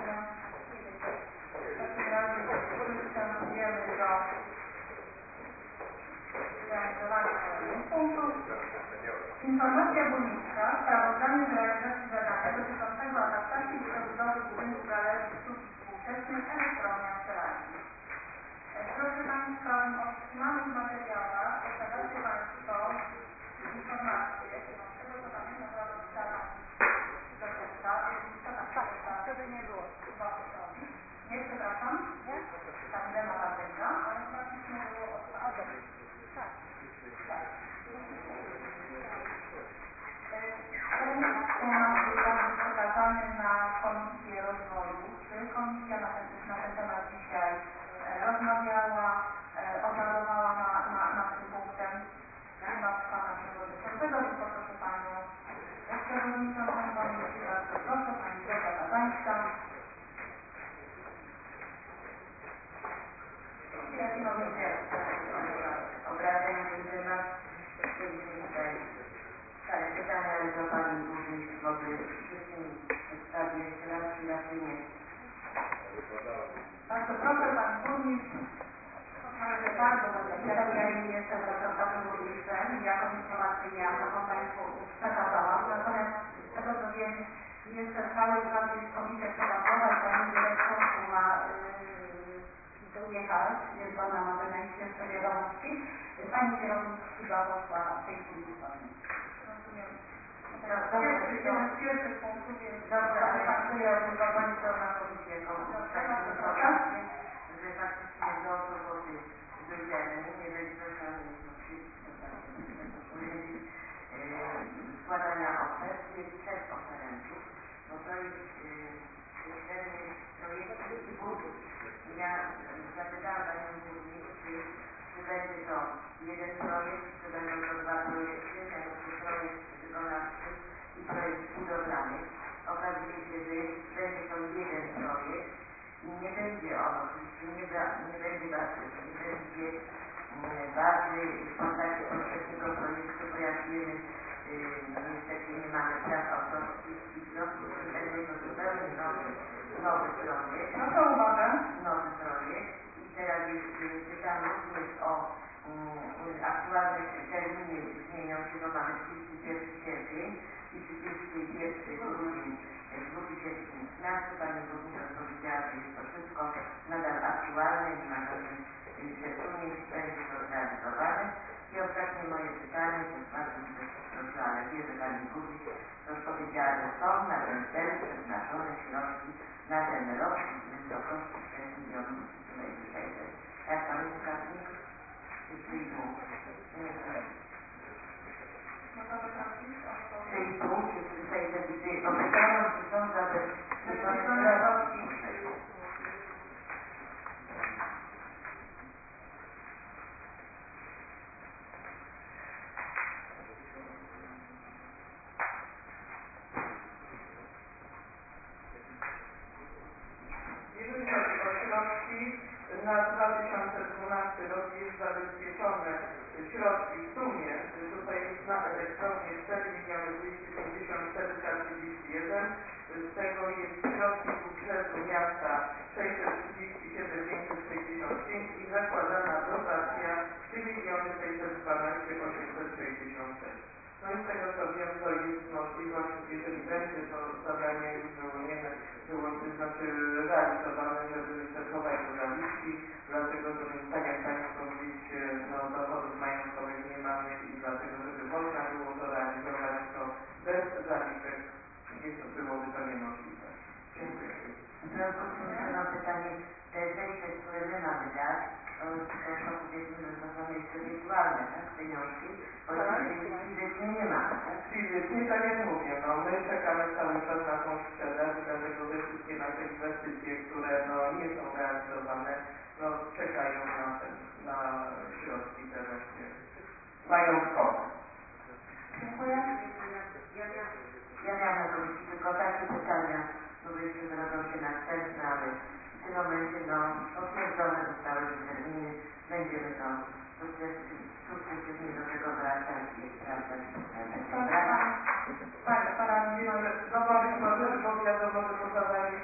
W takim razie przystępujemy do realizowania kolejnych punktów. Informacja burmistrza, sprawozdanie z realizacji zadania dotyczącego adaptacji i przebudowy budynku Galerii Sztuki Współczesnej Elektrownia Pszczelarskiej. Proszę Państwa, w otrzymanych materiałach posiadacie Państwo informacje, przygotowane na ustawę wtedy nie było. Nie, przepraszam. Pani Lena Bartynka, ale praktycznie było otwarte. Tak. U nas został przekazany na Komisję Rozwoju. Czy Komisja na ten temat dzisiaj rozmawiała, obradowała nad tym punktem? Nie ma Pana Przewodniczącego, więc poproszę Panią Przewodniczącą Komisji. Bardzo proszę, Pani Zofia Bazańska. Obracam ten temat. Chcieliśmy tutaj stare pytania, ale do Pani Burmistrz mogły wszystkim przedstawić jeszcze raz przyjaciółnie. Bardzo proszę, Pan Burmistrz. Bardzo ja nie jestem reprezentantem burmistrzem, jaką informację miałam, taką Państwu przekazałam. Natomiast z tego co wiem, jeszcze cały czas jest komisja przetargowa i Pani Dyrektor ma dojechać, jest ona ma wynajście jeszcze wiadomości. Pani kierownik chyba poszła w tej chwili ustawić. Rozumiem. Jeden z pierwszych punktów jest... Dobrze, ale ja tylko Pani to na komisję że faktycznie do soboty wydzieleń, nie będzie składania ofert, jest 3 oferentów, bo to jest średni projekt i budżet. Ja zapytałam Panią Burmistrz, czy będzie to jeden projekt, czy będą to 2 projekty, mianowicie projekt wykonawczy i projekt budowlany. Okazuje się, że będzie to jeden projekt i nie będzie on oczywiście nie będzie bazy w postaci poprzedniego projektu, bo jak wiemy, niestety nie mamy praw autorskich i w związku z tym będzie to zupełnie nowy projekt. Proszę uwagę. Nowy projekt i teraz jest pytam również o aktualne terminy zmienią się, bo mamy 31 sierpień i 31 grudzień 2015. Pani Burmistrz powiedziała, że jest to wszystko nadal aktualne, nie ma żadnych przesunięć, będzie to zrealizowane. I ostatnie moje pytanie, to jest bardzo proszę, ale wie, że Pani Burmistrz już powiedziała, że są na ten cel przeznaczone środki na ten rok w wysokości 6 milionów 600. Jak Pan jest skarbnik? Czy i pół? Nie wiem. 3,5 czy 600 i powiedziałam, że są zabezpieczone środki. Jeżeli chodzi o środki, na 2012 rok jest zabezpieczone środki w sumie, tutaj jest na elektrownię 4 254 431, z tego jest środki budżetu miasta 637 565 i zakładana dotacja 3 612 866. No i z tego co wiem, to jest możliwość, jeżeli będzie to zadanie już wyłonione, znaczy realizowane, żeby zachować pożarówki, dlatego że tak jak Państwo widzicie, no dochodów majątkowych nie mamy i dlatego, żeby można było to realizować, to bez zaliczek byłoby to niemożliwe. Dziękuję. W związku z tym jeszcze mam pytanie, te efekty, które my mamy dać, to powiedzmy, że to są jeszcze wirtualne, tak, pieniążki, bo fizycznie nie mamy, tak? Fizycznie, tak jak mówię, no my czekamy cały czas na tą sprzedaż, dlatego że wszystkie nasze inwestycje, które no nie są realizowane, no czekają na środki te właśnie majątkowe. Dziękuję. Ja miałam na komisji tylko takie pytania, bo jeszcze zrobią się następne, ale w tym momencie no potwierdzone zostały terminy, będziemy to sukcesywnie do tego wracać i sprawdzać. No mamy proces, bo wiadomo, że po zadaniu się nie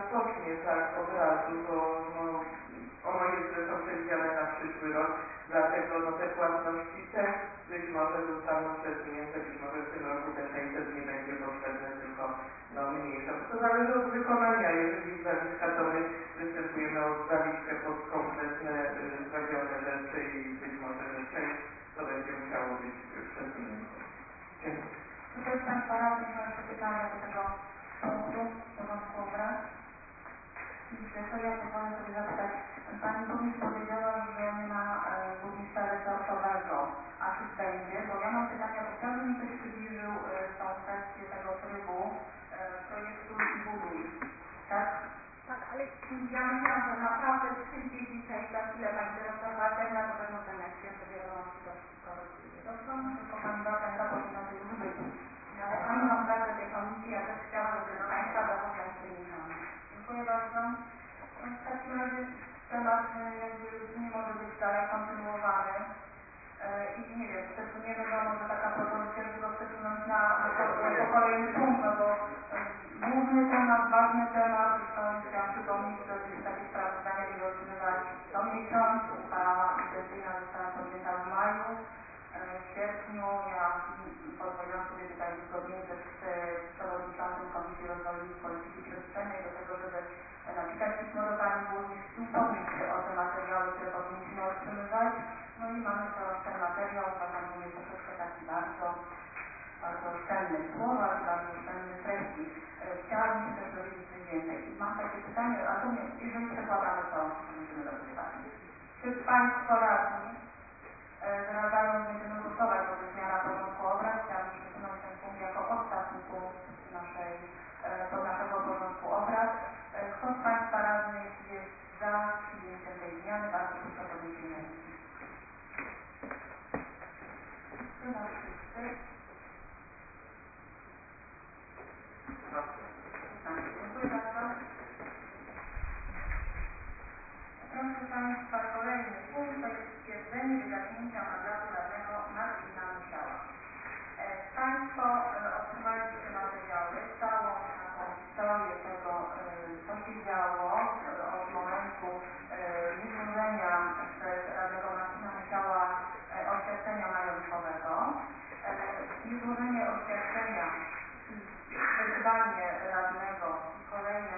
rozpocznie tak od razu, bo no, ono jest zresztą przewidziane na przyszły rok, dlatego no, te płatności też być może zostaną przesunięte, być może w tym roku te 600 nie będzie potrzebne, tylko no, mniejsza. To zależy od wykonania. Jeżeli w zaliczkatory występujemy o zaliczkę pod kompletne zrobione rzeczy i być może, że część to będzie musiało być przesunięte. Dziękuję. Czy ktoś z Państwa radnych ma jeszcze pytania do tego punktu porządku obrad? Jeśli to ja pozwolę sobie zapytać. Pani burmistrz powiedziała, że nie ma burmistrza resortowego, a czy będzie? Bo ja mam pytania, bo chciałbym mi ktoś przybliżył tą kwestię tego trybu projektu i buduj. Tak? Tak, ale Ja myślałam, że naprawdę szybciej dzisiaj, za chwilę Pani dyrektor Walterna, to będą ten ekspert wiadomości do wszystko rozumie. Dobrze, tylko Pani Walterna powinna tu już być. Ale Pani mam pracę tej komisji, ja też chciałabym, żeby Państwa zapowiedział przyjmowany. Dziękuję bardzo. W takim razie temat jakby nie może być dalej kontynuowany. I nie wiem, nie wiadomo, że taka propozycja, żeby go przesunąć na kolejny punkt, no bo główny temat, ważny temat, zresztą chciałam przypomnieć, że takie sprawozdania nie otrzymywać co miesiąc, uchwała intencyjna została podjęta w maju, w sierpniu ja pozwoliłam sobie tutaj uzgodnić z przewodniczącym Komisji Rozwoju Polityki Przestrzennej do tego, żeby napisać pismo do Pani Burmistrz i upomnieć się o te materiały, które powinniśmy otrzymywać. No i mamy ten materiał, uważam, że jest troszeczkę taki bardzo oszczędny słowa i bardzo oszczędny treści. Chciałabym się też dowiedzieć coś więcej. I mam takie pytanie, a to nie, jeżeli przekładamy to będziemy rozgrywać. Czy Państwo radni wyrażają, że będziemy głosować o tej zmianie porządku obrad? Chciałabym przesunąć ten punkt jako ostatni punkt naszego porządku obrad. Kto z Państwa radnych jest za przyjęciem tej zmiany? Bardzo proszę o podniesienie ręki. Chyba wszyscy. Dziękuję bardzo. Proszę Państwa, kolejny punkt to jest stwierdzenie wygaśnięcia mandatu radnego Marcina Musiała. Państwo otrzymaliście materiały, całą taką historię tego, co się działo od momentu niezłożenia przez radnego Marcina Musiała oświadczenia majątkowego. Niezłożenie oświadczenia i wezwanie radnego i kolejne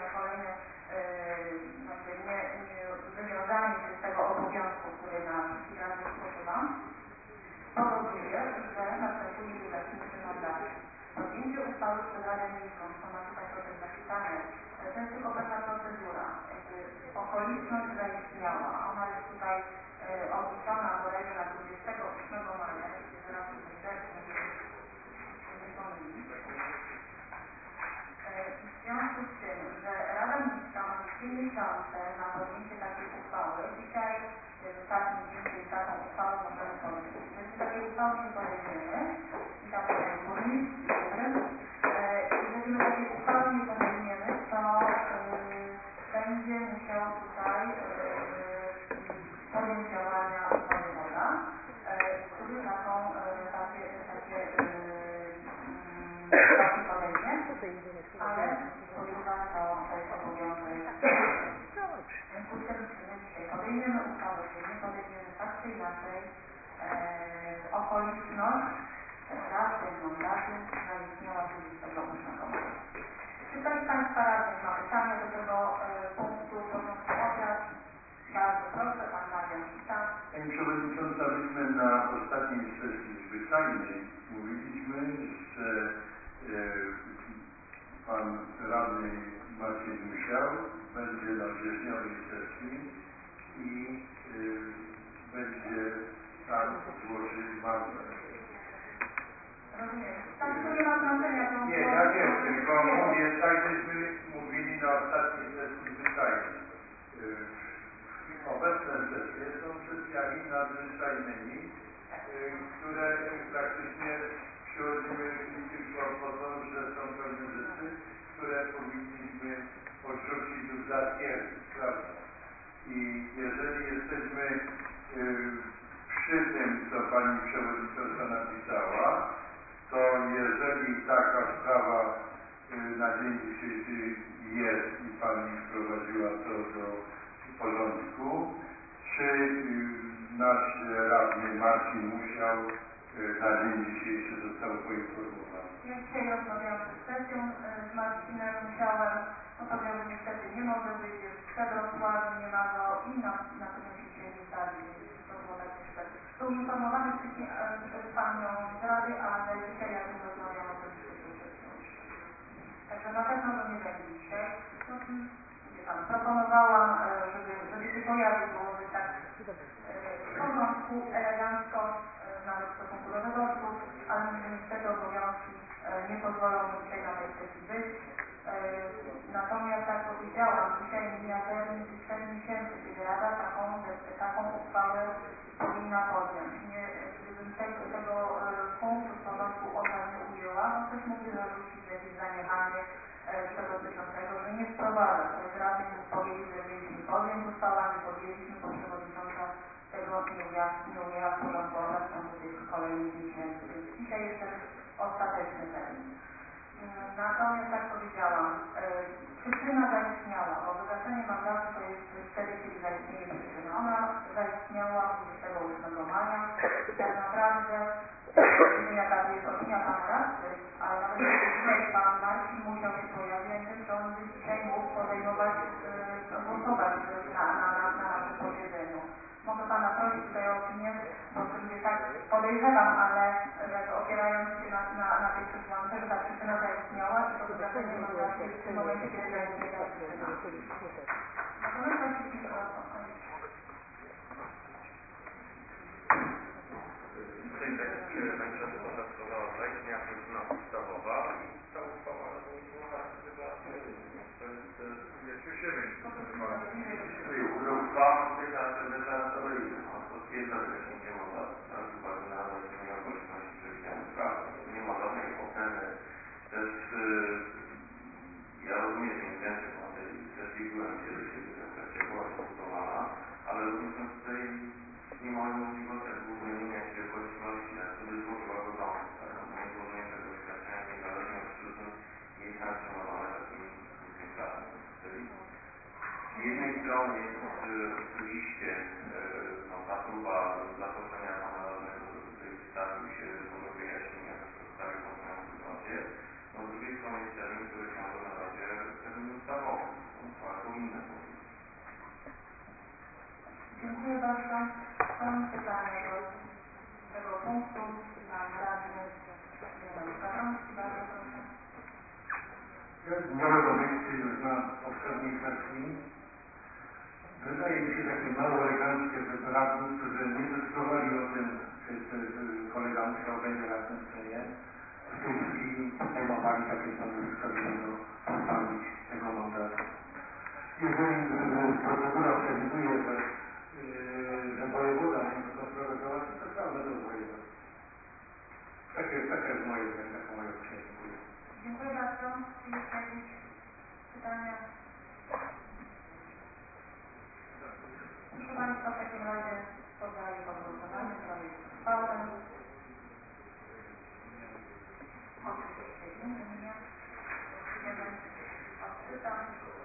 wywiązanie się z tego obowiązku, który na wszystkich radnych spoczywa, powoduje, że następuje wygaśnięcie mandatu. Podjęcie uchwały przez Radę Miejską, to ma tutaj też napisane, to jest tylko pewna procedura. Okoliczność zaistniała. Ona jest tutaj ogłoszona bodajże na 28 maja, jeśli zaraz tutaj zerknę, nie pomylić. W związku z tym, że Rada Miejska ma 3 miesiące na podjęcie takiej uchwały, dzisiaj jest ostatni dzień, czyli taką uchwałę możemy podjąć. Jeżeli takiej uchwały nie podejmiemy, i tak powiem burmistrz, jeżeli my takiej uchwały nie podejmiemy, to będzie musiał tutaj podjąć działania wojewoda, który takie podejmie, ale podjęła to jest obowiązek. W związku z tym, czy my dzisiaj podejmiemy uchwałę, czy nie podejmiemy, tak czy inaczej okoliczność pracy mandatu zaistniała 28 maja. Czy ktoś z Państwa radnych ma pytanie do tego punktu porządku obrad? Bardzo proszę, Pan Marian Kita. Pani Przewodnicząca, myśmy na ostatniej sesji zwyczajnej mówiliśmy, że Pan Radny Maciej Musiał będzie na wrześniowej sesji i będzie tam złożyć mandat. Rozumiem. Tak, to nie ma znaczenia. Nie, ja wiem, tylko mówię, tak żeśmy mówili na ostatniej sesji zwyczajnej. Obecne sesje są sesjami nadzwyczajnymi, które praktycznie przychodzimy tylko po to, że są pewne rzeczy, które powinniśmy odrzucić lub zatwierdzić, prawda? I jeżeli jesteśmy przy tym, co Pani Przewodnicząca napisała, to jeżeli taka sprawa na dzień dzisiejszy jest i Pani Czy nasz radny Marcin Musiał na dzień dzisiejszy został poinformowany? Ja dzisiaj rozmawiałam przed sesją z Marcinem Musiałem, no powiedział, że niestety nie może być, jest przed Wrocławiem, nie ma go i na pewno się dzisiaj nie stawi, więc to było tak jeszcze. Był informowany wcześniej przez panią z Rady, ale dzisiaj jak nie rozmawiałam, to już się także na pewno to nie będzie dzisiaj. No, proponowałam, żeby się pojawił, byłoby tak w porządku, elegancko, nawet w stosunku do wyborców, ale niestety obowiązki nie pozwolą mu dzisiaj na tej sesji być. Natomiast jak powiedziałam, dzisiaj mija termin 4 miesięcy, kiedy Rada taką uchwałę powinna podjąć. Gdybym tego punktu w porządku obrad nie ujęła, no ktoś mógłby zarzucić jakieś zaniechanie przewodniczącego, że nie wprowadza. To jest radny mógł powiedzieć, że mieliśmy podjąć uchwałę, nie podjęliśmy, bo przewodnicząca tego nie ujęła w porządku obrad w ciągu tych kolejnych miesięcy. Więc dzisiaj jest ten ostateczny termin. Natomiast jak powiedziałam, przyczyna zaistniała, bo wygaszenie mandatu to jest wtedy, kiedy zaistnieje przyczyna. Ona zaistniała 28 maja i tak naprawdę, nie wiem jaka to jest opinia pana radcy, ale nawet dzisiaj pan Marcin Musiał się pojawić, że on by dzisiaj mógł podejmować, głosować na naszym posiedzeniu. Mogę pana prosić tutaj o opinię, bo sobie tak podejrzewam, ale jakby opierając się na tej przesłance, że ta przyczyna zaistniała i to wygaszenie mandatu jest w tym momencie, kiedy zaistnieje ta przyczyna. Natomiast prosiliśmy o to. Czy będzie potraktowała zaistniała przyczyna ustawowa i ta uchwała nie była Uchwała deklaratywna potwierdza wygaśnięcie mandatu, tak, z uwagi na zaistnienie okoliczności przewidzianych prawem. Nie ma żadnej oceny. Też ja rozumiem intencję na tej sesji, byłem kiedyś, kiedy ta kwestia była dyskutowana, ale również tutaj nie ma możliwości uwzględnienia jakiejś okoliczności, jak sobie złożyła go dom. Tak, nie złożenie tego oświadczenia niezależnie od przyczyn jest sankcjonowane takim prawem. Z jednej strony jest oczywiście ta próba zaproszenia pana radnego, który tutaj wystawił się do wyjaśnienia, że przedstawił tą sytuację. No, z drugiej strony jest termin, który ciąży na razie termin ustawowy. Uchwała powinna powiedzieć. Dziękuję bardzo. Są pytania do tego punktu. Pan radny Gadomski, bardzo proszę. Nie mam obiekcji już na poprzedniej sesji. Wydaje mi się takie mało eleganckie, że radni, którzy nie dyskutowali o tym, czy kolega Musiał będzie radnym, czy nie, w tej chwili podejmowali takie stanowisko, żeby go pozbawić tego mandatu. Jeżeli procedura przewiduje, że wojewoda może to sprawę załatwić, to sprawę do wojewody. Taka jest moje zdanie, taka moja opinia. Dziękuję bardzo. Czy jest jakieś pytania? Proszę Państwa, w takim razie poddaję pod głosowanie projekt uchwały. Oczywiście innymi. Głosujemy. Odczytam.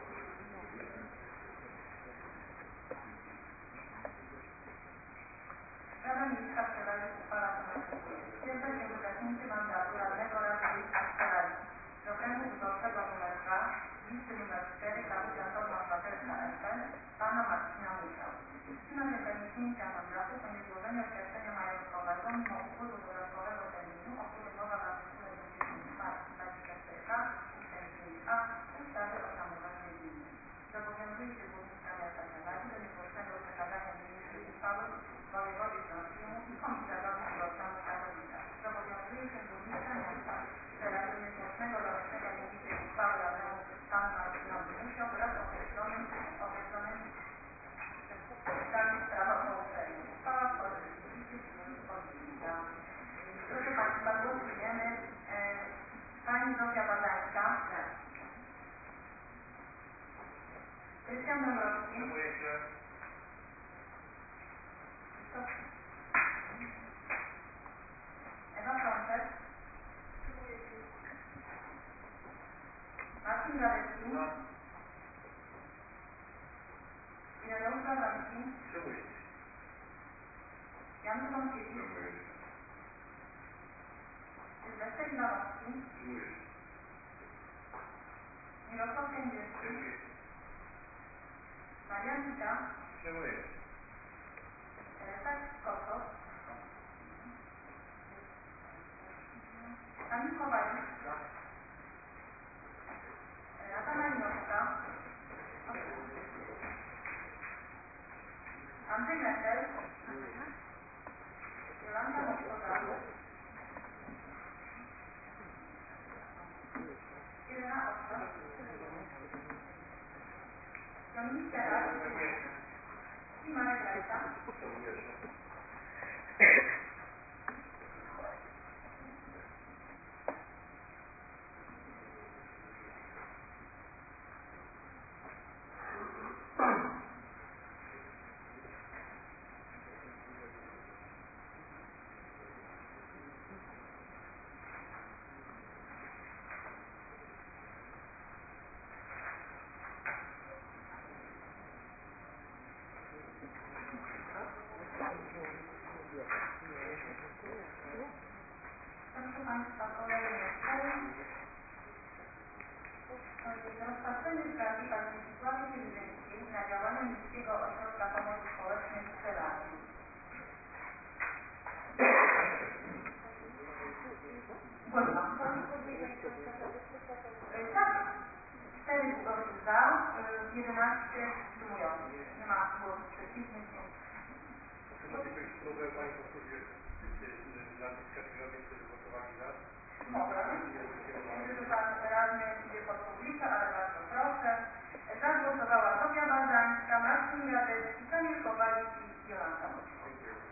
Rada Miejska w Przelawie uchwala co następuje. Stwierdza się wygaśnięcie mandatu radnego Rady Miejska w Przelawie z okręgu wyborczego nr 2, listy nr 4, KW Platforma Obywatelska RP, pana Marcina Musiał. Przyczyna wygaśnięcia mandatu to niezłożenie oświadczenia majątkowego mimo upływu dodatkowego terminu, o którym mowa w artykule 24a ust. 5a ustawy o samorządzie gminnym. Zobowiązuje się burmistrza miasta Przelawie do niezwłocznego przekazania niniejszej uchwały wojewodzie śląskiemu i komisarzowi wyborczemu w Katowicach. Zobowiązuje się burmistrza miasta Przelawie do niezwłocznego doręczenia niniejszej uchwały radnemu panu Marcinowi Musiał wraz określonym stanu sprawa o uczelni. Uchwała wchodzi w życie z dniem podjęcia. Proszę Państwa, głosujemy. Pani Zofia Badańska. Krystian Dąbrowski. Ewa Frączek. Marcin Zalewski. Ireneusz Lazański. Wstrzymuję. Tak, Kosow. Pani Kowalik. Renata Malinowska. Andrzej Metel. Jolanta Moskowa. Irena Ostrov. Dominik Teraz. I Marek Rajka. Proszę Państwa, kolejny punkt. Rozpatrzenie skargi pani Zdzisławy Kiełżyńskiej na działanie Miejskiego Ośrodka Pomocy Społecznej w Żelazie. Głosam. Tak. 4 głosy za, 11 wstrzymujących. Nie ma głosów przeciwnych, więc... Macie jakieś próbę Państwo sobie naciskać radnych, którzy głosowali za? Mogę. Widzę, że Pan radny idzie pod publikę, ale bardzo proszę. Za głosowała Zofia Bazańska, Marcin Radecki, Kamil Kowalik i Jolanta Moskowa.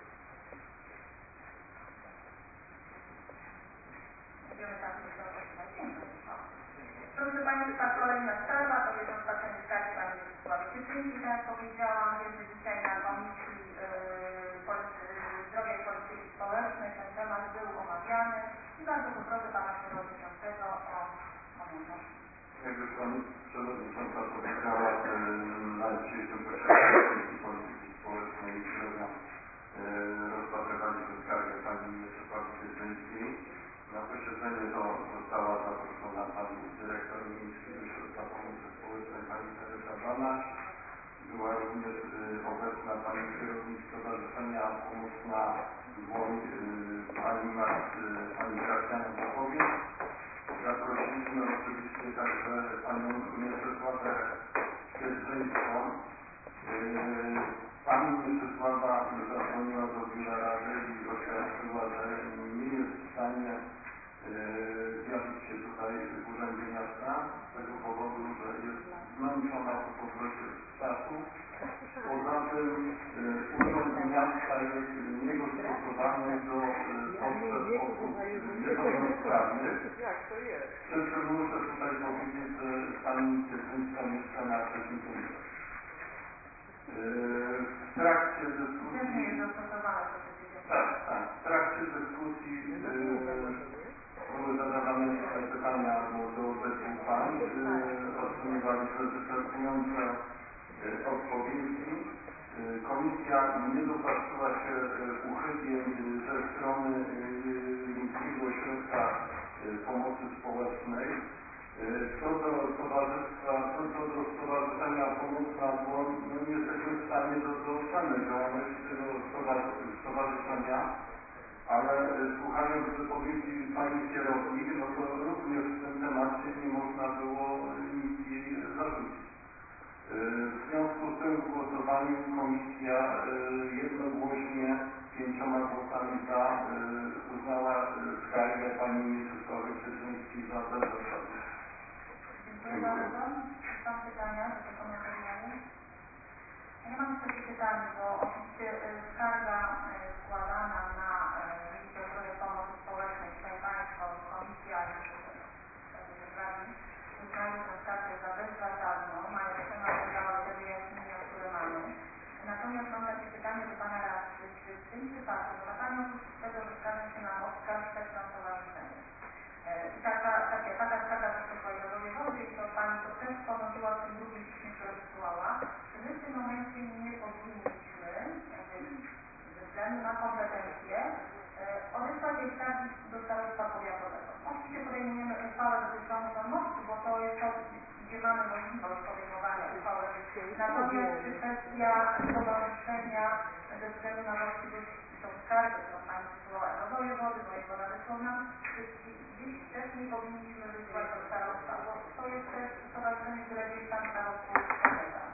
Będziemy tam głosować na piękną. Proszę Państwa, kolejna sprawa to jest rozpatrzenie skargi pani Zdzisławy Kiełżyńskiej, tak jak powiedziałam, jest dzisiaj na Komisji Zdrowia i Polityki Społecznej. Ten temat był omawiany i bardzo poproszę Pana Przewodniczącego o komentarz. Jak już Pani Przewodnicząca powiedziała, na dzisiejszym posiedzeniu Komisji Polityki Społecznej i Zdrowia rozpatrywaliśmy skargę pani Mieczysławy Kiełżyńskiej. Na posiedzenie to została zaproszona pani dyrektor Miejskiego Ośrodka Pomocy Społecznej pani Teresa Banaś. Była również obecna pani kierownik Stowarzyszenia Pomocna Dłoń pani Gracjana Bochowie. Zaprosiliśmy oczywiście także panią Mieczysławę Kiełżyńską. Pani Mieczysława zadzwoniła do biura rady i oświadczyła, że nie jest w stanie zjawić się tutaj w Urzędzie Miasta z tego powodu, że jest zmęczona po powrocie z czasu. Poza tym Urząd Miasta jest niedostosowany do potrzeb osób niepełnosprawnych. Przy czym muszę tutaj powiedzieć, że pani Kiełżyńska mieszka na trzecim piętrze. W trakcie dyskusji... W trakcie dyskusji były zadawane pytania do obydwu pań. Otrzymywaliśmy wyczerpujące odpowiedzi. Komisja nie dopatrzyła się uchybień ze strony Miejskiego Ośrodka Pomocy Społecznej. Co do Stowarzyszenia Pomocna Dłoń, no nie jesteśmy w stanie do oceny działalności tego stowarzyszenia, ale słuchając wypowiedzi pani kierownik, no to również w tym temacie nie można było nic jej zarzucić. W związku z tym w głosowaniu komisja jednogłośnie 5 głosami za uznała skargę pani Mieczysławy Kiełżyńskiej za bezzasadną. Dziękuję bardzo. Są pytania do tego materiału? Ja mam takie pytanie, bo oczywiście skarga składana na Miejskie Ośrodek Pomocy Społecznej, tutaj Państwo, Komisja i radni uznają tę skargę za bezzasadną, mają te materiały, te wyjaśnienia, które mamy. Natomiast mam takie pytanie do Pana radcy, czy w tym przypadku, bo na Panią z tego, że skarży się na moc, skarży też na stowarzyszenie. I taka skarga przyszła do wojewody i to Pani to też ponowiła w tym drugim piśmie, które wysłała, że my w tym momencie nie powinniśmy, ze względu na kompetencje, odesłać tej skargi do starostwa powiatowego. Oczywiście podejmujemy uchwałę dotyczącą mocy, bo to jest to, gdzie mamy możliwość podejmowania uchwały Natomiast kwestia stowarzyszenia ze względu na właściwość tą skargę, którą Pani wysyłała do wojewody, wojewoda wysłał nam, dziś wcześniej powinniśmy wysłać do starostwa, bo to jest też stowarzyszenie, które gdzieś tam starostwu posiada.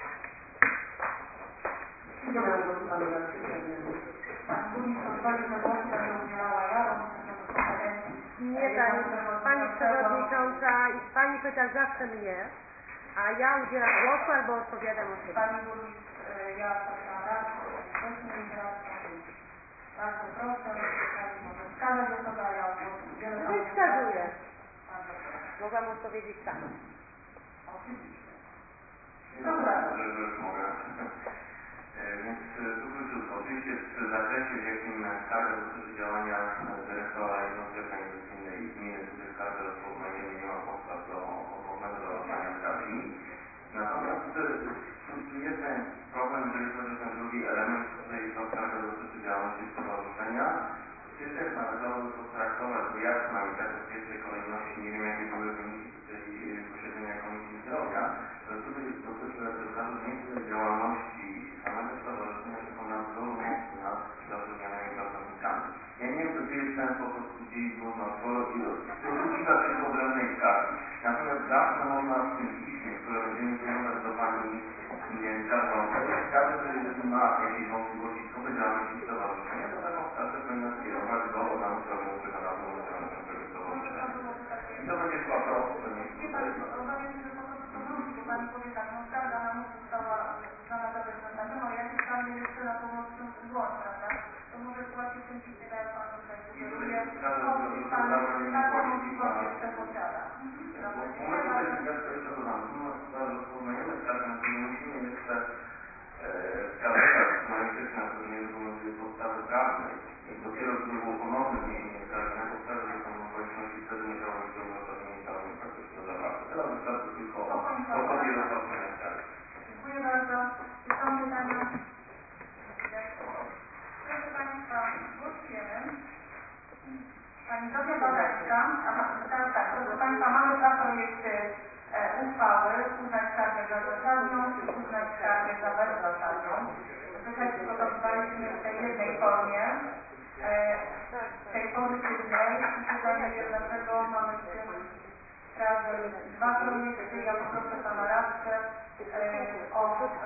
Dobra, głos Pani Marczyka. Pani burmistrz pozwoli, że głosu będę udzielała ja, bo myślę, że to kompetencji. Nie, Pani Przewodnicząca, Pani pyta zawsze mnie, a ja udzielam głosu albo odpowiadam o siebie. Pani burmistrz, ja powiadam raz, wcześniej raz powiedzieć. Bardzo proszę, Pani może wskazać osoba, ja udzielę Pani. Wskazuję. Mogłam odpowiedzieć sama. Oczywiście. Dobra, że mogę. Więc tu króciutko. Oczywiście w zakresie, w jakim skarga dotyczy działania dyrektora jednostki organizacyjnej i gminy, tutaj skarga rozpoznajemy, nie ma podstaw do odmownego załatwiania skargi. Natomiast tu jest ten problem, że jest też ten drugi element, tutaj ta skarga dotyczy działalności stowarzyszenia. Tutaj należałoby potraktować jasno i tak w pierwszej kolejności, nie wiem jakie były wyniki tutaj posiedzenia Komisji Zdrowia, że tutaj dotyczy rezultatu nie tyle działalności samego stowarzyszenia, tylko nadzoru nad zatrudnionymi pracownikami. Ja nie wiem, gdzie jest ten sposób udzielić różnorodnego i doszukiwać się odrębnej skargi. Natomiast zawsze można w tym piśmie, które będziemy kierować do Pani Czarnowskiej, każdy, który ma jakieś wątpliwości co do działalności stowarzyszenia, to taką skargę powinna skierować do organu sprawującego nadzór nad działalnością tego stowarzyszenia. I to będzie chyba proste. Nie Pani, obawiam się, że po prostu to wróci, bo Pani powie tak, no skarga na mnie została uznana za bezzasadną, ale ja się skargę jeszcze na pomoc zgłoś, prawda? To może właśnie w tym piśmie, tak jak Pan tutaj sugeruje, taką możliwość jeszcze posiada. Rozpoznajemy skargę, nie musimy jeszcze wskazywać, majątek na to nie wykonuje podstawy prawnej. I dopiero gdyby było ponowne wniesienie skargi na podstawie закону okoliczności, wtedy musiało być to uzasadnienie prawne praktyczne zawarte. Teraz wystarczy tylko o podstawie rozpatrzenia skargi. Dziękuję bardzo. Czy są pytania? Proszę Państwa, głosujemy. Pani Zofia Balecka, tak, proszę Państwa, mamy dwa projekty uchwały, uznać skargę za zasadną i uznać skargę za bezzasadną. Zazwyczaj przygotowywaliśmy w tej jednej formie, tej pozytywnej i tutaj nie wiem dlaczego mamy w tym razem dwa projekty. Ja poproszę Pana radcę o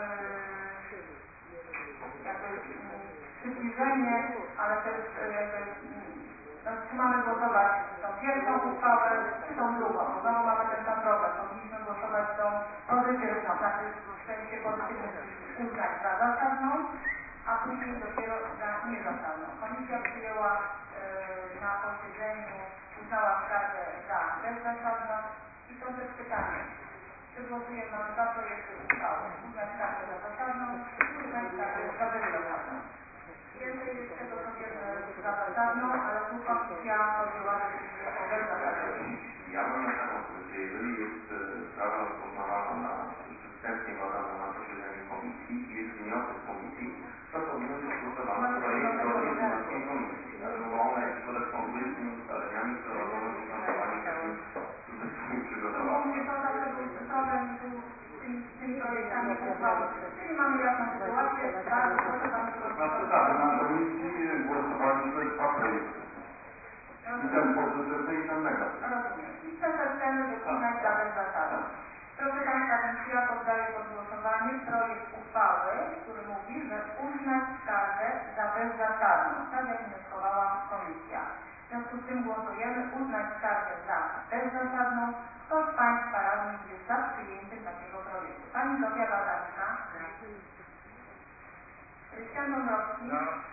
przybliżenie, ale też czy mamy głosować tą pierwszą uchwałę, czy tą drugą, bo znowu mamy ten sam problem. Powinniśmy głosować tą pozytywną, znaczy w sensie pozytywnym uznać za zasadną, a później dopiero za niezasadną. Komisja przyjęła na posiedzeniu, uznała skargę za bezzasadną i są też pytania. Czy głosujemy, mamy dwa projekty uchwały, uznać skargę za zasadną i uznać skargę za bezzasadną. Więcej jest tego, co wiemy za zasadną, ale tu komisja podjęła decyzję o bezzasadną. Ja mam taką kwestię, jeżeli jest sprawa rozpoznawana na wstępnie badana na posiedzeniu komisji i jest wniosek komisji, to powinno być głosowane projekt zgodnie z wnioskiem komisji. Bo ona jest koresponduje z tymi ustaleniami, które mogą być planowane takim przygotowane. Mówię, to zawsze był problem z tymi projektami uchwał. Czyli mamy jasną sytuację, bardzo proszę Pani Znaczy tak, na komisji głosowaliśmy dwa projekty. I ten pozytywny i ten negatywny. Rozumiem. I chcemy uznać za bezzasadną. Proszę Państwa, więc ja poddaję pod głosowanie projekt uchwały, który mówi, że uznać skargę za bezzasadną, tak jak wnioskowała komisja. W związku z tym głosujemy uznać skargę za bezzasadną. Kto z Państwa radnych jest za przyjęciem takiego projektu? Pani Zofia Badarska. Krystian Dąbrowski.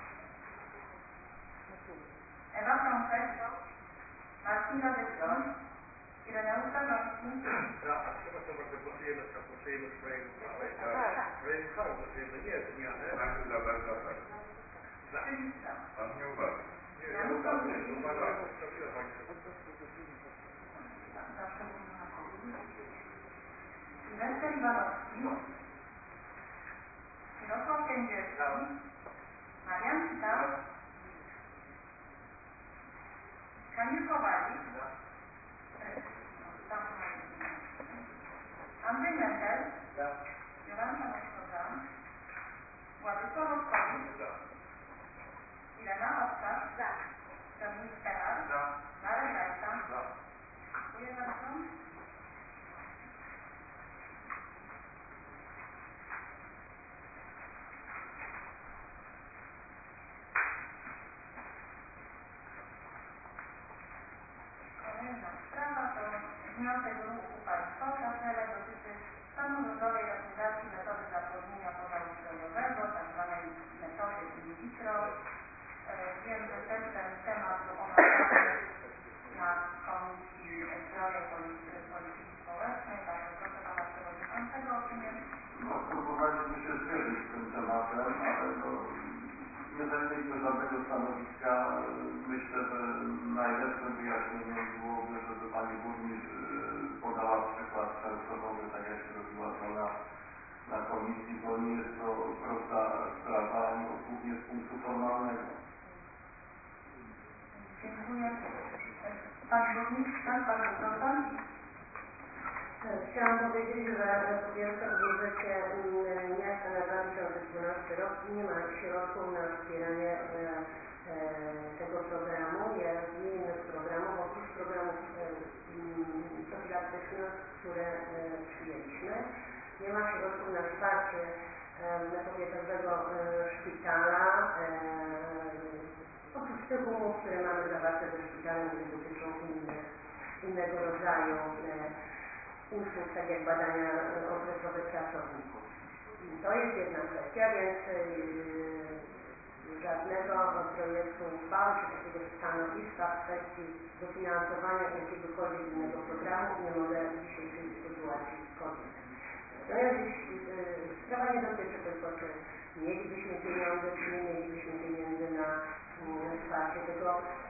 Ewa Frączek. Marcin Radecki. Ireneusz Starzyński. A przepraszam bardzo, głosujemy projekt uchwały. Projekt uchwały głosujemy, nie zmiany. Za bezzasadną. Czyli za. Pan nie uważa. Nie, ja uważam. Sylwester Iwanowski, Jarosław Kędzierski, Marian Kitar, Kamil Kowalik, Andrzej Mendel, próbowaliśmy się zmierzyć z tym tematem, ale no, nie zajęliśmy żadnego stanowiska. Myślę, że najlepszym wyjaśnieniem byłoby, żeby pani burmistrz podała przykład Częstochowy, tak jak się robiła to na komisji, bo nie jest to prosta sprawa, no, głównie z punktu formalnego. Dziękuję. Pani burmistrz, tak? Bardzo proszę. Chciałam powiedzieć, że po pierwsze w budżecie miasta na 2012 rok nie ma środków na wspieranie tego programu. Jest nie innych programów, oprócz programów profilaktycznych, które przyjęliśmy. Nie ma środków na wsparcie powiatowego szpitala. Oprócz tych umów, które mamy zawarte ze szpitalem, które dotyczą innego rodzaju usług, tak jak badania okresowe pracowników. To jest jedna kwestia, więc żadnego projektu uchwały czy takiego stanowiska w kwestii dofinansowania jakiegokolwiek innego programu nie mogę w dzisiejszej sytuacji podjąć. Natomiast jeśli sprawa nie dotyczy tylko, czy mielibyśmy pieniądze, czy nie mielibyśmy pieniędzy na wsparcie tego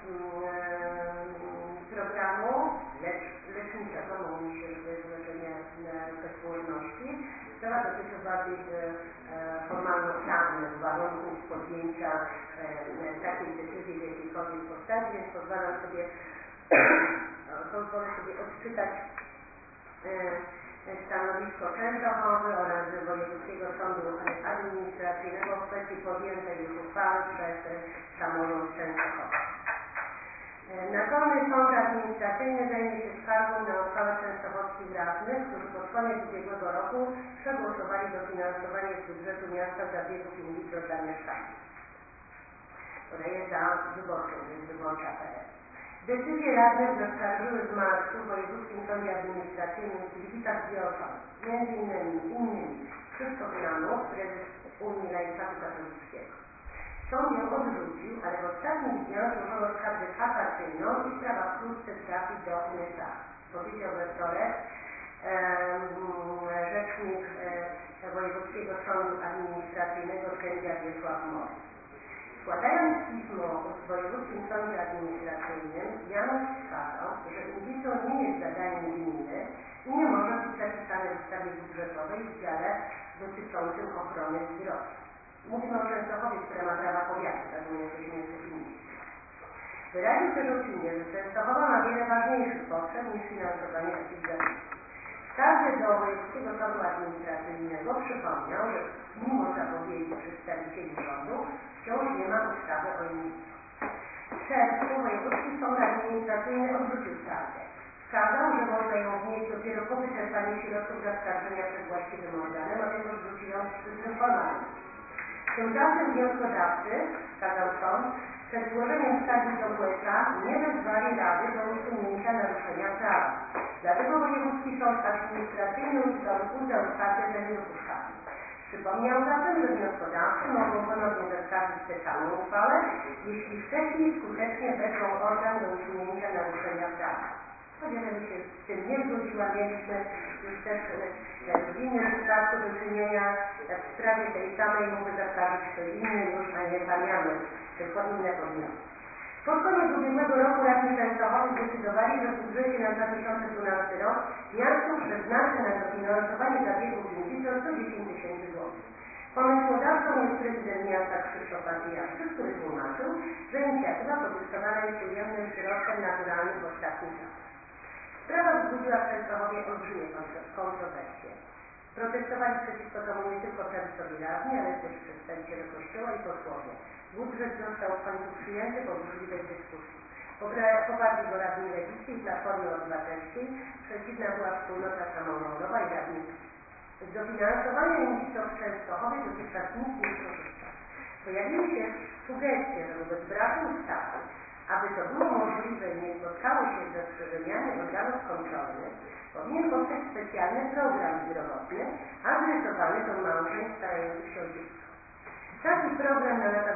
programu leczniczego, bo mówi się, że to jest leczenie bezpłodności. Sprawa dotyczy bardziej formalno-prawnych warunków podjęcia takiej decyzji w jakiejkolwiek postaci, więc pozwolę sobie odczytać stanowisko Częstochowy oraz Wojewódzkiego Sądu Administracyjnego w kwestii podjętej już uchwały przez samorząd Częstochowy. Naczelny Sąd Administracyjny zajmie się skargą na uchwałę częstochowskich radnych, którzy pod koniec ubiegłego roku przegłosowali dofinansowanie z budżetu miasta zabiegów in vitro dla mieszkańców. Podaję za wyborczą, więc wyborcza.pl. Decyzje radnych zaskarżyły w marcu w Wojewódzkim Sądzie Administracyjnym w Gliwicach dwie osoby, m.in. Krzysztof Janów, prezes Unii Laicatu Katolickiego. Sąd ją odrzucił, ale w ostatnich dniach złożono skargę kasacyjną i sprawa wkrótce trafi do USA. Powiedział we wtorek rzecznik Wojewódzkiego Sądu Administracyjnego sędzia Wiesław Mory. Składając pismo w Wojewódzkim Sądzie Administracyjnym, Janów wskazał, że in vitro nie jest zadaniem gminy i nie może być zapisane w ustawie budżetowej w dziale dotyczącym ochrony zdrowia. Mówimy o Częstochowie, która ma prawa powiatu, tak my jesteśmy jeszcze inni. Wyraził też opinię, że Częstochowa ma wiele ważniejszych potrzeb niż finansowanie takich zapisów. W skardze do Wojewódzkiego Sądu Administracyjnego przypomniał, że mimo zapowiedzi przedstawicieli rządu wciąż nie ma ustawy o in vitro. W czerwcu Wojewódzki Sąd Administracyjny odrzucił skargę. Wskazał, że można ją wnieść dopiero po wyczerpaniu środków zaskarżenia przed właściwym organem, a więc odrzuciłem przyczyny formalne. Tymczasem wnioskodawcy, wskazał sąd, przed złożeniem skargi do USA nie wezwali Rady do usunięcia naruszenia prawa. Dlatego Wojewódzki Sąd Administracyjny uznał skargę za niedopuszczalną. Przypomniał zatem, że wnioskodawcy mogą ponownie zaskarżyć tę samą uchwałę, jeśli wcześniej skutecznie wezwał organ do usunięcia naruszenia prawa. Chociaż ja się z tym nie zgodziła, mieliśmy już też w innym przypadku do czynienia w sprawie tej samej, mógłby zaskarżyć ktoś inny już, a nie pan Janów, tylko inne podmioty. Pod koniec ubiegłego roku radni Częstochowy zdecydowali, że w budżecie na 2012 rok miasto przeznaczy na dofinansowanie zabiegów in vitro 110 000 złotych. Pomysłodawcą jest prezydent miasta Krzysztof Patriarszy, który tłumaczył, że inicjatywa podyktowana jest ujemnym przyrostem naturalnym w ostatnich latach. Sprawa wzbudziła w Częstochowie olbrzymie kontrowersje. Protestowali przeciwko temu nie tylko prawicowi radni, ale też przedstawiciele Kościoła i posłowie. Budżet został w końcu przyjęty po burzliwej dyskusji. Poparli go radni Lewicy i Platformy Obywatelskiej, przeciwna była wspólnota samorządowa i radni PiS. Z dofinansowania in vitro w Częstochowie dotychczas nikt nie korzystał. Pojawiły się sugestie, że wobec braku ustawy, aby to było możliwe i nie spotkało się z zastrzeżeniami organów kontrolnych, powinien powstać specjalny program zdrowotny adresowany do małżeństw starających się o dziecko. Taki program na lata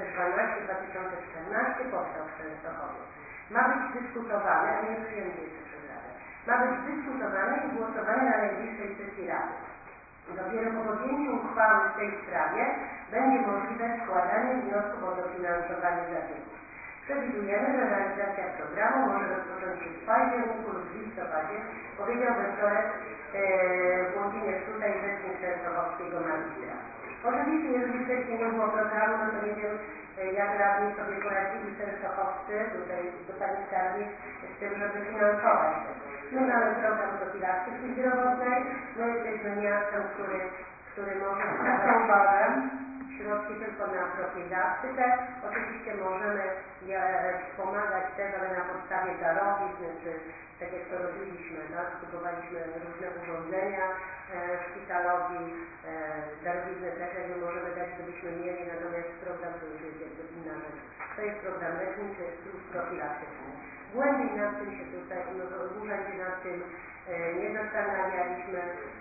2012-2014 powstał w Częstochowie. Ma być dyskutowany, a nie przyjęty jeszcze przez Radę. Ma być dyskutowany i głosowany na najbliższej sesji Rady. Dopiero po podjęciu uchwały w tej sprawie będzie możliwe składanie wniosków o dofinansowanie zabiegów. Przewidujemy, że realizacja programu może rozpocząć się w październiku lub w listopadzie, powiedział we wtorek Włodzimierz tutaj rzecznik częstochowskiego magistra. Oczywiście, jeżeli wcześniej nie było programu, no to nie wiem, jak radni sobie poradzili częstochowscy, tutaj do pani skarbnik, z tym, żeby finansować to. My mamy program profilaktyki zdrowotnej, my jesteśmy miastem, który może uważam, środki tylko na profilaktykę. Oczywiście możemy wspomagać też, ale na podstawie darowizny, czy tak jak to robiliśmy, tak? Kupowaliśmy różne urządzenia szpitalowi, darowiznę też jakby możemy dać, gdybyśmy mieli, natomiast program to już jest jakby inna rzecz. To jest program leczniczy plus profilaktyczny. Głębiej nad tym się tutaj, w urzędzie nad tym nie zastanawialiśmy,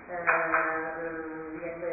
jakby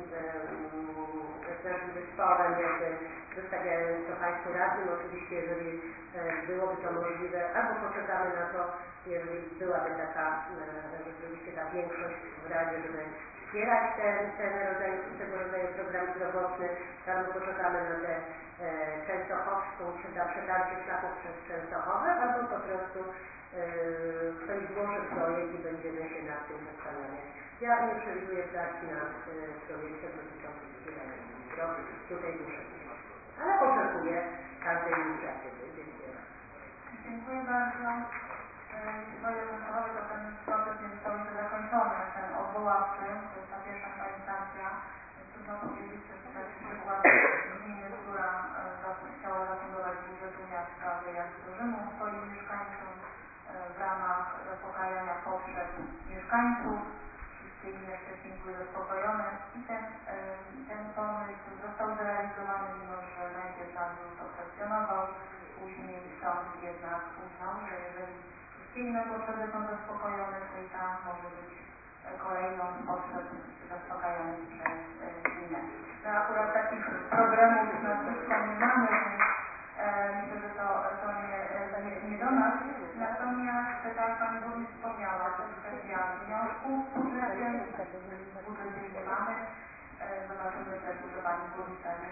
z naszym zespołem, jakby zostawiając to Państwu radnym. Oczywiście, jeżeli byłoby to możliwe, albo poczekamy na to, jeżeli byłaby taka rzeczywiście ta większość w Radzie, żeby wspierać tego rodzaju program zdrowotny, albo poczekamy na tę częstochowską, czy na przetarcie szlaków przez Częstochowę, albo po prostu ktoś złoży projekt i będziemy się nad tym zastanawiać. Ja nie przewiduję prac nad projektem dotyczącym wspierania drogi, tutaj muszę być. Ale oczekuję każdej inicjatywy. Dziękuję. Dziękuję bardzo. Moje myślowe to ten proces jest całkowicie zakończony, ten odwoławczy, to jest ta pierwsza instancja. Trudno powiedzieć, że tutaj przykład gminy, która chciała zafundować z budżetu miasta wyjazd do Rzymu swoim mieszkańcom w ramach zaspokajania potrzeb mieszkańców. Wszystkie inne wcześniej były zaspokojone i ten pomysł został zrealizowany, mimo że najpierw nadzór to kwestionował, później sąd jednak uznał, że jeżeli wszystkie inne potrzeby są zaspokojone, to i tam może być kolejną z potrzeb zaspokajanych przez gminę. No akurat takich problemów z nadwyżką nie mamy, więc myślę, że to nie do nas. Natomiast tak jak Pani Burmistrz wspomniała, to jest kwestia wniosków w budżecie. W budżecie nie mamy. Zobaczymy też, że Pani Burmistrz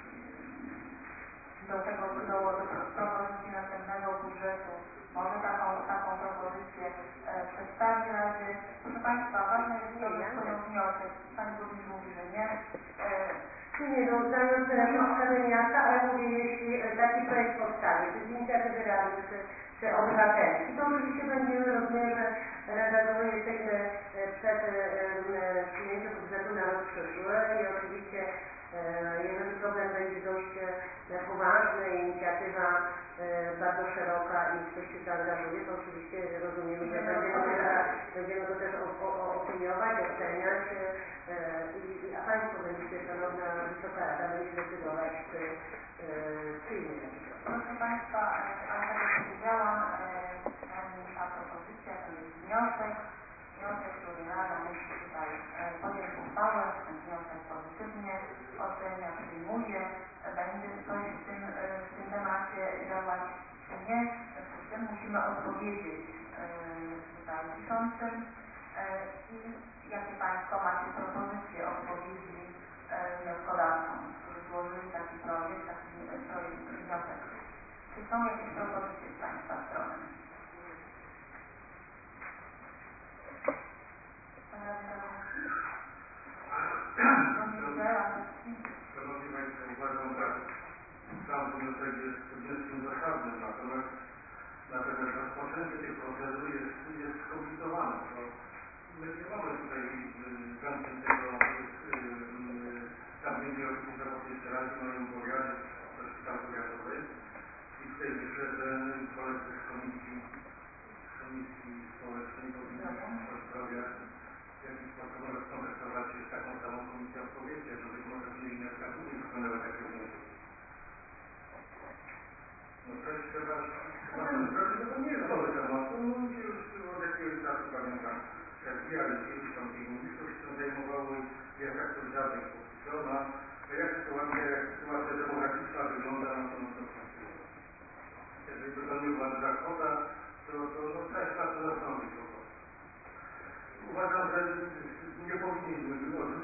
do propozycji następnego budżetu może taką propozycję przedstawi Radzie. Proszę Państwa, ważne jest to, że wpłynął wniosek. Pani Burmistrz mówi, że nie. Nie, no znając potrzeby miasta, ale mówię, jeśli taki projekt powstanie, czy z inicjatywy Rady, czy obywatelski, to oczywiście będziemy, rozumiem, że Rada jesteśmy przed przyjęciem budżetu na rok przyszły i oczywiście jeżeli problem będzie dość poważny, inicjatywa bardzo szeroka i ktoś się zaangażuje, to oczywiście rozumiemy, że będziemy go też opiniować, oceniać a Państwo będziecie, Szanowna Wysoka Rada, będzie decydować, czy nie. Proszę Państwa, ale tak jak powiedziałam, ta propozycja to jest wniosek, który Rada musi tutaj podjąć uchwałę, ten wniosek pozytywnie ocenia, przyjmuje, będzie coś w tym temacie działać, czy nie. W tym musimy odpowiedzieć tutaj piszącym i jakie Państwo macie propozycje odpowiedzi wnioskodawcom, którzy złożyli taki projekt wniosek. Czy są jakieś propozycje z Państwa strony? Szanowni Państwo, uważam, że sam wniosek jest wnioskiem zasadnym, natomiast rozpoczęcie tej procedury jest skomplikowane. My nie mamy tutaj zamkniętego tam będzie oczywiście jeszcze raz w moim powiadzie, to szpital powiatowy i tutaj myślę, że koledzy z Komisji Społecznej powinni zdrowia w jakiś sposób skontaktować się z taką samą komisją w powiecie, żeby może w innych miastach również wykonała takie wnioski. No coś trzeba zrobić, bo to nie jest nowy temat. No mi się już od jakiegoś czasu pamiętam, jak ja kiedyś tam tych ministrów się tym zajmowały, jak aktów żadnych podpisano, to jak sytuacja demograficzna wygląda, no to jeżeli by to nie była duża kwota, to trzeba się na to zastanowić po prostu. Uważam, że nie powinniśmy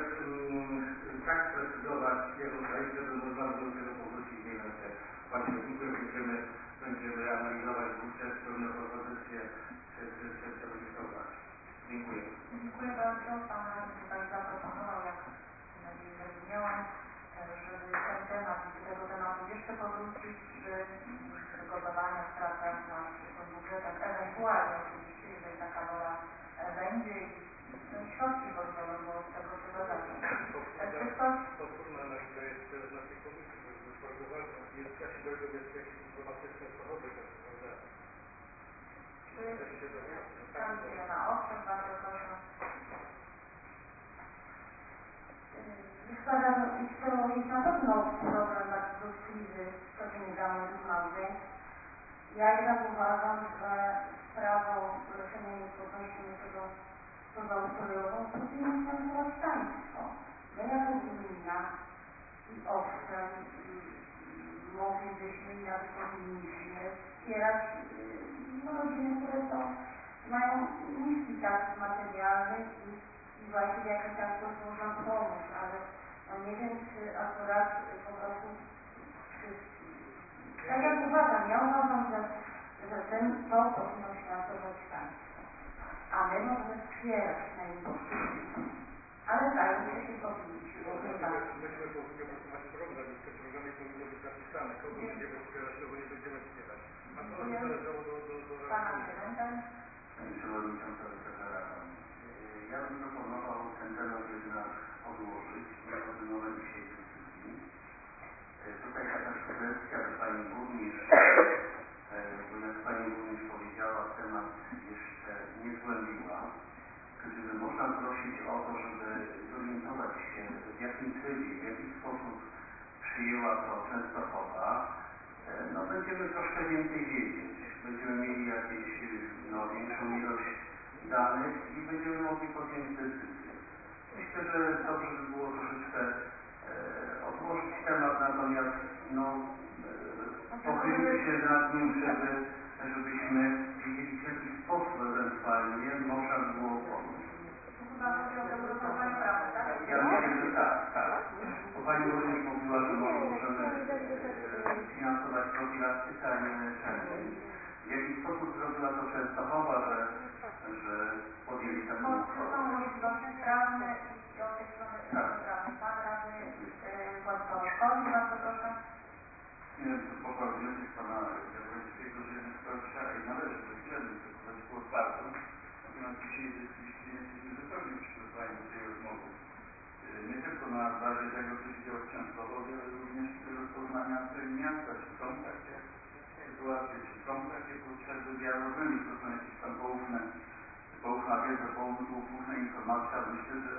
tak sprecyzować jego treść, żeby można było do tego powrócić, nie wiem, w październiku, jak będziemy analizować budżet, pewne propozycje, czy rejestrować. Dziękuję. Dziękuję bardzo. Pan radny tutaj zaproponował, jak zrozumiałam, żeby ten temat, do tego tematu jeszcze powrócić przy przygotowaniach, pracach nad przyszłym budżetem, ewentualnie oczywiście, jeżeli taka wola będzie i środki podzielone od tego trzeba zacząć. Czy ktoś... Powtórna analiza jest w naszej komisji, to jest bardzo ważne. Jest ja się dowiaduję, jest jakieś informacje z Częstochowy, prawda? Czy pan na oczach, bardzo proszę. Jest na pewno problem bardzo dotkliwy z organizacją małżeństw. Ja jednak uważam, że prawo leczenia niepłodności naszego pozaustojową powinno finansować państwo. My jako gmina i owszem moglibyśmy i nawet powinniśmy wspierać rodziny, które mają niski status materialny i właściwie jakoś tak można pomóc, ale nie wiem, czy akurat po prostu tak jak uważam, ja uważam, że to powinno finansować państwo, a my możemy wspierać najmłodszych, ale zajmie się powinniśmy. Myśmy powinni opracować program i w tym programie powinno być zapisane, kogo będziemy wspierać, kogo nie będziemy wspierać. A to zależało do Pana prezydenta. Pani Przewodnicząca Sekretarza. Ja bym proponował ten temat jednak odłożyć, nie podejmować dzisiaj dyskusji. Tutaj taka sugestia do Pani Burmistrz, bo jak Pani Burmistrz powiedziała, temat jeszcze nie zgłębiła. Gdyby można prosić o to, żeby zorientować się, w jakim trybie, w jaki sposób przyjęła to Częstochowa, no będziemy troszkę więcej wiedzieć. Będziemy mieli jakieś większą ilość danych i będziemy mogli podjąć decyzję. Myślę, że dobrze by było troszeczkę odłożyć temat, natomiast pochylić się nad nim, żebyśmy wiedzieli, w jaki sposób ewentualnie można było pomóc. Chyba chodzi o dostosowanie prawa, tak? Ja myślę, że tak. Bo Pani Burmistrz mówiła, że możemy finansować profilaktykę, a nie leczenie. W jaki sposób zrobiła to Częstochowa, że podjęli taką uchwałę? Są możliwości prawne i od tej strony prawnej. Pan radny Władysław Szkolny, bardzo proszę. Nie wiem, to poprawił wniosek Pana Jaworskiego, że jednak sprawa trzeba i należy bezwzględnie traktować po otwartą. Natomiast dzisiaj jesteśmy zupełnie przygotowani do tej rozmowy. Nie tylko na bazie tego, co się działo w Częstochowie, ale również rozpoznania w tym miasta, czy są takie sytuacje, czy są takie potrzeby. Ja rozumiem, że to są jakieś tam poufna wiedza, poufne informacje, ale myślę, że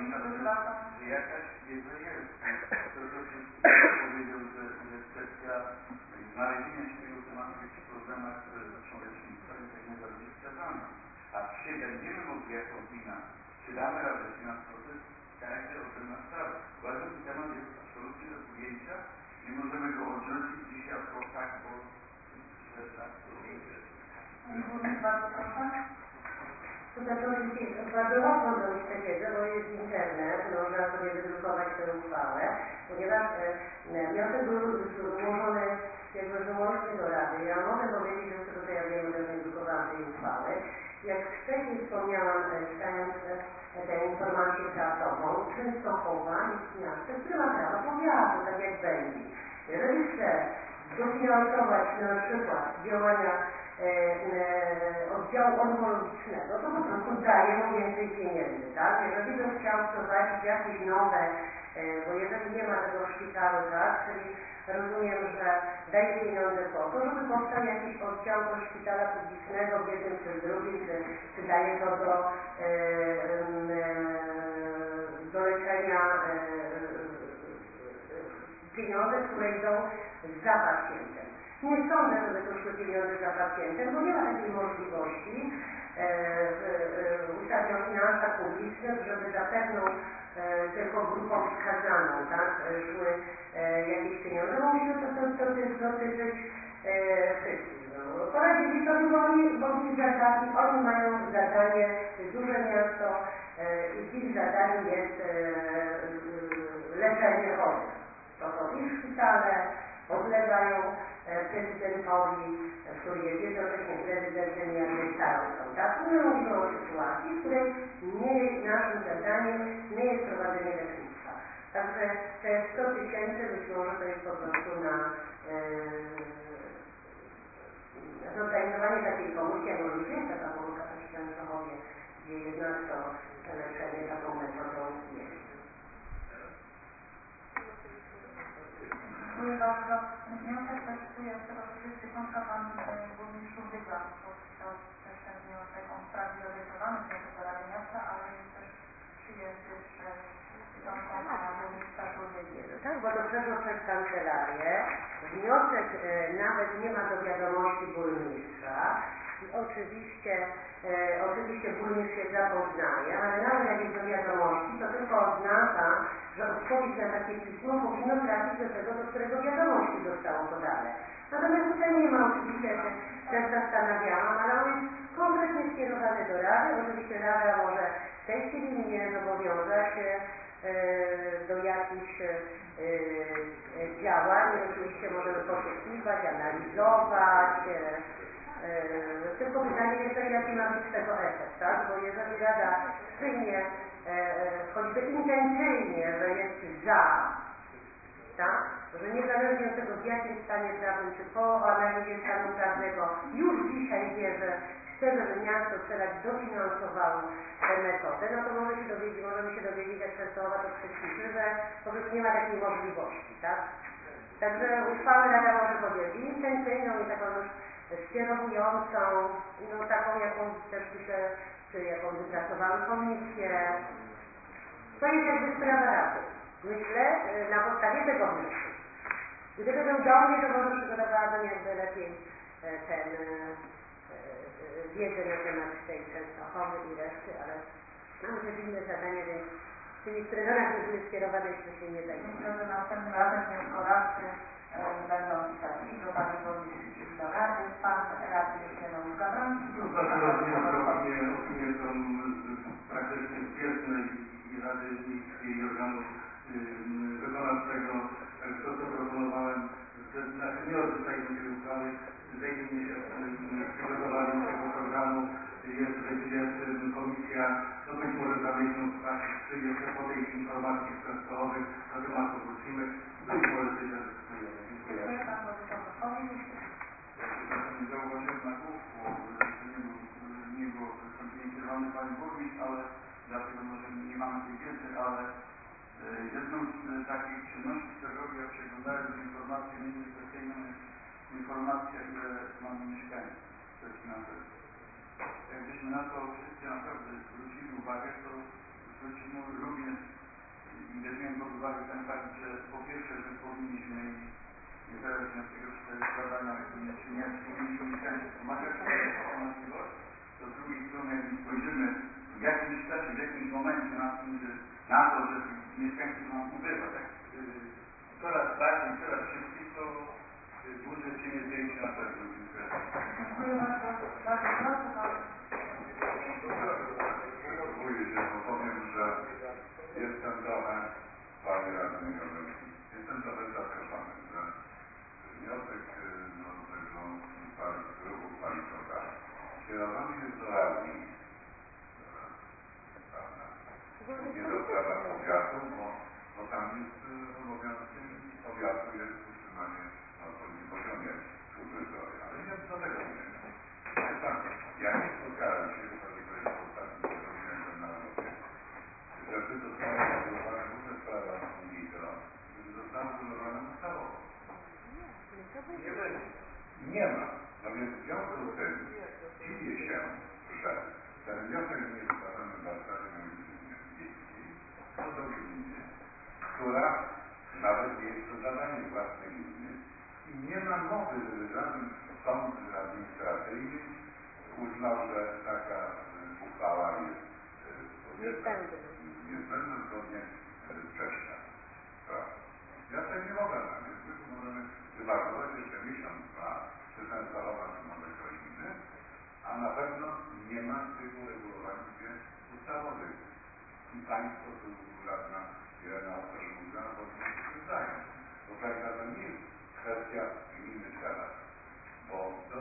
jakaś wiedza jest. To, co powiedział, że kwestia znalezienia się tego tematu w jakichś problemach społecznictwa jest jak najbardziej wskazana. A czy będziemy mogli jako gmina, czy damy radę finansowy, charakter odrębna sprawa. Uważam, że temat jest absolutnie do podjęcia. Nie możemy go odrzucić dzisiaj jako tak, bo że tak to jest. Bardzo proszę. Tutaj oczywiście jest bardzo łatwo zrobić tę wiedzę, bo jest internet, można sobie wydrukować tę uchwałę, ponieważ wniosek był złożony jakby wyłącznie do Rady. Ja mogę powiedzieć, że z tego co ja wiem, że nie drukowałam tej uchwały. Jak wcześniej wspomniałam, czytając tę informację prasową, Częstochowa jest miastem, które ma prawo powiatu, tak jak będzie. Jeżeli chce dofinansować na przykład działania oddziału onkologicznego, to po prostu daje mu więcej pieniędzy, tak? Jeżeli by chciał wprowadzić jakieś nowe, bo jeżeli nie ma tego w szpitalu, tak? Czyli rozumiem, że daje pieniądze po to, żeby powstał jakiś oddział do szpitala publicznego w jednym czy w drugim, czy daje to do leczenia pieniądze, które idą za pacjentem. Nie sądzę, żeby to szły pieniądze za pacjentem, bo nie ma takiej możliwości w ustawie o finansach publicznych, żeby za pewną tylko grupą wskazaną, tak, szły jakieś pieniądze, bo musi to dotyczyć wszystkich. Poradzili sobie, bo oni mają zadanie, duże miasto i ich zadaniem jest leczenie chorych. To są i szpitale, podlegają prezydentowi, który jest jednocześnie prezydentem i jakby starostą. Tak? My mówimy o sytuacji, w której naszym zadaniem nie jest prowadzenie lecznictwa. Także te 100 000 być może to jest po prostu na zorganizowanie takiej komórki, jak może być taka komórka też w Częstochowie, gdzie jednak to leczenie taką metodą jest. Dziękuję bardzo. Wniosek też czuję z tego, co się tysiąca pan burmistrz Rudyga podpisał też ten wniosek. On wprawdzie zadecydowane wniosek do Rady Miasta, ale jest też przyjęty przez tysiącą pana burmistrza Rudygi. Tak, bo to przeszło przez kancelarię. Wniosek nawet nie ma do wiadomości burmistrza. I oczywiście burmistrz się zapoznaje, ale nawet jak jest do wiadomości, to tylko oznacza, że odpowiedź na takie pismo powinno trafić do tego, do którego wiadomości zostało podane. Natomiast tutaj nie ma oczywiście, też zastanawiałam, ale on jest konkretnie skierowany do Rady. Oczywiście Rada może w tej chwili nie zobowiązać do jakichś działań. Oczywiście możemy poszukiwać, analizować, tylko pytanie jest takie, jaki ma być tego efekt, tak? Bo jeżeli Rada przyjmie choćby intencyjnie, że jest za, tak? Że niezależnie od tego, w jakim stanie prawnym, czy po analizie stanu prawnego, już dzisiaj wie, że chce, żeby miasto teraz dofinansowało tę metodę, no to możemy się dowiedzieć, jak Częstochowa to przeświczy, że po prostu nie ma takiej możliwości, tak? Także uchwałę Rada może podjąć intencyjną i taką już skierowującą, no taką, jaką też myślę, czy jaką wypracowały komisje. To jest jakby sprawa Rady. Myślę, na podstawie tego wniosku. Gdyby był do mnie, to może przygotowałabym jakby lepiej wiedzę na temat tej Częstochowy i reszty, ale mam też inne zadania, więc tymi, które do nas były skierowane, jeszcze się nie zajmę. Myślę, że następnym razem wnioskodawcy będą pisać i do Pani Burmistrz, i do Rady. Pan Radny Janeusz Gawroński. To znaczy rozumiem, że opinie są praktycznie zbieżne i Rady Miejskiej i organów wykonawczego. To, co proponowałem, nie odrzucajmy tej uchwały, zajmijmy się przygotowaniem tego programu. Jest komisja, no być może za miesiąc jeszcze po tej informacji wstępowych na temat wrócimy, być może coś zadyskutujemy. Dziękuję. Nie zauważyłem na główku, nie było kierowany Pani Burmistrz, ale dlatego może nie mamy tej wiedzy, ale jedną z takich czynności, które robię, jak przeglądając informacje międzysekcyjne, jest informacja, ile mamy mieszkańców, to jest finansowe. Jakbyśmy na to wszyscy naprawdę zwrócili uwagę, to zwrócimy również i weźmiemy pod uwagę ten fakt, że po pierwsze, że powinniśmy niezależnie od tego, czy to jest badania, czy nie, powinniśmy mieszkańców pomagać, taką możliwość. To z drugiej strony, jak spojrzymy w jakimś czasie, w jakimś momencie na to, że mieszkańców nam ubywa, tak coraz bardziej, coraz szybciej, to budżet się nie zwiększy na pewno. Dziękuję bardzo. Bardzo proszę Pan. Pozwolę się, bo powiem, że jestem trochę, Panie Radny Gawroński, jestem trochę zaskoczony, że wniosek do tego ruchu Palikota kierowany jest do Rady, prawda, nie do prawa powiatu, bo tam jest obowiązkiem powiatu jest utrzymanie na odpowiednim poziomie służby zdrowia, ale nie do tego nie. Ja nie spotkałem się, to jest ostatni, co robiłem na robocie, żeby zostały regulowane różne sprawy inwitro, żeby zostały regulowane ustawowo. Nie ma. No więc w związku z tym dziwię się, że ten wniosek nie jest zgłoszony w Warszawie na ulicy Miejskiej, co do gminy, która nawet nie jest to zadanie własnej gminy i nie ma mowy, żeby żaden sąd administracyjny uznał, że taka uchwała jest niezbędna zgodnie z przepisem. Ja sobie nie mogę na niestety możemy wymarkować jeszcze miesiąc, dwa, czy Częstochowa, czy może ktoś inny, a na pewno nie ma tych uregulowań ustawowych. I Państwo tu radna Irena też mówiła, bo się zdają. Bo tak to nie jest kwestia gminy teraz, bo do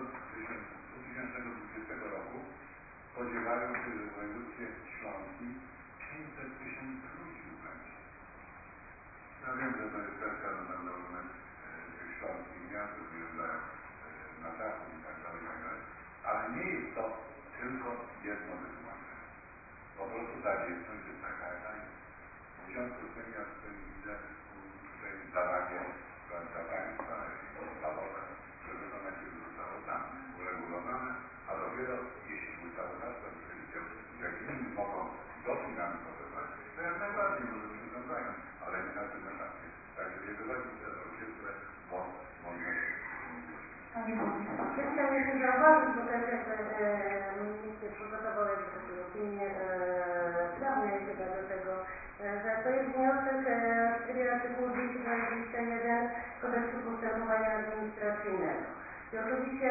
2020 roku spodziewają się, że w województwie śląskim 500 000 ludzi będzie. Ja wiem, że to jest kwestia, że będą różne tych śląskich miast, wyjeżdżają na zachód i tak dalej, ale nie jest to tylko jedno wytłumaczenie. Po prostu ta dzietność jest taka, jaka jest. W związku z tym ja tutaj widzę tutaj zadanie dla państwa ustawowe, żeby to najpierw zostało tam uregulowane, a dopiero jeśli ustawodawca stwierdzi, że gminy mogą dofinansowywać, to jak najbardziej może się zająć, ale nie na tym etapie. Także nie wychodzi te orkiestre, bo można się Chciałam jeszcze zauważyć, bo też jakby nikt nie przygotował jakby takiej opinii prawnej chyba do tego, że to jest wniosek w trybie artykułu 221 Kodeksu Postępowania Administracyjnego. I oczywiście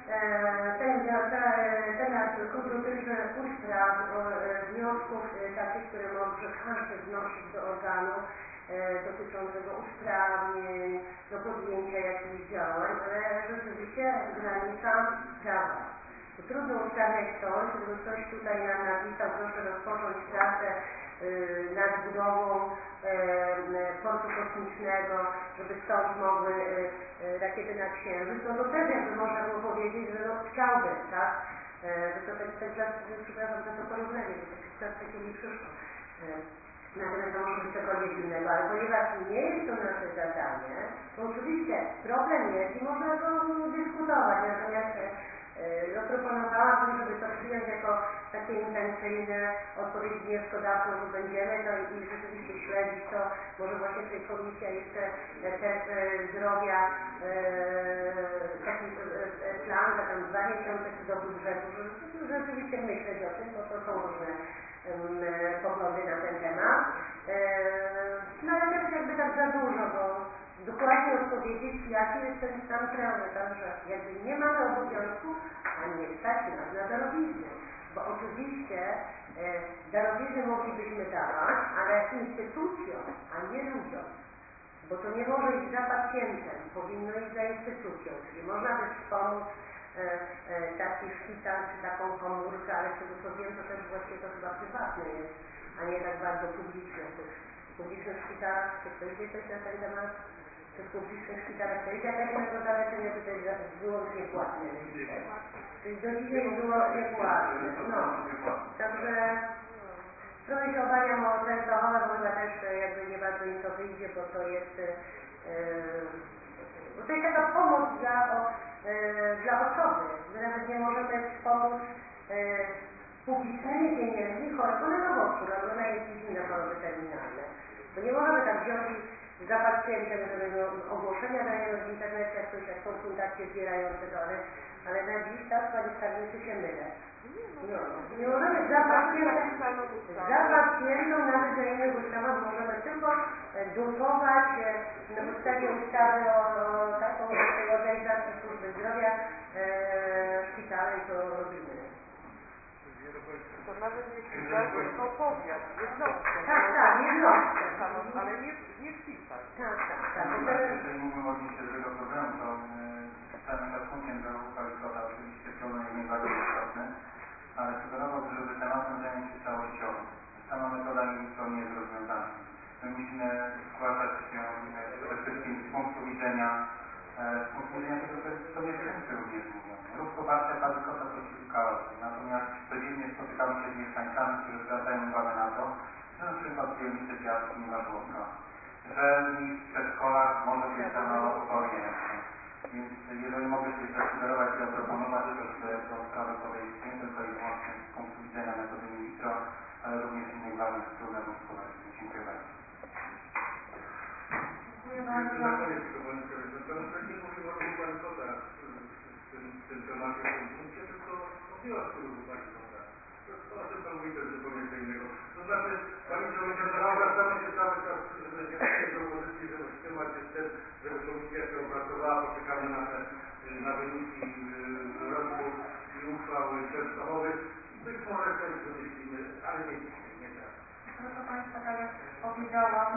ten artykuł dotyczy uspraw, wniosków takich, które może każdy wnosić do organu dotyczącego usprawnień, do podjęcia jakichś działań, ale rzeczywiście granica prawa. Trudno ustawiać coś, gdyby ktoś tutaj nam napisał, proszę rozpocząć pracę nad budową portu kosmicznego, żeby stąd mogły rakiety na Księżyc, no to też jakby można było powiedzieć, że no chciałby, tak? Że to ten czas, przepraszam za to porównanie, bo taki czas takiego nie przyszło. Natomiast to może być cokolwiek innego, ale ponieważ nie jest to nasze zadanie, to oczywiście problem jest i można go dyskutować, natomiast proponowałabym, żeby to przyjąć jako takie intencyjne odpowiedź wnioskodawcą, że będziemy to i rzeczywiście śledzić to, może właśnie tutaj komisja jeszcze też zdrowia taki plan, że tam 2 miesiące do budżetu, żeby rzeczywiście myśleć o tym, bo to są różne poglądy na ten temat. No ale też jakby tak za dużo, bo dokładnie odpowiedzieć, jaki jest ten stan prawy, także jakby nie mamy obowiązku, a nie stać nas na darowizny, bo oczywiście darowizny moglibyśmy dawać, ale instytucjom, a nie ludziom, bo to nie może iść za pacjentem, powinno iść za instytucją, czyli można by wspomóc taki szpital czy taką komórkę, ale z tego co wiem, to też właśnie to chyba prywatne jest, a nie tak bardzo publiczne. W publicznych szpitalach, czy ktoś wie coś na ten temat? Czy w publicznych szpitalach to jest jakaś nagroda leczenia, czy to jest wyłącznie płatne? Czyli do dzisiaj wyłącznie płatne. No, także trochę się obawiam o Częstochowa, bo chyba też jakby nie bardzo im to wyjdzie, bo to jest taka pomoc dla osoby. My nawet nie możemy wspomóc publicznymi pieniędzmi chorego na nowotwór albo na jakieś inne choroby terminalne. Bo nie możemy tak wziąć i za pacjentem, żeby ogłoszenia dajemy w internecie, jak ktoś jak konsultacje zbierające to, ale na dziś tak, Pani Skarbnicy się mylę. No, nie możemy za pacjentem nawet za innych ustawach możemy tylko dotować na podstawie ustawy o taką organizacji służby zdrowia szpitale i to robimy. To nawet nie szpital, tylko powiat, jednostka. Tak, jednostka. Ale nie szpital. Tak. Jeżeli mógłbym odnieść się do tego problemu, to z całym szacunkiem do uchwały Kota, oczywiście pełno jak najbardziej istotny, ale sugerowałbym, żeby tematem zająć się całościowo. Sama metoda to nie jest rozwiązanie. My musimy zgłaszać się przede wszystkim z punktu widzenia tego, co mieszkańcy również mówią. Ruch poparcia Pani Kota to jest chaos. Natomiast codziennie spotykamy się z mieszkańcami, którzy zwracają uwagę na to, że na przykład w dzielnicy Piastów nie ma żłobka, że w nich w przedszkolach może być za mało opory jeszcze. Więc jeżeli mogę coś zasugerować i zaproponować, to żeby tą sprawę podejść nie tylko i wyłącznie z punktu widzenia metody in vitro, ale również innych ważnych problemów społecznych. Dziękuję bardzo. Jeszcze na koniec tylko Pani Przewodnicząca, tak nie mówił o ruchu Pani Kota w tym temacie, w tym punkcie, tylko o wniosku ruchu Pani Kota. O tym Pan mówi też zupełnie co innego. To znaczy, Pani Przewodnicząca, zwracamy się cały czas z propozycji, żeby wstrzymać się z tym, żeby komisja się opracowała, poczekamy na wyniki rozmów i uchwał częstochowych. Być może coś wymyślimy, ale nie dzisiaj, nie teraz. Proszę Państwa, tak jak powiedziałam,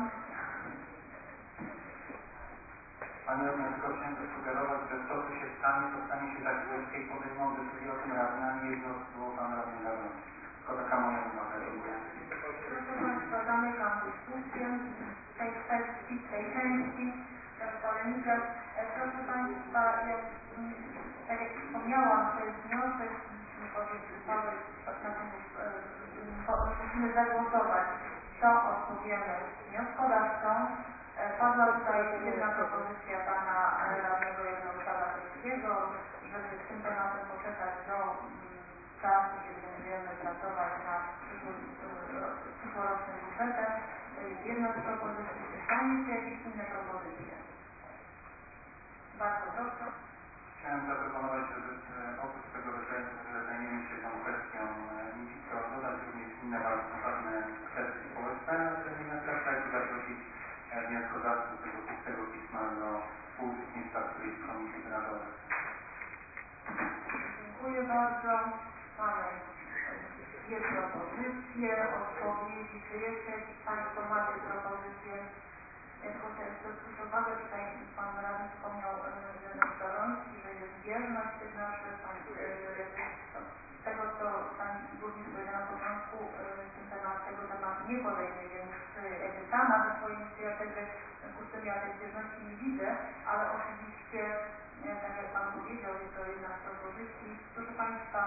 Pani Radna, tylko chciałem zasugerować, że to, co się stanie się tak, że jeśli podejmą decyzję o tym radni, a nie jednostwo Pan Radny Gawroński. Tylko taka moja uwaga, dziękuję. proszę Państwa, zamykam dyskusję w tej kwestii, w tej części, tę polemikę. Proszę Państwa, tak jak wspomniałam, to jest wniosek, musimy podjąć uchwałę, musimy zagłosować, co odpowiemy wnioskodawcom. Padła tutaj jedna propozycja Pana Radnego Janusza Batyńskiego, żeby z tym tematem poczekać do czasu, kiedy będziemy pracować nad przyszłorocznym budżetem. To jest jedna z propozycji. Czy są jeszcze jakieś inne propozycje? Bardzo proszę. Chciałem zaproponować, żeby oprócz tego, że zajmiemy się tą kwestią in vitro, dodać również inne bardzo ważne kwestie społeczne, a że nie na trakcie zaprosić wnioskodawców tego pustego pisma do współuczestnictwa, który jest w Komisji Branżowej. Dziękuję bardzo. Mamy dwie propozycje, odpowiedzi. Czy jeszcze Państwo macie propozycje? Ja tylko chcę zwrócić uwagę, tutaj Pan Radny wspomniał Gawroński, że jest bieżność tych naszych, z tego co Pani Burmistrz powiedziała na początku, tego tematu nie podejmie, więc jakby sama ze swojej inicjatywy, w związku z tym ja tej bieżności nie widzę, ale oczywiście, tak jak Pan powiedział, jest to jedna z propozycji. Proszę Państwa,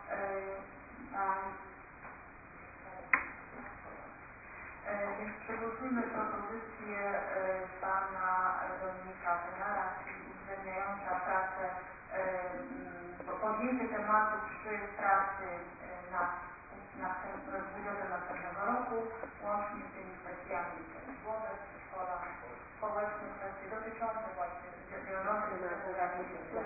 więc przegłosujmy propozycję Pana Dominika Penara, czyli uwzględniająca pracę, podjęcie tematu przy pracy nad budżetem następnego roku, łącznie z tymi kwestiami złożek, przedszkola, społeczne kwestie dotyczące właśnie wiążących z regulacją.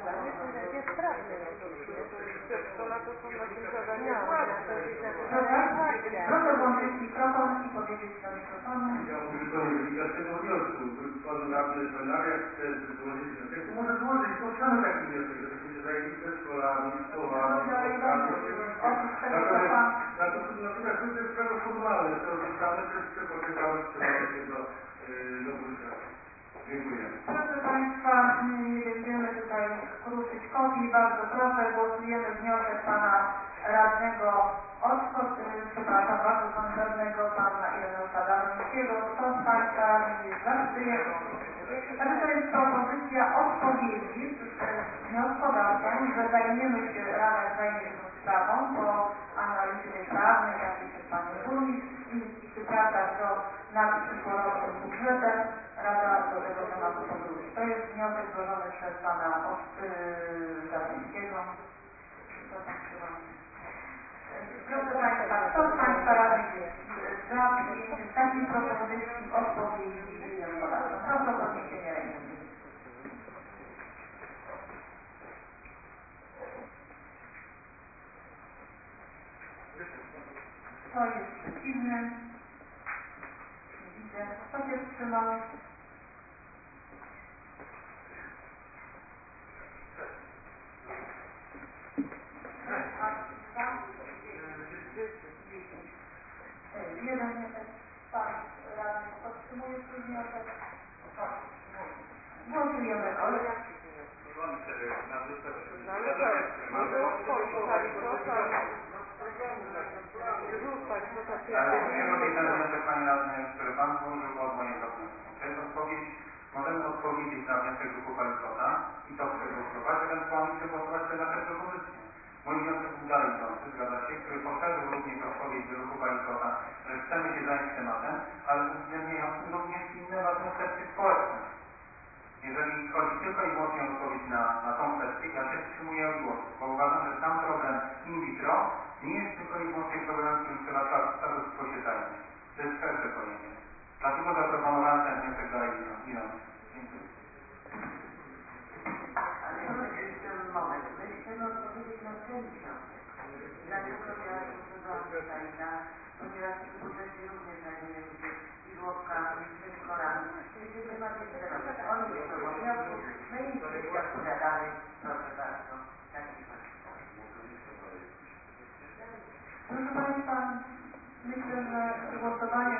Proszę włączyć mikrofon i powiedzieć do mikrofonu. Ja mówię, to nie wynika z tego wniosku. Pan radny Benaria chce złożyć wniosek, to może złożyć, to same taki wniosek, żebyśmy się zajęli przedszkolami, szkołami, natomiast to jest sprawa formalna, to odrzucamy, to jest przepoczekamy, sprzedamy się do Brukseli. Dziękuję. Proszę Państwa, nie będziemy tutaj kruszyć kopii. Bardzo proszę, głosujemy wniosek Pana Radnego przepraszam bardzo, Pana Radnego, Pana Ireneusza Gawrońskiego. Kto z Państwa radnych jest za przyjęciem? Także to jest propozycja odpowiedzi wnioskodawcom, że Rada zajmie się tą sprawą po analizie tej prawnej, jakiej przez Panią Burmistrz i przy pracach nad przyszłorocznym budżetem Rada do tego tematu powróci. To jest wniosek złożony przez Pana Gapińskiego. Proszę Państwa, kto z Państwa radnych jest za przyjęciem takiej propozycji odpowiedzi wnioskodawcom? Proszę o podniesienie ręki. Kto jest przeciwny? Nie widzę. Kto się wstrzymał? Jeden Pan Radny podtrzymuje swój wniosek. Głosujemy. Ale przyjmuję ten wniosek, Panie Radny, który Pan złożył od mojego wniosku. To jest odpowiedź, możemy odpowiedzieć na wniosek Ruchu Palikota i to przegłosować, ewentualnie przegłosować te nasze propozycje. Mój wniosek był dalej idący, zgadza się, który poszerzył również odpowiedź do Ruchu Palikota, że chcemy się zająć tematem, ale uwzględniającym również inne ważne kwestie społeczne. Jeżeli chodzi tylko i wyłącznie o odpowiedź na tą kwestię, ja się wstrzymuję od głosu, bo uważam, że sam problem in vitro nie jest tylko i wyłącznie problemem, którym trzeba status quo się zająć. To jest szersze pojęcie. Dlatego zaproponowałem ten wniosek dalej idący. Dziękuję. Ale jeszcze moment, my chcemy odpowiedzieć na ten wniosek. Dlaczego ja głosowałam tutaj na, ponieważ w budżecie również zajmujemy się i żłobkami, i przedszkolami. Przecież temat jest szeroki. On jest do wniosku, my im wszyscy odpowiadamy, proszę bardzo, taki właśnie. Proszę Państwa, myślę, że głosowanie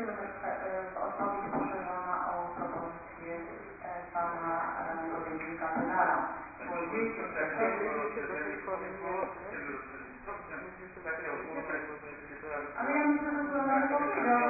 Będziemy też w odpowiedzi poszerzona o propozycję pana radnego Wojciecha Penala. Było 10 ale ja myślę, że to mamy powiedział.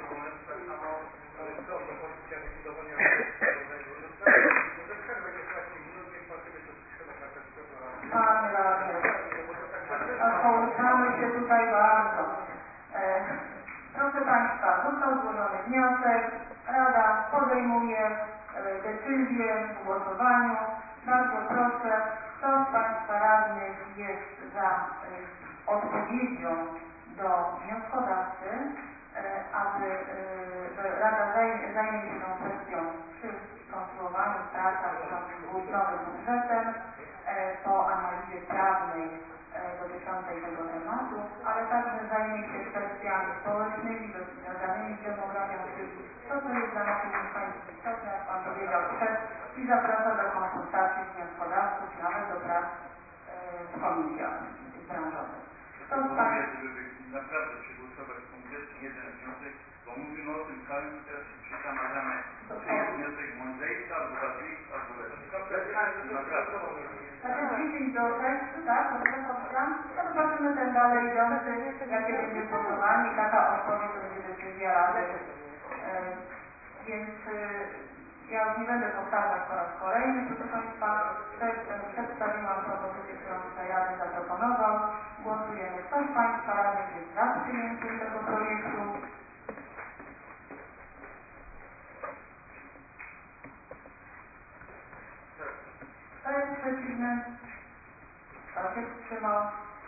Panie radny, połączamy się tutaj bardzo. Proszę Państwa, został złożony wniosek, Rada podejmuje decyzję w głosowaniu. Bardzo proszę, kto z Państwa radnych jest za odpowiedzią do wnioskodawcy, aby Rada zajmie się tą kwestią przy konstruowaniu pracach nad nowym budżetem, po analizie prawnej dotyczącej tego tematu, ale także zajmie się kwestiami społecznymi, związanymi z demografią, czyli to, co jest dla naszych mieszkańców istotne, jak Pan powiedział, i zaprasza do konsultacji z wnioskodawców, nawet do prac w komisjach branżowych. To naprawdę przegłosować konkretnie jeden wniosek, bo mówimy o tym całym, teraz się przekamarzamy, czy jest wniosek mądrzejszy, albo ważniejszy, albo lepszy. Naprawdę. Znaczy bliżej do tekstu, tak? Dobrze powiedziałam? No zobaczymy ten dalej idący, jakie będzie głosowanie i taka odpowiedź to będzie decyzja Rady. Więc ja już nie będę powtarzać po raz kolejny, proszę Państwa, przedstawiłam propozycję, którą tutaj Rady zaproponował. Głosujemy. Kto z Państwa radnych jest za przyjęciem tego projektu? Kto jest przeciwny? Kto się wstrzymał?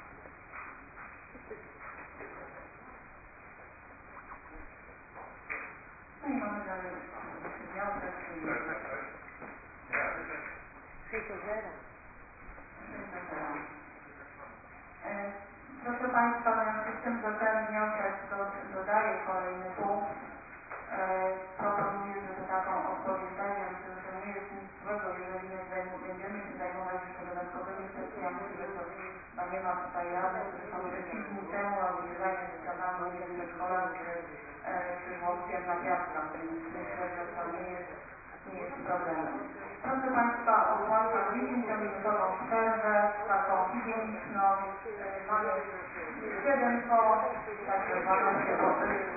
No i mamy dalej wniosek. 6-0. Proszę Państwa, w związku z tym, że ten wniosek dodaje kolejny punkt, proponuję, żeby taką odpowiedź dać. Ja myślę, że to nie jest nic złego, jeżeli nie będziemy się zajmować jeszcze dodatkowymi kwestiami, że to chyba nie ma tutaj radnych, którzy są przeciwni temu, aby się zająć sprawami, nie wiem, przedszkola czy żłobkiem na Piastkach, więc myślę, że to nie jest problemem. Proszę Państwa, ogłaszam 10-minutową przerwę, taką higieniczną. Mamy 7 po, także możemy się poprosić.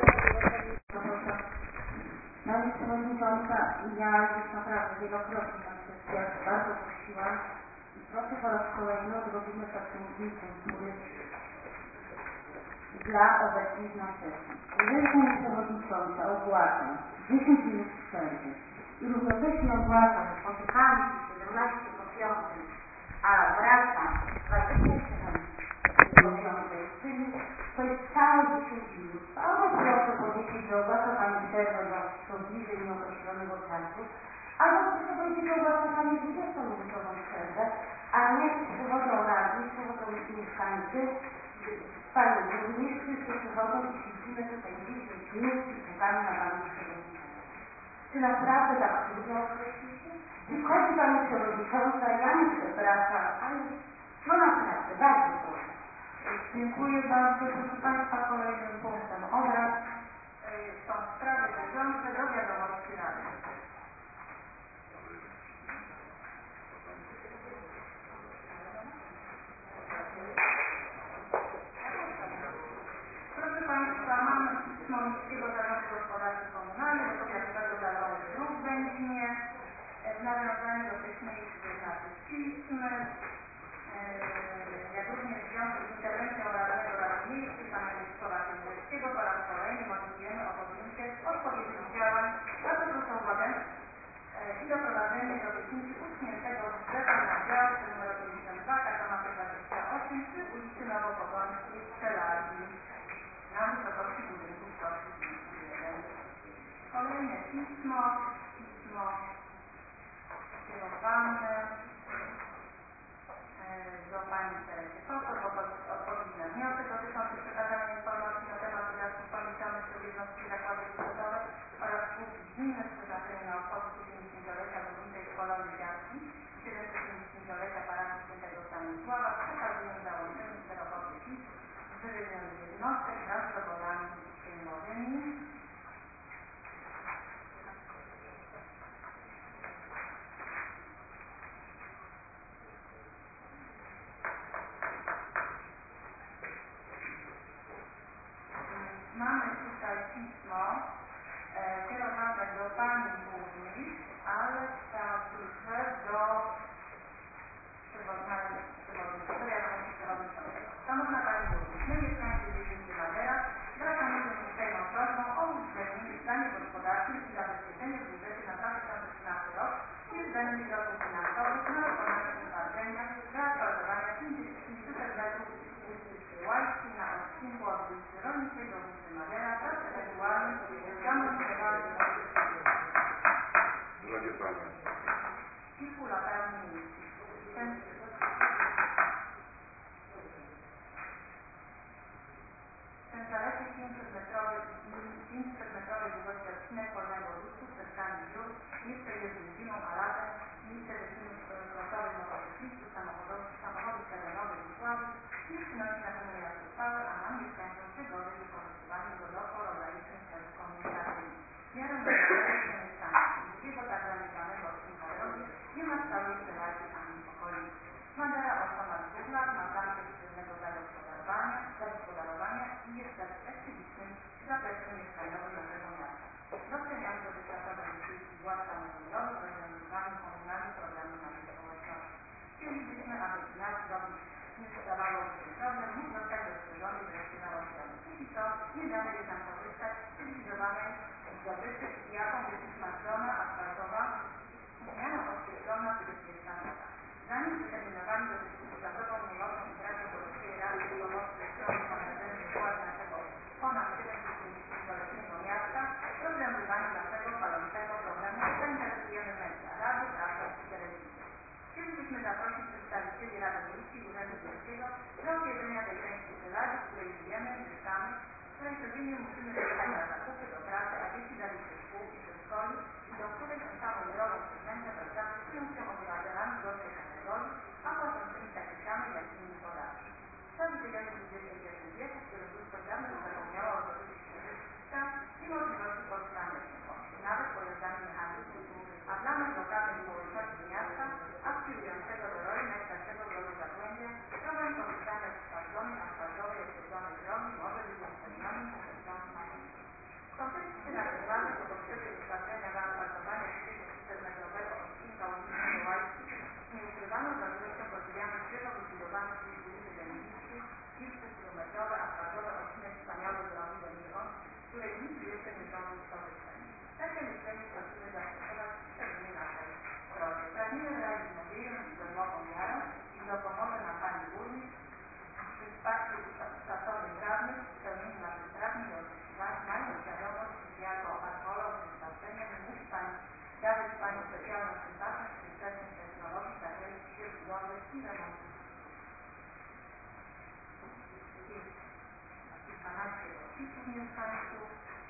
Pani Przewodnicząca, ja już naprawdę wielokrotnie na kwestiach bardzo prosiłam i proszę po raz kolejny odrobinę szacunku kultury dla obecnych na sesji. Jeżeli Pani Przewodnicząca ogłasza 10 minut przerwy i równocześnie ogłasza, że spotykamy się 17 po 5, a wraca 27 po 5, czyli to jest całe 10 minut. Albo proszę powiedzieć, że ogłasza Pani przerwę do bliżej nieokreślonego czasu, albo proszę powiedzieć, że ogłasza Pani 20-minutową przerwę, a nie przychodzą radni, przychodzą mieszkańcy, Panie burmistrzu, się przychodzą i siedzimy tutaj 10 minut i czekamy na Pani Przewodniczącą. Czy naprawdę tak trudno określicie? Wychodzi Pani Przewodnicząca, ja nie przepraszam, ale no naprawdę, bardzo proszę. Dziękuję bardzo. Proszę Państwa, kolejnym punktem obrad są sprawy bieżące do wiadomości Rady. Proszę Państwa, mamy pismo Miejskiego Zarządu Gospodarki Komunalnej do Powiatowego Zarządu Dróg w Będzinie w nawiązaniu do wcześniejszych naszych pism, jak również w związku z interwencją radnego Rady Miejskiej pana Wiesława Kędzierskiego po raz kolejny motivujemy o podjęcie odpowiednich działań. Bardzo proszę o uwagę i doprowadzenie do techniki uśniętego budżetu na działce nr 52, katomaty 28 przy ulicy Nowopogońskiej w Czeladni na wysokości budynku 131. Kolejne pismo kierowane do Pani Teresy Kotor, odpowiedzi na wniosek dotyczący przekazania informacji na temat wydatków poniesionych przez jednostki zakłady budżetowe oraz spółki gminne z przeznaczeniem na obchody 70-lecia Górniczej Szkoły Olimpijskiej i 750-lecia parafii Świętego Stanisława, przekazują załączenie czterokopie PIS z wyżynionych jednostek wraz z dowodami sejmowymi. kierowane do Pani Burmistrz, ale także do przewodniczącego. Szanowna Pani Burmistrz, my mieszkańcy dzielnicy Madera zwracamy się z uprzejmą prośbą o uwzględnienie w stanie gospodarczym i zabezpieczenie w budżecie na 2013 rok niezbędnych środków finansowych na wykonanie wyważenia zaasfaltowania 500 metrów ulicy Łańskiej na odcinku od ulicy Rolniczej do ulicy Madera wraz z ewentualnym zamontowaniem Drogie Panie, kilku latarni miejskich. Ten zaledwie 500-metrowej długości odcinek polnego listu z setkami dziur, jeszcze jednym zimą, a latem miejsce wyczynu krosowych motocyklistów, samochodów terenowych i słabych nie przynosi na pewno jak uchwały, a nam mieszkańcom przygody w wykorzystywaniu go do prologaricznych celów komunikacyjnych. Miarą na mieszkańców drugiego tak zaniedbanego odcinka drogi nie ma stałej relacji ani pokoju. Madera od ponad 2 lat ma plan efektywnego zagospodarowania i jest specyficznym zaplecem mieszkaniowym naszego miasta. Doceniamy dotychczasowe wysiłki władz samorządowych w rozwiązywaniu komunalnych problemów naszej społeczności. Chcielibyśmy, aby miast zrobić nie sprzedawało się problem, mógł zostać dostrzeżony wreszcie nałożony. Jeśli to nie da się nam korzystać z cywilizowanej zdobyczy, jaką jest smażona, asfaltowa, zmiana podkreślona, bezpieczna droga. Zanim zdeterminowali do dyskusji czasową niemocą i braku Polskiej Rady i pomocy ze strony kompetencji władzy naszego ponad 750-letniego miasta, rozwiązywanie naszego palącego problemu zainteresujemy media, rady, prasę i telewizję. Chcielibyśmy zaprosić przedstawicieli Rady Miejskiej Urzędu Miejskiego do odwiedzenia tej części Rady, w której żyjemy, mieszkamy, w której codziennie musimy wyjechać na zakupy do pracy, a dzieci dali się szkół i przedszkoli i do której tą samą drogą przez mękę Warszawy czują się obywatelami gorszej kategorii, a płacącymi takie same jak inni podatki. To żyjemy w XXI wieku, w którym ludzkość dawno już zapomniała o zdobyciu środowiska i możliwości poruszania się nawet pojazdami mechanicznymi, a dla nas lokalnej społeczności miasta, aspirującego do roli najstarszego grodu Zagłębia, problem korzystania z twarzonej, asfaltowej, oświetlonej drogi może być uwzględniony przez sąd maryjny. W kontekście naszej uwagi do potrzeby usprawnienia zaasfaltowania 500-metrowego odcinka ulicy Mikołajskiej z nieukrywaną zazdrością podziwiamy świeżo wybudowany przy ulicy Dębickiej 500-kilometrowy asfaltowy odcinek wspaniałej drogi do Niego, której nigdy jeszcze nie zdążył skorzystać. Takie myślenie prosimy zastosować w szczególnie naszej prośbie. Pragniemy wyrazić nadzieję i głęboką wiarę, iż dopomoże nam Pani Burmistrz przy wsparciu szacownych radnych w spełnieniu naszych pragnień i oczekiwań, mając świadomość, iż jako archeolog z wykształcenia musi Pani darzyć Panią specjalną sympatią współczesnych technologii w zakresie świat budowy i remontu. Jest kilkanaście podpisów mieszkańców.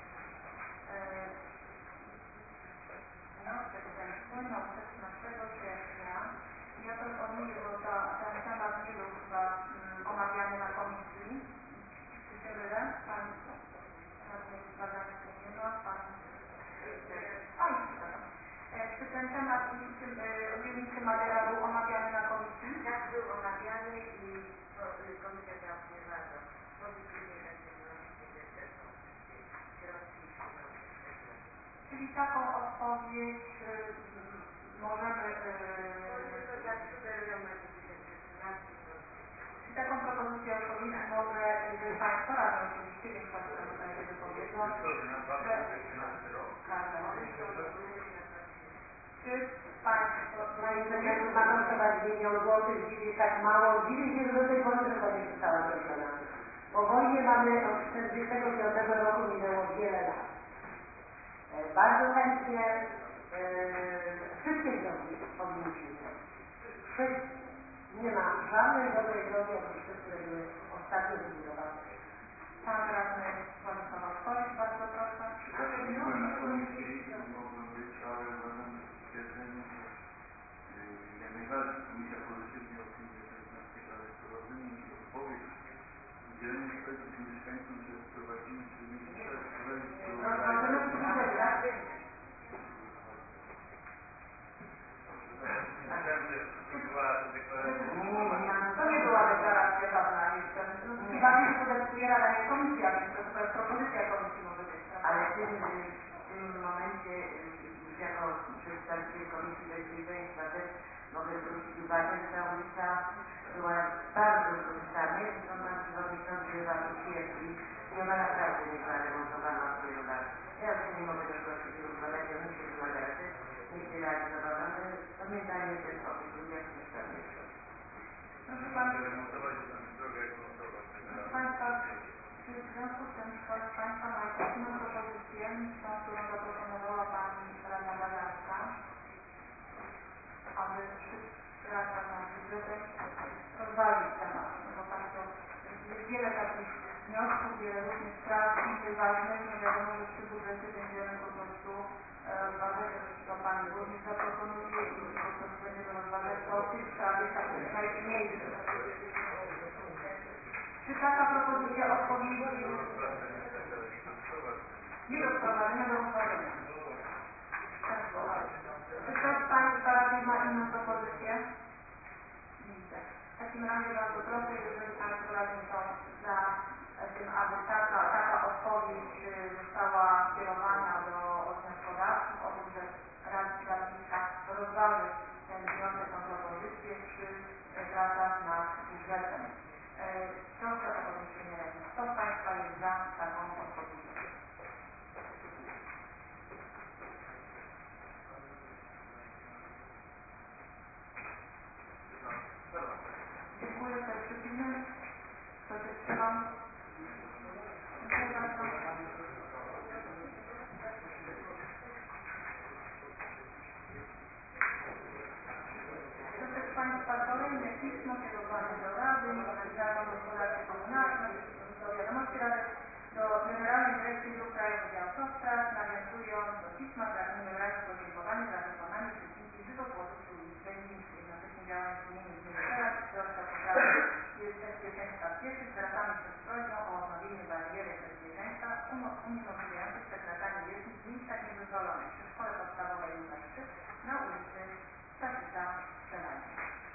Wniosek ten wpłynął 16 sierpnia. Ja to odmówię, bo ten temat nie był chyba omawiany na komisji. Czy się mylę? Pani radnej Badańskiej nie ma. Pani... Czy ten temat dzielnicy Madera był omawiany na komisji? Tak, był omawiany i komisja zaopiniowała go pozytywnie, także wnosi, że te są środki Czyli taką odpowiedź możemy... Czyli taką propozycję odpowiedzi może Państwo Rada oczywiście, więc Państwo tutaj wypowiedzą. Czy Państwo... Moim zdaniem ma kosztować 1 000 000 złotych, dziwi tak mało. Dziwię się, że do tej pory tylko nie została zrobiona. Po wojnie mamy od 1945 roku minęło wiele lat. Bardzo chętnie wszystkie drogi powinniśmy zrobić. Wszystkie. Nie ma żadnej dobrej drogi oprócz tych, które były ostatnio wybudowane. Pan radny Władysław Otworek, bardzo proszę. Ja nie byłem na komisji, mogłem być, ale uważam stwierdzenie, że jak najbardziej komisja pozytywnie opiniuje ten wniosek, ale wprowadzenie i odpowiedź udzielenie kwestii mieszkańcom, że wprowadzimy czy nie To nie była deklaracja żadna jeszcze. Chyba nie, że to decyduje Rada, nie komisja, więc to jest propozycja komisji może być. Ale tym momencie jako przedstawiciel Komisji Bezpieczeństwa też mogę zwrócić uwagę, że ta ulica była bardzo wykorzystana. Zresztą pan przewodniczący chyba potwierdzi i ona naprawdę nie była remontowana od wielu lat. Ja już nie mogę prosić o rozmawiać, ja muszę wymagać, że nie się realizowała, ale pamiętajmy też o tych ludziach mieszkanych. Proszę Państwa, czy w związku z tym ktoś z Państwa ma jakąś inną propozycję niż tą, którą zaproponowała Pani Radna Badarska, aby Rada na budżetem rozważyć temat, bo Państwo jest wiele takich wniosków, wiele różnych spraw, i ważnych, no wiadomo, że przy budżecie będziemy po prostu rozważać, co Pani Burmistrz zaproponuje i po prostu będziemy rozważać to w tych sprawie takich najmniejszych. Czy taka propozycja odpowiedzi nie rozprowadzenia do rozważenia? Czy ktoś z Państwa ma inną propozycję? Widzę. W takim razie bardzo proszę, jeżeli Państwo radni są za tym, aby taka odpowiedź została skierowana do wnioskodawców o tym, że radnica rozważy ten wniosek, tę propozycję przy pracach nad budżetem. Proszę o podniesienie ręki. Kto z Państwa jest za taką odpowiedzią? Dziękuję. Kto jest przeciwny? Kto się wstrzymał? Dziękuję bardzo. Proszę Państwa, kolejne pismo kierowane do Rady, Organizacji Gospodarki Komunalnej, do wiadomości Rady, do Generalnej Dyrekcji Dróg Krajowych i Autostrad, nawiązując do pisma pragniemy wyrazić podziękowanie za wykonanie przez nich żywopłotu przy ulicy Będzińskiej. Jednocześnie działania w imieniu dyrektora Środka Poprawy Bezpieczeństwa Pieszych zwracamy się z prośbą o odnowienie bariery bezpieczeństwa uniemożliwiających przekraczanie jezdni w miejscach niedozwolonych przy Szkole Podstawowej nr 3 na ulicy Stasisa Strzelańca.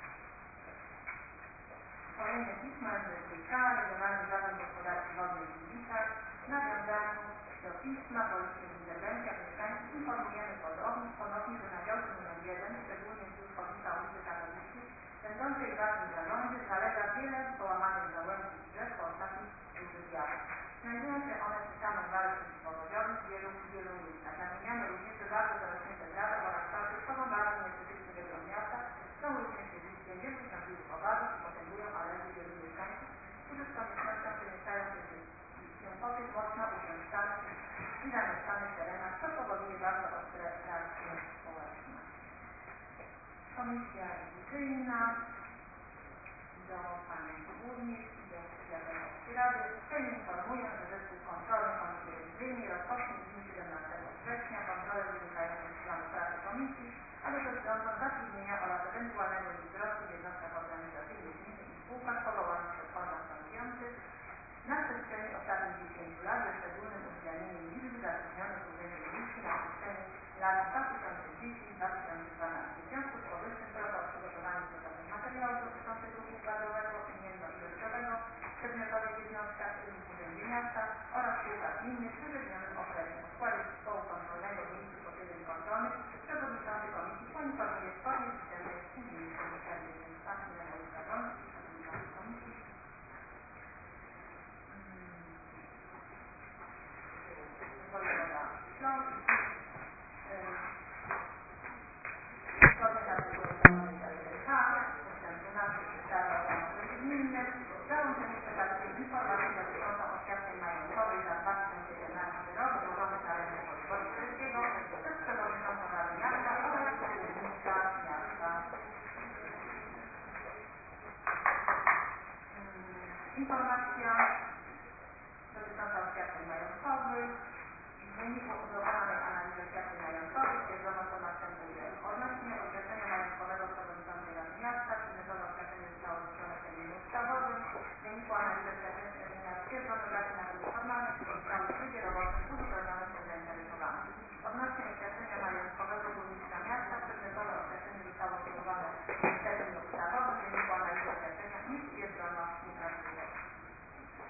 Kolejne pismo NZK, Regionalny Zarząd Gospodarki Wodnej w Gliwicach, w nawiązaniu do pisma Policji w interwencjach mieszkańców informujemy ponownie, że na działce nr 1, szczególnie wzdłuż chodnika ulicy Katolickiej, będącej w Waszym zarządzie, zalega wiele połamanych gałęzi i drzew po ostatnich dużych wiatrach. Znajdują się one przy samym wale przeciwpowodziowym w wielu miejscach. Namieniamy również, że bardzo zarośnięte drzewa oraz kształty wchodzą bardzo niebezpiecznie w region miasta, są również siedliskiem wielu wrażliwych owadów i potęgują alergię wielu mieszkańców, którzy z koniecznością przemieszczają się po tych mocno uczęszczanych i zamieszkanych terenach, co powoduje bardzo ostre reakcje społeczne. Komisja rewizyjna do Pani Burmistrz i do wiadomości Rady. Uprzejmie informuję, że zespół kontrolny Komisji Rewizyjnej rozpocznie w dniu 17 września kontrolę wynikającą z planu pracy Komisji, ale dotyczącą zatrudnienia oraz ewentualnego wzrostu w jednostkach organizacyjnych gminy i spółkach powołanych przez organ stanowiący na przestrzeni ostatnich 10 lat, ze szczególnym uwzględnieniem liczby zatrudnionych w Urzędzie Miejskim na przestrzeni lat 2010-2012. W związku z powyższym proszę o przygotowanie stosownych materiałów dotyczących ruchu składowego, imienno-ilościowego w przedmiotowych jednostkach, w tym w Urzędzie Miasta oraz spółkach gminnych w wyżynionym okresie. W składzie zespołu kontrolnego w miejscu posiedzeń kontrolnych przewodniczący komisji poinformuje w formie pisemnej w późniejszym terminie. Pan Michał Gawroński, przewodniczący komisji. Wojewoda Śląski. Zgodnie z artykułem 5 ust. 12 ustawy o samorządzie gminnym załączenie przekazuje informację dotyczącą oświadczeń majątkowych za 2017 rok złożonych na ręce wojewody śląskiego przez przewodniczącą Rady Miasta oraz burmistrza miasta. Informacja dotycząca oświadczeń majątkowych. W wyniku dokonanej analizy oświadczeń majątkowych stwierdzono, co następuje. Odnośnie oświadczenia majątkowego przewodniczącej Rady Miasta przedmiotowe oświadczenie zostało złożone w terminie ustawowym. W wyniku analizy oświadczenia stwierdzono braki natury formalnej, które zostały w trybie roboczym uzupełnione przez zainteresowanych. Odnośnie oświadczenia majątkowego burmistrza miasta przedmiotowe oświadczenie zostało złożone w terminie ustawowym. W wyniku analizy oświadczenia nie stwierdzono nieprawidłowości.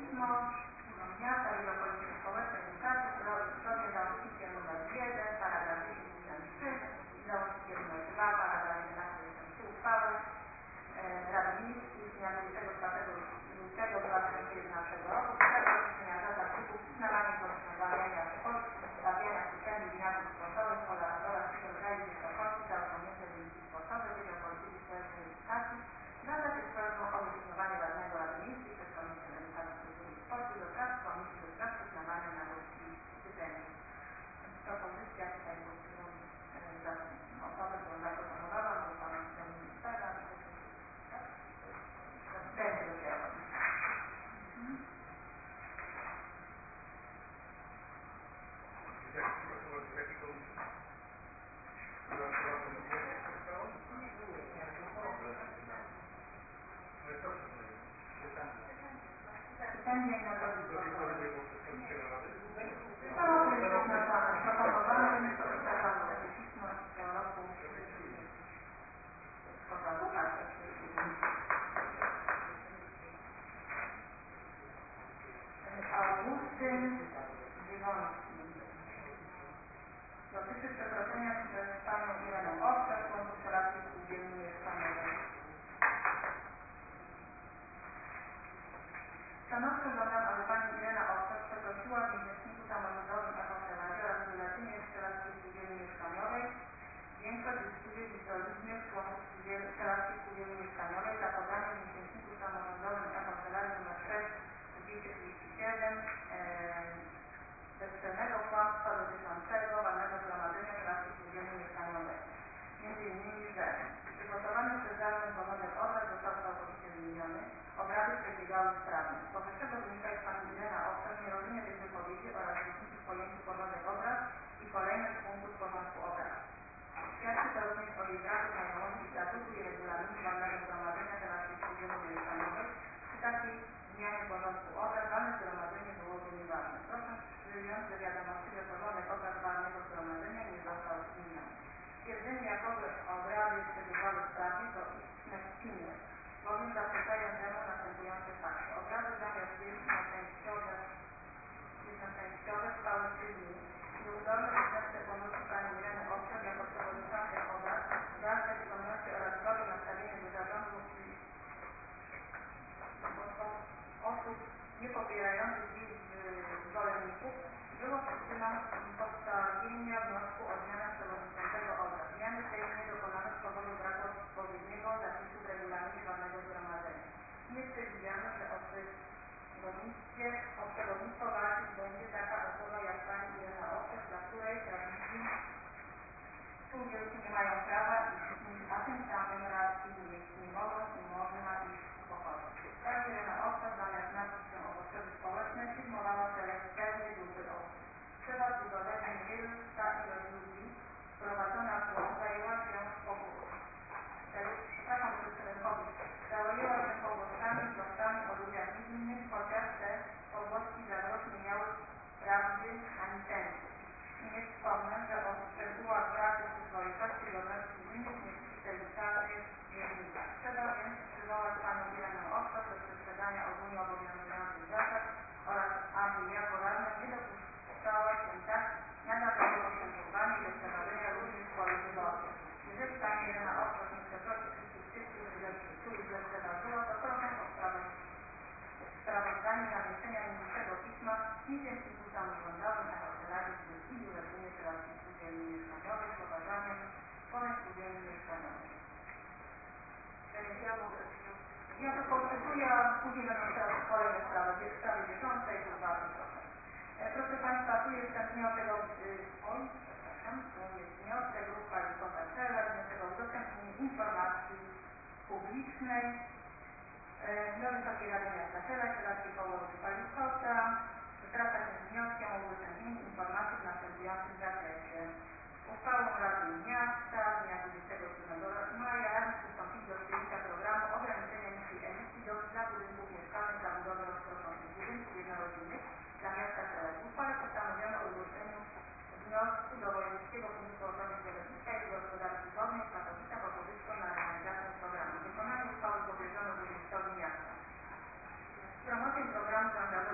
pismo miasta i okolicy społecznej edukacji zgodnie z załącznikiem nr 1, paragraf 10 i załącznikiem nr 2, paragraf 11 uchwały Rady Miejskiej z dnia 24 lutego 2011 roku w sprawie określenia zasad typu przyznawania i podtrzymywania stawiania stypendiów gimnazjów sportowych oraz rodzaju wysokości za osiągnięte wyniki sportowe Wydział Polityki Społecznej i Edukacji. Zgadza się z prośbą o wysumowanie radnego Rady Miejskiej przez Komisję Edukacji, Kultury i Sportu do prac Komisji do spraw przyznawania nagród i stypendiów. Propozycja tutaj był za osobę, którą zaproponowałam, do pana ministra, będzie dopiero. Stypendia i nagrody sportowe. To jest zaznaczone, proponowane, przekazano takie pismo z tego roku. Augustyn Dziewiątki. Dotyczy przekroczenia przez panią Irenę Owczak, członków Terapii Spółdzielni Mieszkaniowej. Stanowczo żądam, aby pani Irena Owczak przekroczyła w miesięczniku samorządowym na kancelarii oraz wyraźnie w Terapii Spółdzielni Mieszkaniowej większość dyskusji w liczbie członków Terapii Spółdzielni Mieszkaniowej za podanie w miesięczniku samorządowym na kancelarii nr 6 237 bezcelnego kłamstwa dotyczącego walnego zgromadzenia Terapii Spółdzielni Mieszkaniowej. Między innymi, że przygotowany przez zarząd porządek obrad został całkowicie zmieniony, obrady przebiegały sprawnie. Z powyższego wynika, że pani Irena Owczak nie rozumie tych wypowiedzi oraz różnicy w pojęciu porządek obrad i kolejnych punktów porządku obrad. Świadczy to również o jej braku znajomości statutu i regulaminu walnego zgromadzenia Terapii Spółdzielni Mieszkaniowej. Przy takiej zmianie porządku obrad walne zgromadzenie byłoby nieważne. Proszę przyjąć do wiadomości, że porządek obrad walnego zgromadzenia nie został zmieniony. Stwierdzenie, jakoby obrady przebiegały sprawnie, to istne pilne, bowiem zaprzeczają temu następujące fakty. Obrady zamiast jednoczęściowe trwały 3 dni. Nieudolne występne pomocy pani Ireny Owczak jako przewodniczącej obrad, brak bezstronności oraz zgody nastawienie do zarządu osób niepopierających jej zwolenników było przyczyną postawienia wniosku o zmianę przewodniczącego obrad. Zmiany tej nie dokonano z powodu braku odpowiedniego zapisu w regulaminie walnego zgromadzenia. Nie przewidziano, że o przewodnictwo walczyć będzie taka osoba jak pani Irena Owczak, dla której prawnicy spółdzielcy nie mają prawa a tym samym racji nie mogą i można ich upokorzyć. Pani Irena Owczak zamiast martwić się o potrzeby społeczne firmowała pewnej grupy osób. Trzeba tu dodać, że niewielka ilość ludzi wprowadzona w błąd zajęła się pogłoskami i plotami o ludziach innych, chociaż te pogłoski za grosz nie miały prawdy ani sensu. I nie wspomnę, że o szczegółach braku przyzwoitości i godności innych nie pisze tej ustawy wiernika. Trzeba więc przywołać panią Irenę Owczak do przestrzegania ogólnie obowiązujących zasad oraz aby jako radna nie dopuszczała się tak nadawnego postępowania i lekceważenia różnych swoich wyborców. Jeżeli pani Irena Owczak nie przekroczy wszystkich których lekceważyła, to proszę o sprawozdanie zamieszczenia niniejszego pisma w miesięczniku samorządowym na kancelarii i urzędnie Terapii Spółdzielni Mieszkaniowej z poważaniem członek Spółdzielni Mieszkaniowej. Ja to podpisuję, a później będą teraz kolejne sprawy bieżące i to bardzo proszę. Proszę Państwa, tu jest ten wniosek wniosek uchwały Koperczela, wniosek o udostępnienie informacji publicznej do Wysokiej Rady Miasta Szelek, Radki Koło Palikota, zwraca się z wnioskiem o udostępnienie informacji w następującym zakresie. Uchwałą Rady Miasta z dnia 27 maja Rada przystąpić do przyjęcia programu ograniczenia emisji dla budynków mieszkalnych dla budowy rozproszonych budynków jednorodzinnych dla miasta Szelek. W uchwale postanowiono o uruchomieniu wniosku do Wojewódzkiego Funduszu Ochrony Środowiska i Gospodarki Wodnej w Katowicach o pożyczkę na realizację programu. Wykonanie uchwały powierzono burmistrzowi miasta. Z promocją programu zaangażował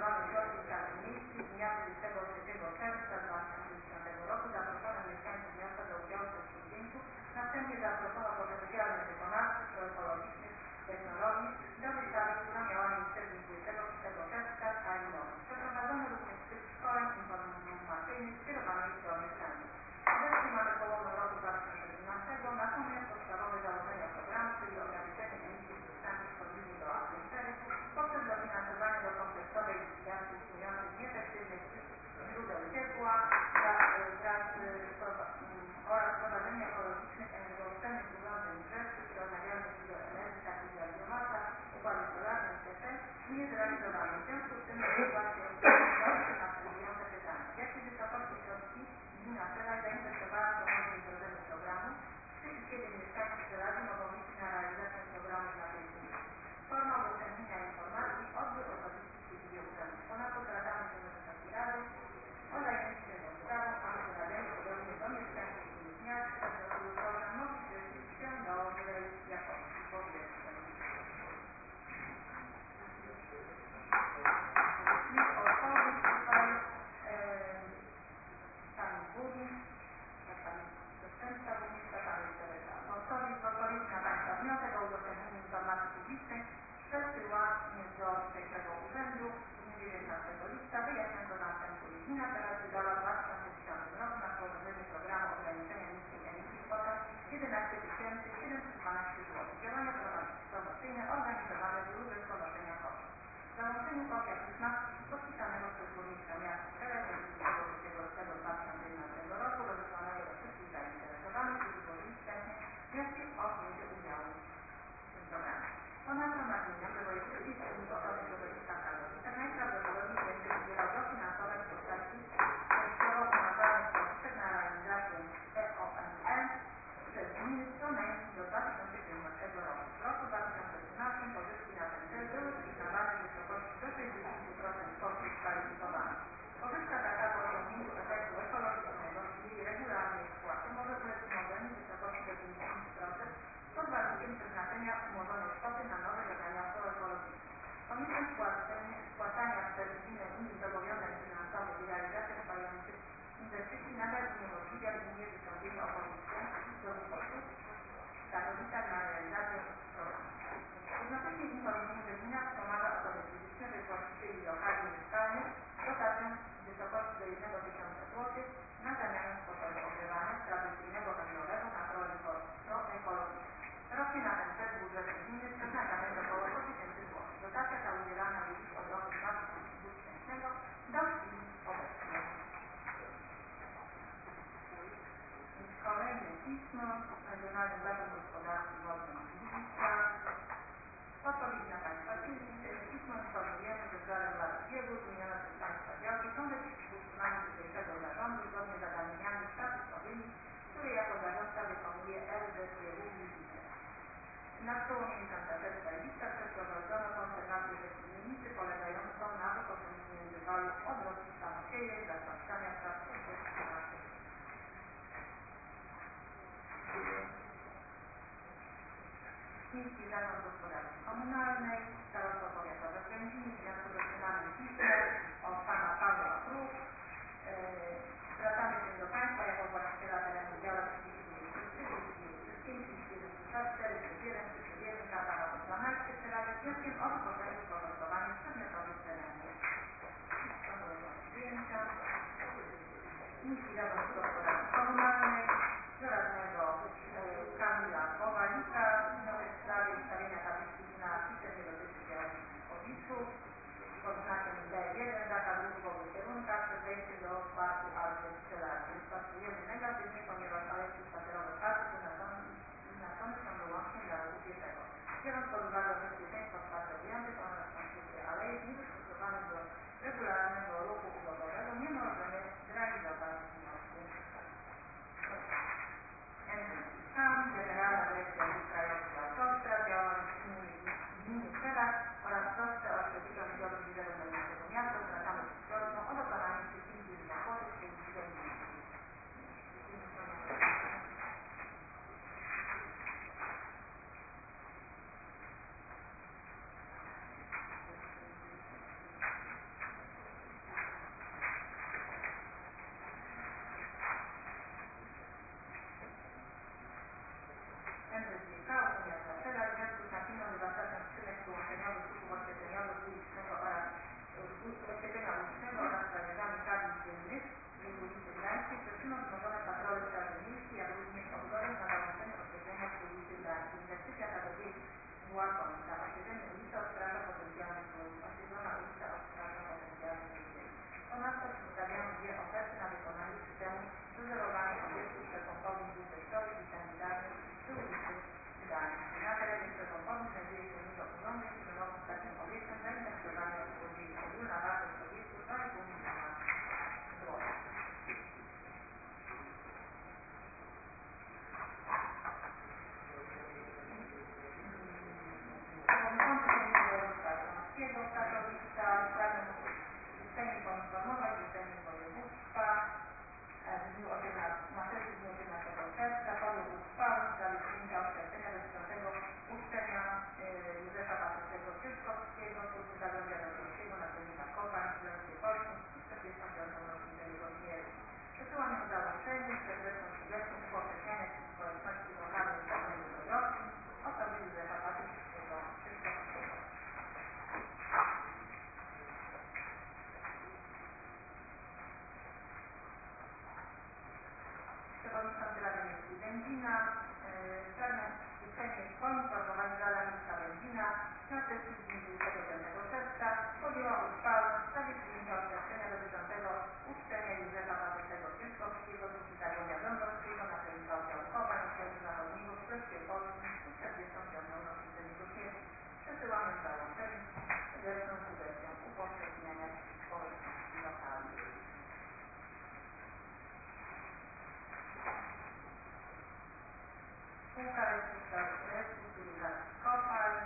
11 712 zł. Działania promocyjne organizowane w różnych ponoszenia kosztów. W załączeniu kopia pisma podpisanego przez burmistrza miasta Strzelec 23 lutego 2011 roku rozesłanego do wszystkich zainteresowanych, którzy złożyli wstępnie wnioski o wzięcie udziału w tym programie. Ponadto nagminam, że wojewódzki Fundusz Ochrony Środowiska Karolina najprawdopodobniej będzie udzielał dofinansowań w postaci częściowo finansowanych środków na realizację EOML przez gminy co najmniej do 2017 roku. W roku 2013 pożyczki na ten cel były przyznawane w wysokości do 60% kosztów kwalifikowanych. Pożyczka taka po osiągnięciu efektu ekologicznego i jej regularnej spłaty może ulec umorzeniu w wysokości do 50% pod warunkiem przeznaczenia umorzonej kwoty na nowe zadania ekologiczne. Konieczność spłacania przez gminę innych zobowiązań finansowych i realizacja trwających inwestycji nadal uniemożliwia gminie wystąpienie o pożyczkę do wysokości stanowiska na realizację programu. Jednocześnie informujemy, że gmina wspomaga osoby fizyczne bez właścicieli lokali mieszkalnych dotacją w wysokości do 1 000 zł na zamianę sposobu ogrzewania z tradycyjnego węglowego na proekologiczny. Rocznie na ten cel budżet gminy przeznaczamy około 100 000 zł. Dotacja ta udzielana jest już od roku 2000 do chwili obecnej. Kolejne pismo Regionalnym Zarząd Gospodarki Wodnej Gliwica. Odpowiedź na Państwa pismo informujemy, że w lat biegu zmienione przez Państwa działki są decyzji w utrzymaniu dzisiejszego zarządu zgodnie z zadaniami statutowymi, które jako zarządca wykonuje LZGW Gliwice. Na przełomie miesiąca czerwca i lipca przeprowadzono konserwację rzeczywistnicy polegającą na wykorzystaniu międzywalu odwrotnych samosiejek dla zwalczania praw naszych. Miejski Zarząd Gospodarki Komunalnej, Starostwo Powiatowe w Będzinie, w związku z otrzymanym pismem od Pana Pawła Kruk. Zwracamy się do Państwa jako właściciela terenu działa 34 Kata 12 Celawie z wnioskiem o wykonanie porządkowania przedmiotowych terenów. To były zdjęcia. Miejski Zarząd Gospodarki Komunalnej do radnego Kamila Kowalika wniosek w sprawie ustawienia tabliczki na napisem nie dotyczy działalności powisu pod znakiem D1 zakaz ruchu w obu kierunkach przed wejściem do parku Alpy Pszczelarzy. Stosujemy negatywnie, ponieważ alejki spacerowe parku wyznaczone są wyłącznie dla ruchu pieszego. Biorąc pod uwagę bezpieczeństwo spacerujących oraz konstrukcję alejek niedostosowanych do regularnego ruchu drogowego nie możemy zrealizować wniosku. Sam Generalna Dyrekcja Dróg Krajowych i Autostrad działalność gminy Strzelec oraz troszkę o środowisko zbiorów wizerunek do naszego miasta zwracamy się z prośbą o dokonanie wszystkich zakładów w tej gminie. Ponadto przedstawiamy dwie oferty na wykonanie systemu dozorowania obiektów przepompowych dwutestowych i sanitarnych przy ulicy Gdańskiej. Na terenie przepompowych znajduje się dużo urządzeń, które mogą z takim obiektem zainteresowania usługi. Ogólna wartość obiektu 2,5 miliona złotych. Przewodniczący Sejmu Województwa Śląskiego w Katowicach pragnę Sejmu poinformować, że Sejm Województwa w dniu 18 czerwca podjął uchwałę w sprawie przyjęcia oświadczenia dotyczącego uczczenia Józefa Batystego Cieszkowskiego, służby zarządzania Wiadomskiego, naczelnika kopalń w Królestwie Polskim i 45. rocznicę jego śmierci. Przesyłamy w załączeniu z zresztą przyjętym upowszechniania społeczności lokalnej pewnej rocznicy osoby Józefa Batystego Cieszkowskiego. Przewodniczący Rady Miejskiej Będzina pragnę uprzejmie poinformować, że Rada Miejska Będzina na sesji z dnia 25 czerwca podjęła uchwałę w sprawie przyjęcia oświadczenia dotyczącego uczczenia Józefa Batystego Pieszkowskiego z Zagłębia Dąbrowskiego, naczelnika oddziału kopalń Światu Zachodniego w Królestwie Polskim w 45. rocznicę jego śmierci. Przesyłamy załączenie zresztą sugestią upowszechniania społeczności lokalnej. Spółka Restrukturyzacji Kopalń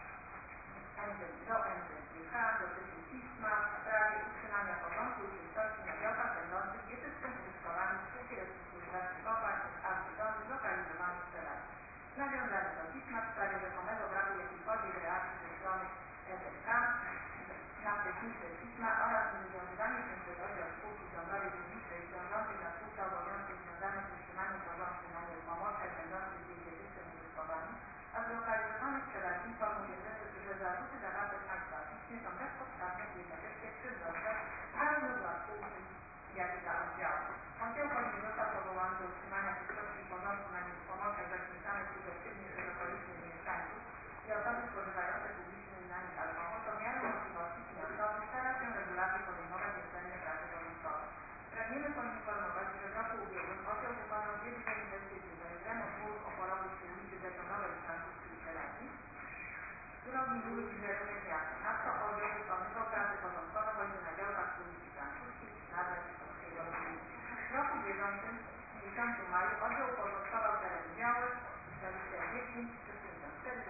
do NZGH dotyczy pisma w sprawie utrzymania porządku i czystości na działkach będących wieczystym użytkowaniem Spółki Restrukturyzacji Kopalń S.A. Żytomyr zlokalizowanych w Żelazie. Nawiązanie do pisma w sprawie rzekomego braku jakiejkolwiek reakcji ze strony EZK na wcześniejsze pisma oraz niewywiązywanie się przez oddział spółki ząbrowej publicznej wiążących na spółce obowiązków związanych z utrzymaniem porządku na nieruchomościach będących w jej wieczystym użytkowaniu, a zlokalizowanych w Żelazie informuje, że zarzuty zawarte w państwa piśmie są bezpodstawne i jednocześnie krzywdzące zarówno dla spółki, jak i dla oddziału. Oddział choćby został powołany do utrzymania czystości i porządku na nieruchomościach zaśmiecanych sugestywnie przez okolicznych mieszkańców i osoby spożywające publiczny na nich alkohol, to w miarę możliwości finansowych stara się regularnie podejmować niezbędne prace porządkowe. Pragniemy poinformować, że w roku ubiegłym oddział wykonał 2 duże inwestycje do remont murów oporowych przy ulicy Betonowej w Francuskiej Żelazi, którą zmieniły wizerunek miasta. Nadto oddział wykonywał prace porządkowe choćby na działkach przy ulicy Francuskiej czy na Polskiego Rodziny. W roku bieżącym, w miesiącu maju, oddział uporządkował teren działek 29, 54,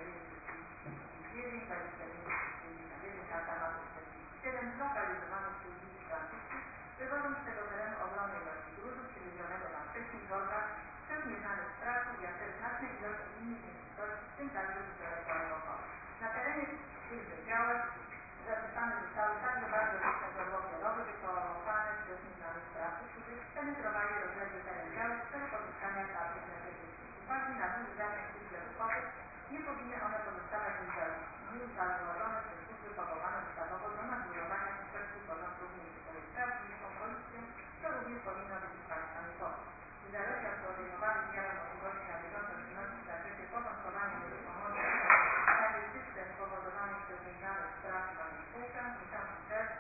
29, 29, karta mapy 47, zlokalizowanych przy ulicy Francuskiej, wywodząc z tego terenu ogromnej ilości gruzu przywiezionego na wcześniej workach przez nieznanych sprawców, jak też znacznej ilości innych nieczystości, w tym także butelek alkoholu. Na terenie tychże działek zapisane zostały także bardzo liczne podłogi rowy wykopane przez nieznanych sprawców, którzy penetrowali rozległy teren działek w celu pozyskania stacji energetycznych. Z uwagi na duży zakres tychże wykopów nie powinny one pozostawać niezauważone przez służby powołane ustawowo do nadzorowania inspekcji porządku w mieście. To jest sprawdzić w okolicy, co również powinno być z Państwa niepokój. Niezależnie od podejmowanych w miarę możliwości na bieżąco czynności w zakresie porządkowania nieruchomości, a także system spowodowany przez nieznanych sprawców, a nie spółkę, w miesiącu czerwcu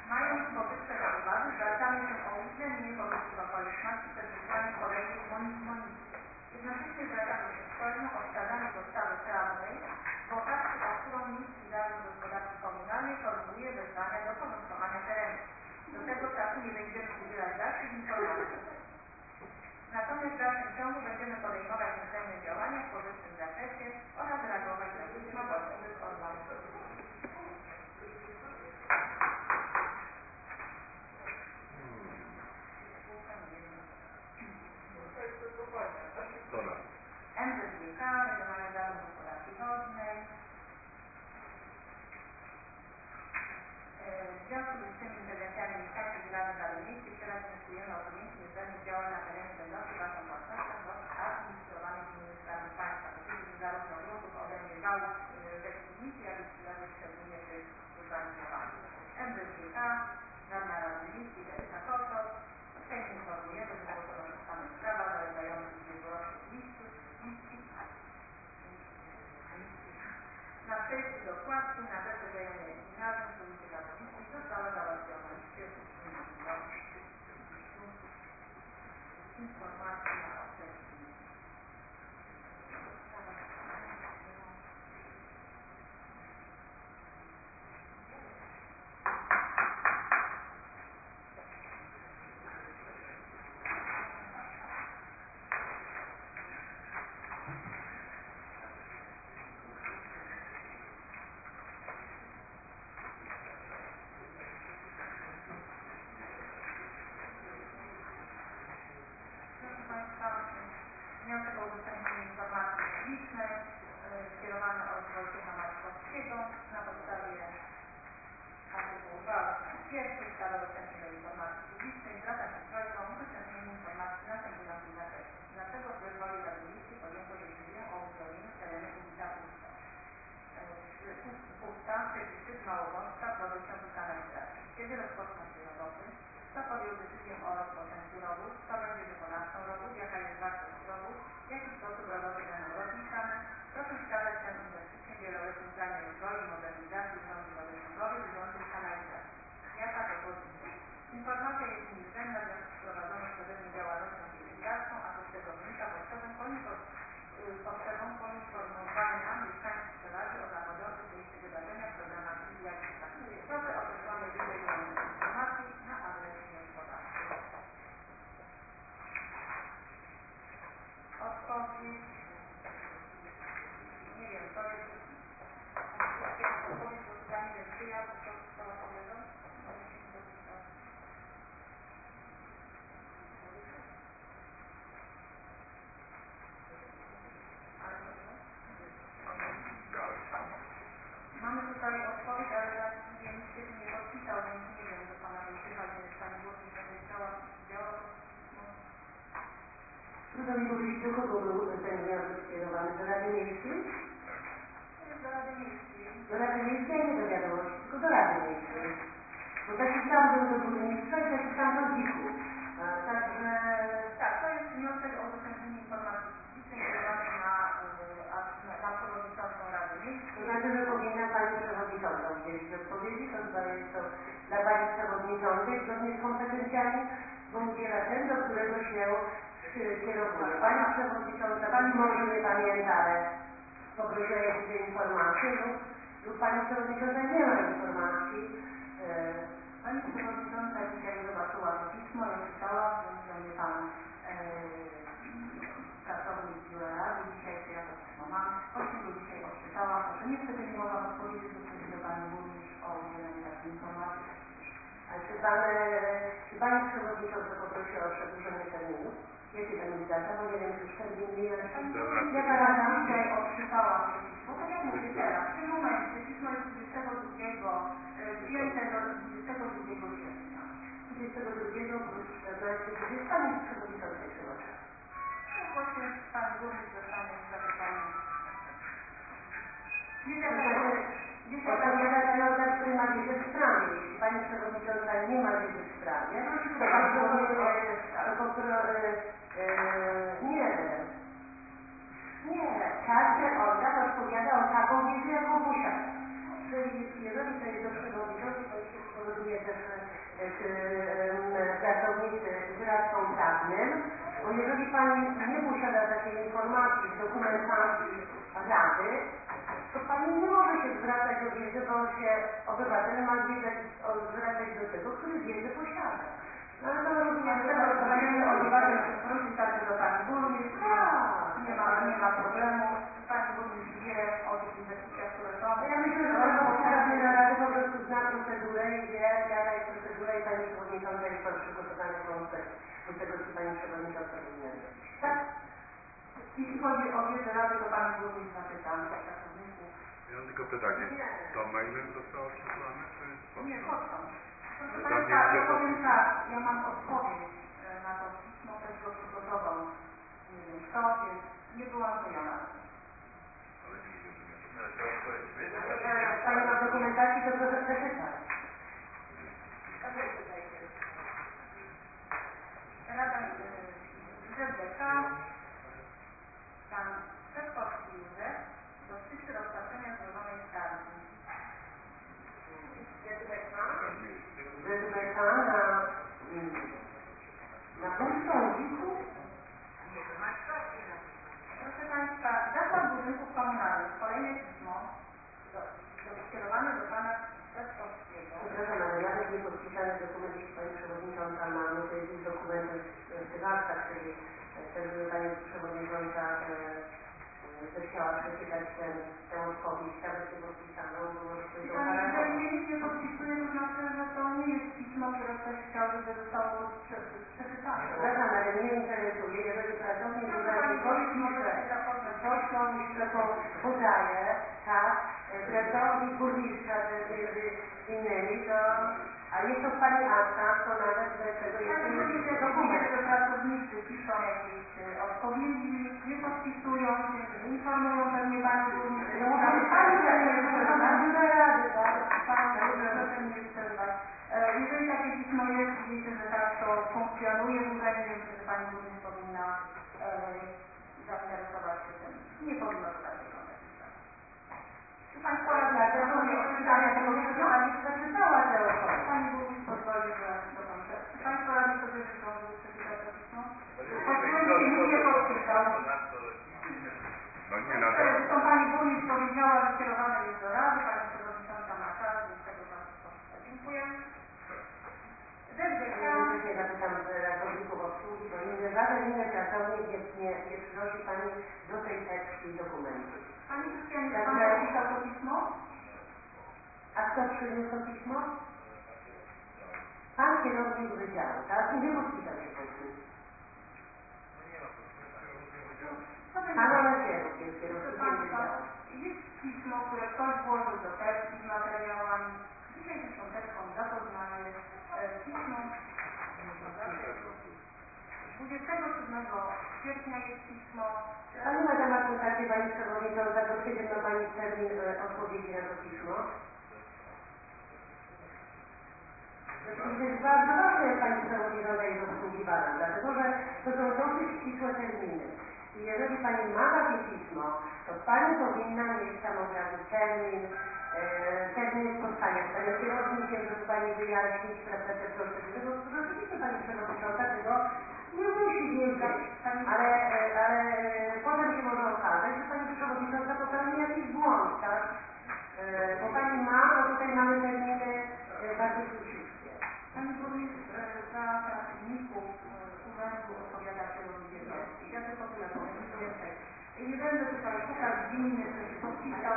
Mając powyższe na uwadze, zwracamy się o uwzględnienie powyższych okoliczności przed wysłaniem kolejnej monicji. Jednocześnie zwracamy się z prośbą o wskazanie podstawy prawnej, w oparciu o którą Miejski Zarząd Gospodarki Komunalnej formułuje wezwania do porządkowania terenu. Do tego czasu nie będziemy udzielać dalszych informacji. Natomiast w dalszym ciągu będziemy podejmować niezbędne działania w powyższym zakresie oraz reagować na pisma właściwych organów. MZGK, Regionalny Zarząd Gospodarki Wodnej. W związku z tymi interwencjami mieszkańców i Rady Miejskiej jeszcze raz wnioskujemy o podjęcie niezbędnych działań na terenie będących Waszą własnością bądź administrowanych gminy Skarbu Państwa. Dotyczy zarówno gruntów odrębnie wałów Rzecznicy, jak i przyległych szczególnie tych urbanizowanych. MZGK, Rada Miejskiej, Teresa Koszot. Uprzejmie informujemy, że zgłoszono ustaną sprawa zalegających ubiegłorocznych listów na przejściu do kładki na rzecz wzajemnej gimnazjum w ulicy Katowickiej została załatwiona. Informacja o treści. Wniosek o udostępnienie informacji publicznej skierowany od Wojciecha Markowskiego na podstawie artykułu 2 ust. 1 ustawy o dostępie do informacji publicznej zwraca się z prośbą o udostępnienie informacji w następującym zakresie. Dlaczego w woli Rady Miejskiej podjęto decyzję o uzdrowieniu terenu ulica Pusta, przepisy Małowąska, produkcji kanalizacji. Kiedy rozpoczną się roboty? Kto podjął decyzję o rozpoczęciu robót? Kto będzie wykonawcą robót? Jaka jest wartość robót? W jaki sposób roboty będą rozliczane? Proszę wskazać tę inwestycję w wieloletnim planie rozwoju i modernizacji urządzeń wodociągowych idących z kanalizacji. Jaka to pozycja? Informacja jest niezbędna w związku z prowadzoną przeze mnie działalnością dziennikarską, a z tego wynika potrzebą poinformowania mieszkańców sprzedaży o zachodzących w miejscu wydarzenia w programach zjawiskach. Proszę o przesłanie wyżej informacji na adres wnioskodawcy. Odpowiedź. Nie wiem, to jest odpowiedź, bo pytanie jest czyja, to została kolega? Mamy tutaj odpowiedź, ale ja nie wiem, nikt nie podpisał, więc nie wiem, do Pana Wojciecha, więc Pani Burmistrz będzie chciała pismo. Trudno mi powiedzieć, do kogo był ten wniosek skierowany? Do Rady Miejskiej? Do Rady Miejskiej. Do Rady Miejskiej, nie do wiadomości, tylko do Rady Miejskiej. Bo taki sam był do burmistrza i taki sam do GIK-u. Także... Tak, to jest wniosek o udostępnienie informacji publicznej skierowany na przewodniczącą Rady Miejskiej. To znaczy, że powinna Pani Przewodnicząca udzielić odpowiedzi, to zdaje to dla Pani Przewodniczącej zgodnie z kompetencjami, bo udziela ten, do którego się kierowuje. Pani Przewodnicząca, Pani może nie pamięta, ale poprosiła jakieś informacje lub Pani Przewodnicząca nie ma informacji. Pani Przewodnicząca dzisiaj zobaczyła to pismo, ja czytałam, więc do mnie Pan pracownik Biura Rady, dzisiaj ja to pismo mam, właśnie go dzisiaj odczytałam, że niestety nie mogłam odpowiedzieć do Pani Burmistrz o udzielenie takiej informacji. A czy Pani Przewodnicząca poprosiła o przedłużenie terminu? Jakie tam jest data? Bo nie wiem, czy już termin mija. Ja Pana dzisiaj odczytałam to pismo, tak jak mówię teraz, w tym momencie pismo jest 22 sierpnia. 22 plus 14, gdzie jest Pani Przewodniczącej przełącza. No właśnie Pani Burmistrz zostanie zapytana. Odpowiadać na organ, który ma wiedzę w sprawie. Jeśli Pani Przewodnicząca nie ma wiedzy w sprawie, to Pani proponuje, nie, każdy organ odpowiada o taką wiedzę, jaką posiada. Jeżeli to jest do przewodniczącej, to się spowoduje też pracownicy z radcą prawnym, bo jeżeli Pani nie posiada takiej informacji w dokumentacji Rady, to Pani nie może się zwracać o wiedzę, bo się obywatel ma zwracać do tego, który wiedzę posiada. No ale to rozumiem, że tego rozmawiamy obywatel wróci także do Pani Burmistrz, nie ma problemu. Pani Burmistrz wie o tych inwestycjach, które są. Ja myślę, że Pan Radny Rady po prostu zna procedurę i wie, jaka jest procedura i Pani Przewodnicząca jest Pan przygotowany do tego, co Pani Przewodnicząca powinna zrobić. Tak? Jeśli chodzi o wiedzę Rady, to Pani Burmistrz zapytam pracowników. Ja mam tylko pytanie. To mailem zostało przesłane, czy pocztą? Nie, pocztą. Proszę Państwa, ja powiem tak, ja mam odpowiedź na to pismo, też go przygotował, nie wiem kto, więc nie byłam to ja na to. Ale nie rozumiem. Jak Pani ma w dokumentacji, to proszę przeczytać. Rada ZBK, Pan Szewkowski Józef, dotyczy rozpatrzenia złożonej skargi. ZBK na Półsądziku? Proszę Państwa, Zakład Budynków Komunalnych, kolejne pismo skierowane do Pana Szewkowskiego. Przepraszam, ale nawet niepodpisany dokument, jeśli Pani Przewodnicząca ma, no to jest dokument w tych aktach, czyli też by Pani Przewodnicząca też chciała przeczytać tę odpowiedź, nawet niepodpisaną, bo może ktoś ją Pani, jeżeli mnie nikt nie podpisuje, to znaczy, że to nie jest pismo, które ktoś chciał, żeby zostało przeczytane. Przepraszam, ale mnie interesuje, jeżeli pracownik urzędu coś komuś podaje, tak, pracownik burmistrza między innymi, to, a jest to w Pani aktach, to nawet bez tego jest dokument. Że pracownicy piszą jakieś odpowiedzi, nie podpisują się, nie informują pewnie Panią Burmistrz. No może Pani Rady, tak? Proszę mnie nie przerywać. Jeżeli takie pismo jest, wiecie, że tak to funkcjonuje w urzędzie, myślę, że Pani Burmistrz powinna zainteresować się tym. Nie powinno to tak wyglądać. Czy Państwo radni, dlatego nie odczytania tego pisma, Pani przeczytała tę osobę. Pani Burmistrz pozwoli, że to kończę. Czy Państwo radni sobie życzą, żeby przeczytać to pismo? Pozwólcie, nikt nie podpisał. No nie, no to... Zresztą Pani Burmistrz powiedziała, że kierowane jest do Rady, Pani Przewodnicząca ma czas, więc tego bardzo proszę. Dziękuję. ZBK. Ja też nie zapytam pracowników obsługi, bo żaden inny pracownik nie przynosi Pani do tej sekcji dokumentu. Pani Krystianie, czy Pan podpisał to pismo? A kto przyniósł to pismo? Pan kierownik wydziału, tak? I nie podpisał się pod tym. Pan Olesierów jest kierownikiem wydziału. Jest pismo, które ktoś włożył do sekcji z materiałami. Dzisiaj zresztą też Pan zapoznaje pismo. 27 kwietnia jest pismo. Pani ma temat kontakcie Pani Przewodnicząca, do kiedy ma Pani termin odpowiedzi na to pismo? To jest bardzo ważne, jak Pani Przewodnicząca jest obsługiwana, dlatego że to są dosyć ścisłe terminy. I jeżeli Pani ma takie pismo, to Pani powinna mieć samodzielny termin spotkania z Panią kierownikiem, żeby Pani wyjaśnić te procedury, bo rzeczywiście Pani Przewodnicząca tego nie musi wiedzieć, ale potem się może okazać, że Pani Przewodnicząca popełni jakiś błąd, tak? Bo Pani ma, a tutaj mamy terminy bardzo króciutkie. Pani Burmistrz za pracowników urzędu odpowiada kierownik jednostki. Ja tylko tyle powiem, nic więcej. Nie będę tutaj szukać winny, że się podpisał,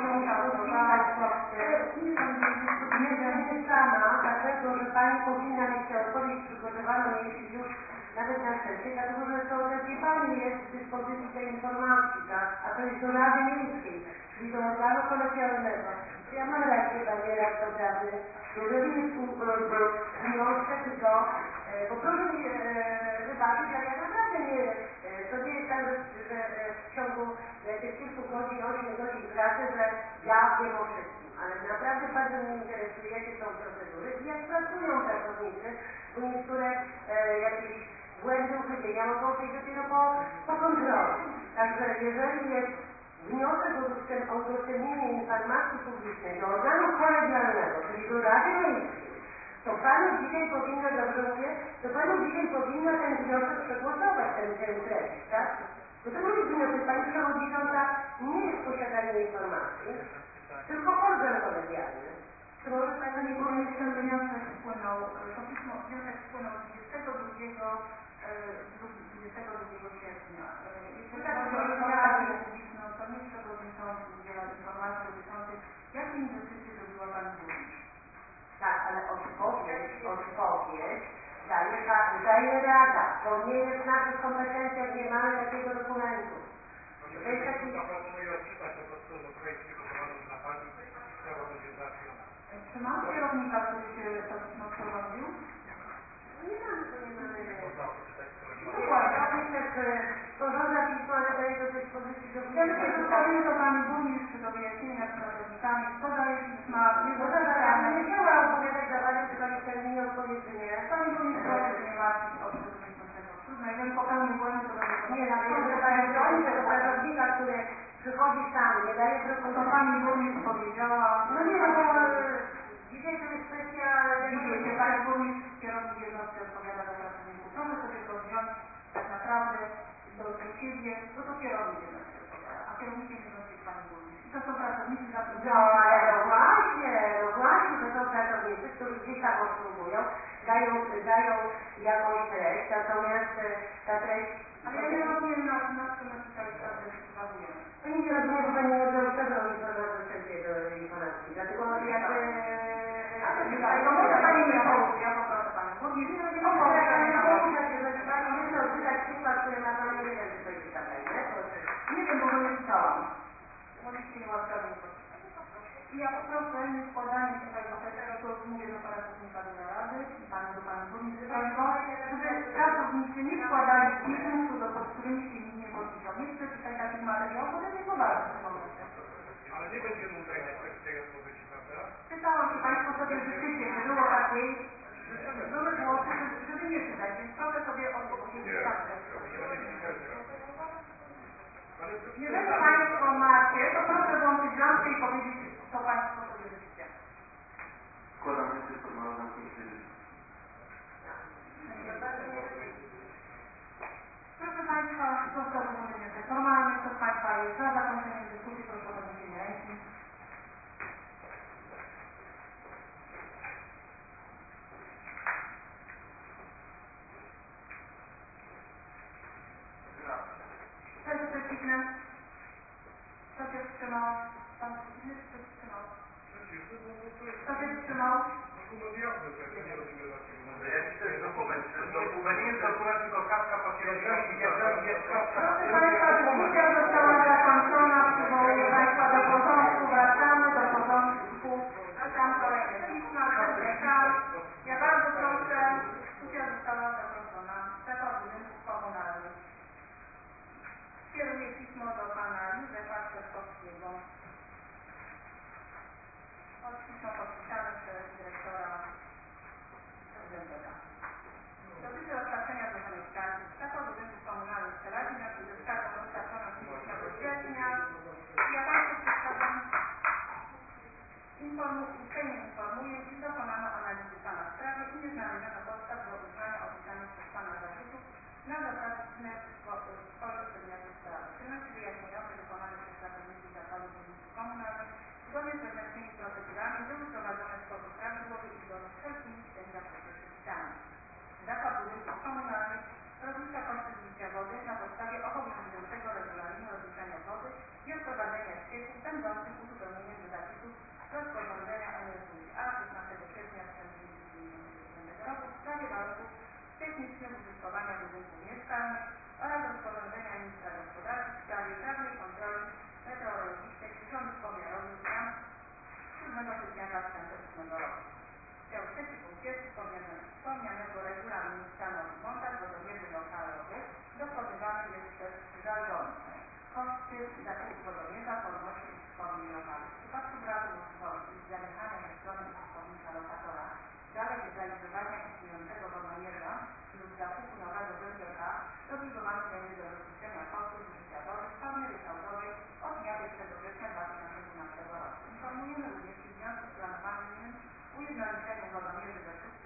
nie sama, dlatego, że Pani powinna mieć tę odpowiedź przygotowaną, jeśli już nawet na wstępie, dlatego, że to wie Pani jest w dyspozycji tej informacji, tak? A to jest do Rady Miejskiej, czyli do organu kolegialnego. Ja mam rację, Panie Radco Prawny, jeżeli jest wniosek do, bo proszę mi wybaczyć, ale ja naprawdę nie, to nie jest tak, że w ciągu tych kilku godzin, 8 godzin pracy, że ja wiem o wszystkim, ale naprawdę bardzo mnie interesuje, jakie są procedury i jak pracują pracownicy, bo niektóre jakieś błędy uchybienia mogą być dopiero po kontroli. Także jeżeli jest wniosek o udostępnienie informacji publicznej do organu kolegialnego, czyli do Rady Miejskiej, To Panu dzisiaj powinno, dobrze mówię, to Panu dzisiaj powinno ten wniosek przegłosować, ten treść, tak? Bo to nie jest wniosek, Pani Przewodnicząca nie jest w posiadaniu informacji, tylko organ kolegialny. Czy może Pani Burmistrz, ten wniosek wpłynął, to pismo, wniosek wpłynął 22 sierpnia. Jeśli chodzi o informację publiczną, to nie przewodniczący udziela informacji dotyczących, jakie inwestycje zrobiła Pani Burmistrz. Tak, ale odpowiedź daje Rada. To nie jest w naszych kompetencjach, nie mamy takiego dokumentu. To jest taki... Proponuję odczytać po prostu projekt przygotowany na Pani, sprawa będzie załatwiona. Czy mamy kierownika, który się to pismo przerobił? Nie mamy. Dokładnie. Komisarz sporządza pismo, ale daje do dyspozycji do... Ja myślę, że zostawimy to Pani Burmistrz do wyjaśnienia z pracownikami. Kto daje pisma? Ja nie chciała opowiadać za Panią, czy Pani chce mi odpowiedź, czy nie. Pani Burmistrz proszę się nie martwić o przewodniczącego. Trudno, jeżeli popełnię błędy, to będzie to... Nie, ale jeżeli Pani broni tego pracownika, który przychodzi sam, nie daje propozycji... To Pani Burmistrz powiedziała... No nie, no bo dzisiaj to jest kwestia... Dzisiaj się Pani Burmistrz, kierownik jednostki odpowiada za pracowników. Proszę sobie to wziąć tak naprawdę do siebie, bo to kierownik jednostki odpowiada, a kierownikiem jednostki jest Pani Burmistrz. I to są pracownicy zatrudnieni. No ale no właśnie, to są pracownicy, którzy gdzieś tam obsługują, dają jakąś treść, natomiast ta treść... Ale ja nie rozumiem, na czym napisali prawdę, że sprawujemy. Pani nie rozumie, bo Pani nie odbył przegląd informacji do informacji, dlatego jak... To może Pani nie pomóc, ja poproszę Panią Burmistrz. Jeżeli Pani nie chce odczytać pisma, które ma Pani, nie wiem, czy to jest taka, nie? Nie wiem, bo nie czytałam. Mogliście niełaskawie nie poczytać. I ja poproszę nie składanie tutaj do tego, to mówię do pracownika do Rady i do Pani Burmistrz, żeby pracownicy nie składali pism, pod którymi się nikt nie podpisał. Nie chcę tutaj takich materiałów, bo to jest niepoważne w tym momencie. Ale nie będziemy utajniać tej odpowiedzi, prawda? Pytałam się Państwo sobie życzycie, nie było takiej, były głosy, żeby nie czytać, więc proszę sobie odpowiedzieć tak. Jeżeli Państwo macie, to proszę włączyć lampkę i powiedzieć, co Państwo sobie życzycie. Składam wniosek formalny na komisję. Proszę Państwa, został złożony wniosek formalny. Kto z Państwa jest za zakończeniem dyskusji, proszę o podniesienie ręki. Kto jest przeciwny? Kto się wstrzymał? Pan przeciwny czy się wstrzymał? Kto się wstrzymał? Dokument jawny, to ja nie rozumiem dlaczego. Jaki to jest dokument? To nie jest dokument, tylko kartka papierowa. Proszę Państwa, dyskusja została zakończona. Przywołuję Państwa do porządku. Wracamy do porządku. Wracam kolejne pisma. Ja bardzo proszę, dyskusja została zakończona. Strefa budynków komunalnych. Kieruję pismo do Pana Józefa Kwiatkowskiego. Pismo podpisane przez dyrektora ZBK. Dotyczy rozpatrzenia złożonych skarg. Strefa budynków komunalnych w Celadzie na której skarga rozpatrzona 30 sierpnia. Ja Państwu przedstawiam uprzejmie informuję, iż dokonano analizy Pana sprawy i nie znaleziono podstaw do uznania opisanych przez Pana zarzutów na zasadne swoje przedmioty sprawy. Czynności wyjaśniające wykonane przez pracowników zakładu budynków komunalnych zgodnie z wewnętrznymi procedurami były prowadzone w sposób prawidłowy i zgodny z wszelkimi wstępami w procesie przepisami. Zakład budynków komunalnych rozlicza koszty zużycia wody na podstawie obowiązującego regulaminu rozliczania wody i odprowadzania ścieków będących uzupełnieniem do zapisów rozporządzenia NRWiA 16 sierpnia 1997 roku w sprawie warunków technicznych użytkowania budynków mieszkalnych oraz rozporządzenia ministra gospodarki w sprawie prawnej kontroli meteorologicznej przyrządów pomiarowych z dnia 7 sierpnia 2008 roku. Dział 3 punkt 1 wspomnianego regulaminu stanowi montaż wodomierzy lokalowych dokonywany jest przez zarządcę. Koszty zakupu wodomierza płynności użytkowni lokalu. W przypadku braku możliwości zaniechania ze strony użytkownika lokatora dalej zrealizowania istniejącego wodomierza lub zakupu nowego ZBK zobligowany będzie do rozliczenia kosztów zużycia wody w formie ryczałtowej od dnia 1 września 2012 roku. Informujemy również, że w związku z planowanym ujednoliceniem wodomierzy we wszystkich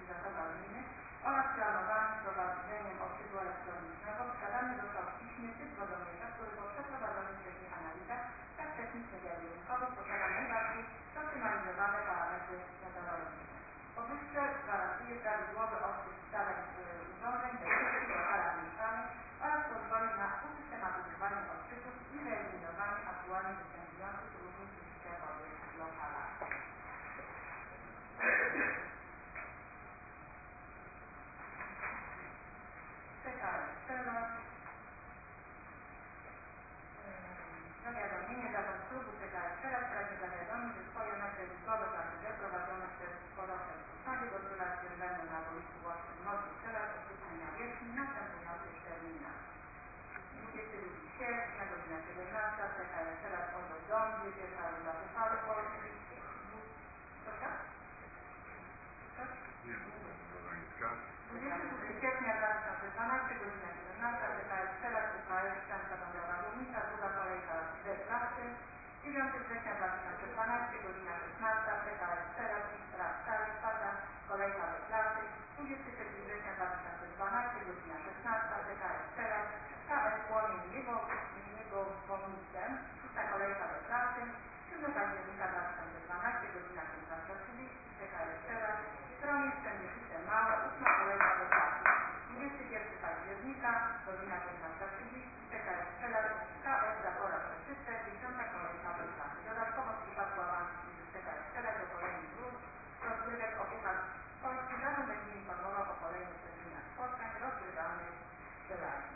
Wrońska. 22 sierpnia 2012, godzina 17, DKS Szelak, UKS, Ścianka Dąbrowa Górnicza, druga kolejka D klasy. 9 września 2012, godzina 16, DKS Szelak, Stara czwarta, kolejka D klasy. 23 września 2012, godzina 16, DKS Szelak, KS Płomień Niegowonice, szósta kolejka D klasy. 7 października 2012, godzina 15:30, DKS Szelak, Stronie Strzelniczyce Małe, 8 kolejka do klasy. 21 października, godzina 15:30, DKS Szelak, KS Zapora Przeszyce, 10 kolejka do klasy. Dodatkowo w przypadku awansu DKS Szelak do kolejnych rozgrywek opieka Polski Zarząd będzie informował o kolejnych terminach spotkań rozgrywanych w Szelaku.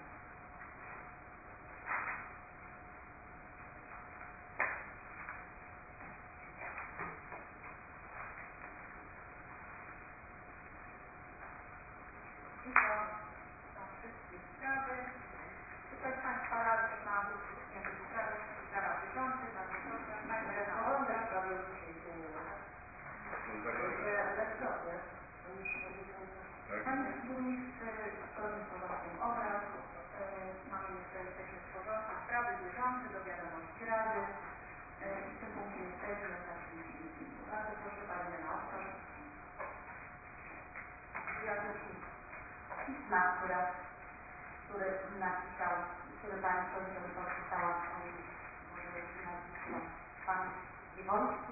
I to są wszystkie sprawy. Czy ktoś z Państwa radnych ma jakieś sprawy sprawa bieżących? Bardzo proszę. Pani Redaktorze. Pani Burmistrz, zgodnie z porządkiem obrad, mamy jeszcze jesteśmy w porządku sprawy bieżące do wiadomości Rady. W tym punkcie jesteśmy na 30 minut. Bardzo proszę Pani Redaktor. Ja też pisma, które napisał, które Pani Przewodnicząca podpisała, napisał Pan Dziewoński.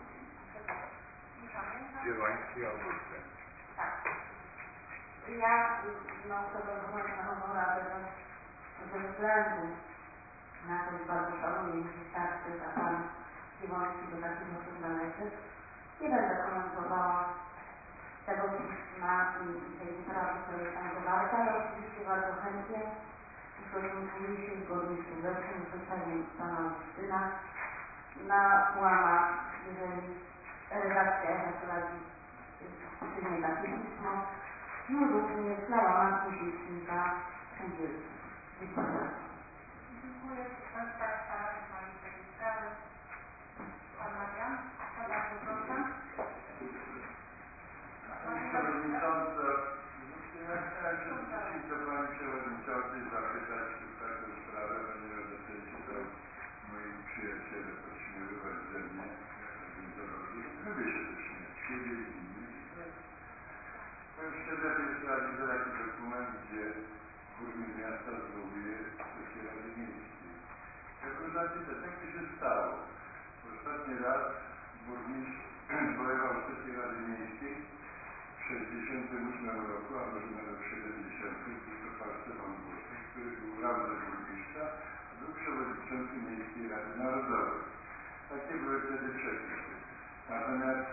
Dziewoński Augustyn. Tak. Ja chcę wyrównać na nową radę, ze względu na to, że bardzo szanuję i wystarczy, a Pan Dziewoński do takich osób należy. Nie będę komentowała tego pisma i tej sprawy, która jest tam zawarta, ale oczywiście bardzo chętnie ustosunkuję się zgodnie z słowem zwyczajem Pana Augustyna na łamach, jeżeli redakcja radzi przyjmie takie pismo, no również na łamach Rzecznika Spółdzielców. Dziękuję bardzo. Dziękuję. Ktoś z Państwa radnych ma jeszcze jakieś sprawy? Pan Marian? To bardzo proszę. Pani Przewodnicząca, ja chciałem się zwrócić do Pani Przewodniczącej zapytać o taką sprawę, ponieważ zaczęli to moi przyjaciele podśmiewywać ze mnie, lubię się też śmiać, siebie i innych. To już wtedy pierwszy raz widzę taki dokument, gdzie burmistrz miasta zwołuje sesję Rady Miejskiej. Jak go zapytać, jak to się stało? Ostatni raz burmistrz zwoływał sesję Rady Miejskiej w 1968 roku, a może nawet w 70. Był to pan Stefan Włosek, który był radny burmistrza, a był przewodniczący Miejskiej Rady Narodowej. Takie były wtedy przepisy. Natomiast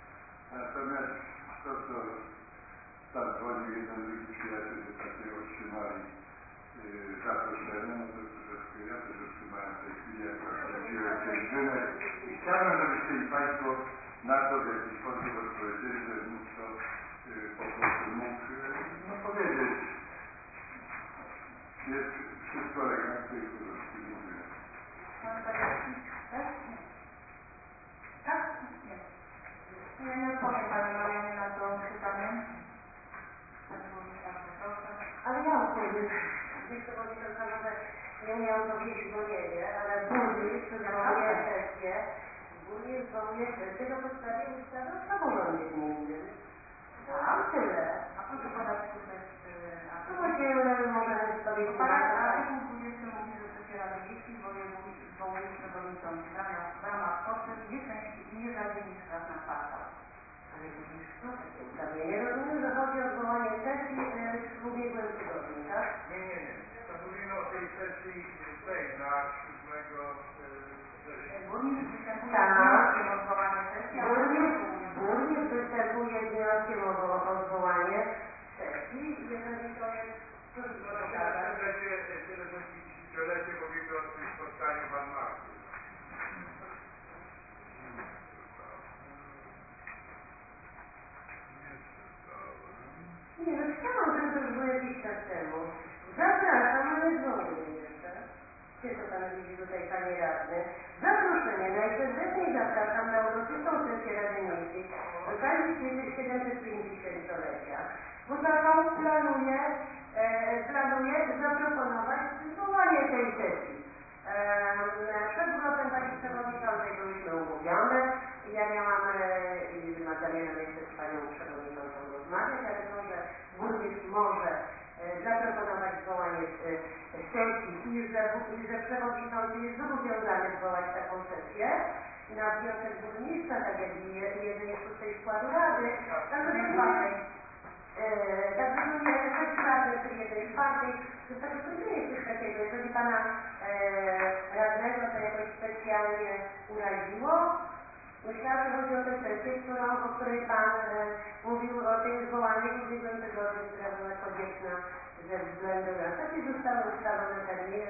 to, co zadzwonił jeden drugi przyjaciel, że takie otrzymali zaproszenia, no to troszeczkę ja też otrzymałem w tej chwili, jak robiłem pielgrzymek i chciałbym, żebyście i Państwo na to w jakiś sposób odpowiedzieli, że mógł to po prostu powiedzieć. Jest wszystko elegancko i w porządku. Dziękuję. Tak? Nie. Ja nie odpowiem Panie Marianie na to pytanie. Pani Burmistrz, bardzo proszę. Ale ja odpowiem. Wiesz, Przewodnicząca, może nie umiałam powiedzieć, bo nie wie, ale burmistrz zwołuje sesję. Burmistrz zwołuje sesję na podstawie ustawy o samorządzie gminnym. Tam tyle. A proszę podać tutaj to właśnie możemy sobie artykuł 20 mówi, że sesja Rady Miejskiej zwołuje przewodniczący w ramach potrzeb nie rzadziej niż raz na kwartał. Ale burmistrz co takie ustawienie? Rozumiem, że chodzi o zwołanie sesji w ubiegłym tygodniu, tak? Nie. To mówimy o tej sesji tej na 7 września. Burmistrz występuje z wnioskiem o zwołanie sesji, a burmistrz występuje z wnioskiem o zwołanie sesji, jeżeli to jest... Będzie 70-lecie powinno o tym spotkaniu w Almachu. Nie, czytałam, że to już było jakiś czas temu. Zapraszam, ale zwołuję jeszcze. Gdzie to Pan widzi tutaj, Panie Radny? Zaproszenie. Najserdeczniej zapraszam na uroczystą sesję Rady Miejskiej. rocznicy 750-lecia Budapeszt planuje zaproponować zwołanie tej sesji. Przed urlopem Pani Przewodniczącej byłyśmy umówione. Ja miałam zamiarem jeszcze z Panią Przewodniczącą rozmawiać, ale to, że burmistrz może zaproponować zwołanie sesji i że Przewodniczący jest zobowiązany zwołać taką sesję na wniosek burmistrza, tak jak i 1/6 składu Rady. Także to nie jest 6 razy, czy 1/4. To nie jest coś takiego. Jeżeli Pana radnego to jakoś specjalnie uraziło, myślałam, że chodzi o tę sesję, o której Pan mówił, o tej zwołaniu w ubiegłym tygodniu, która była konieczna ze względu na to, że zostały ustalone terminy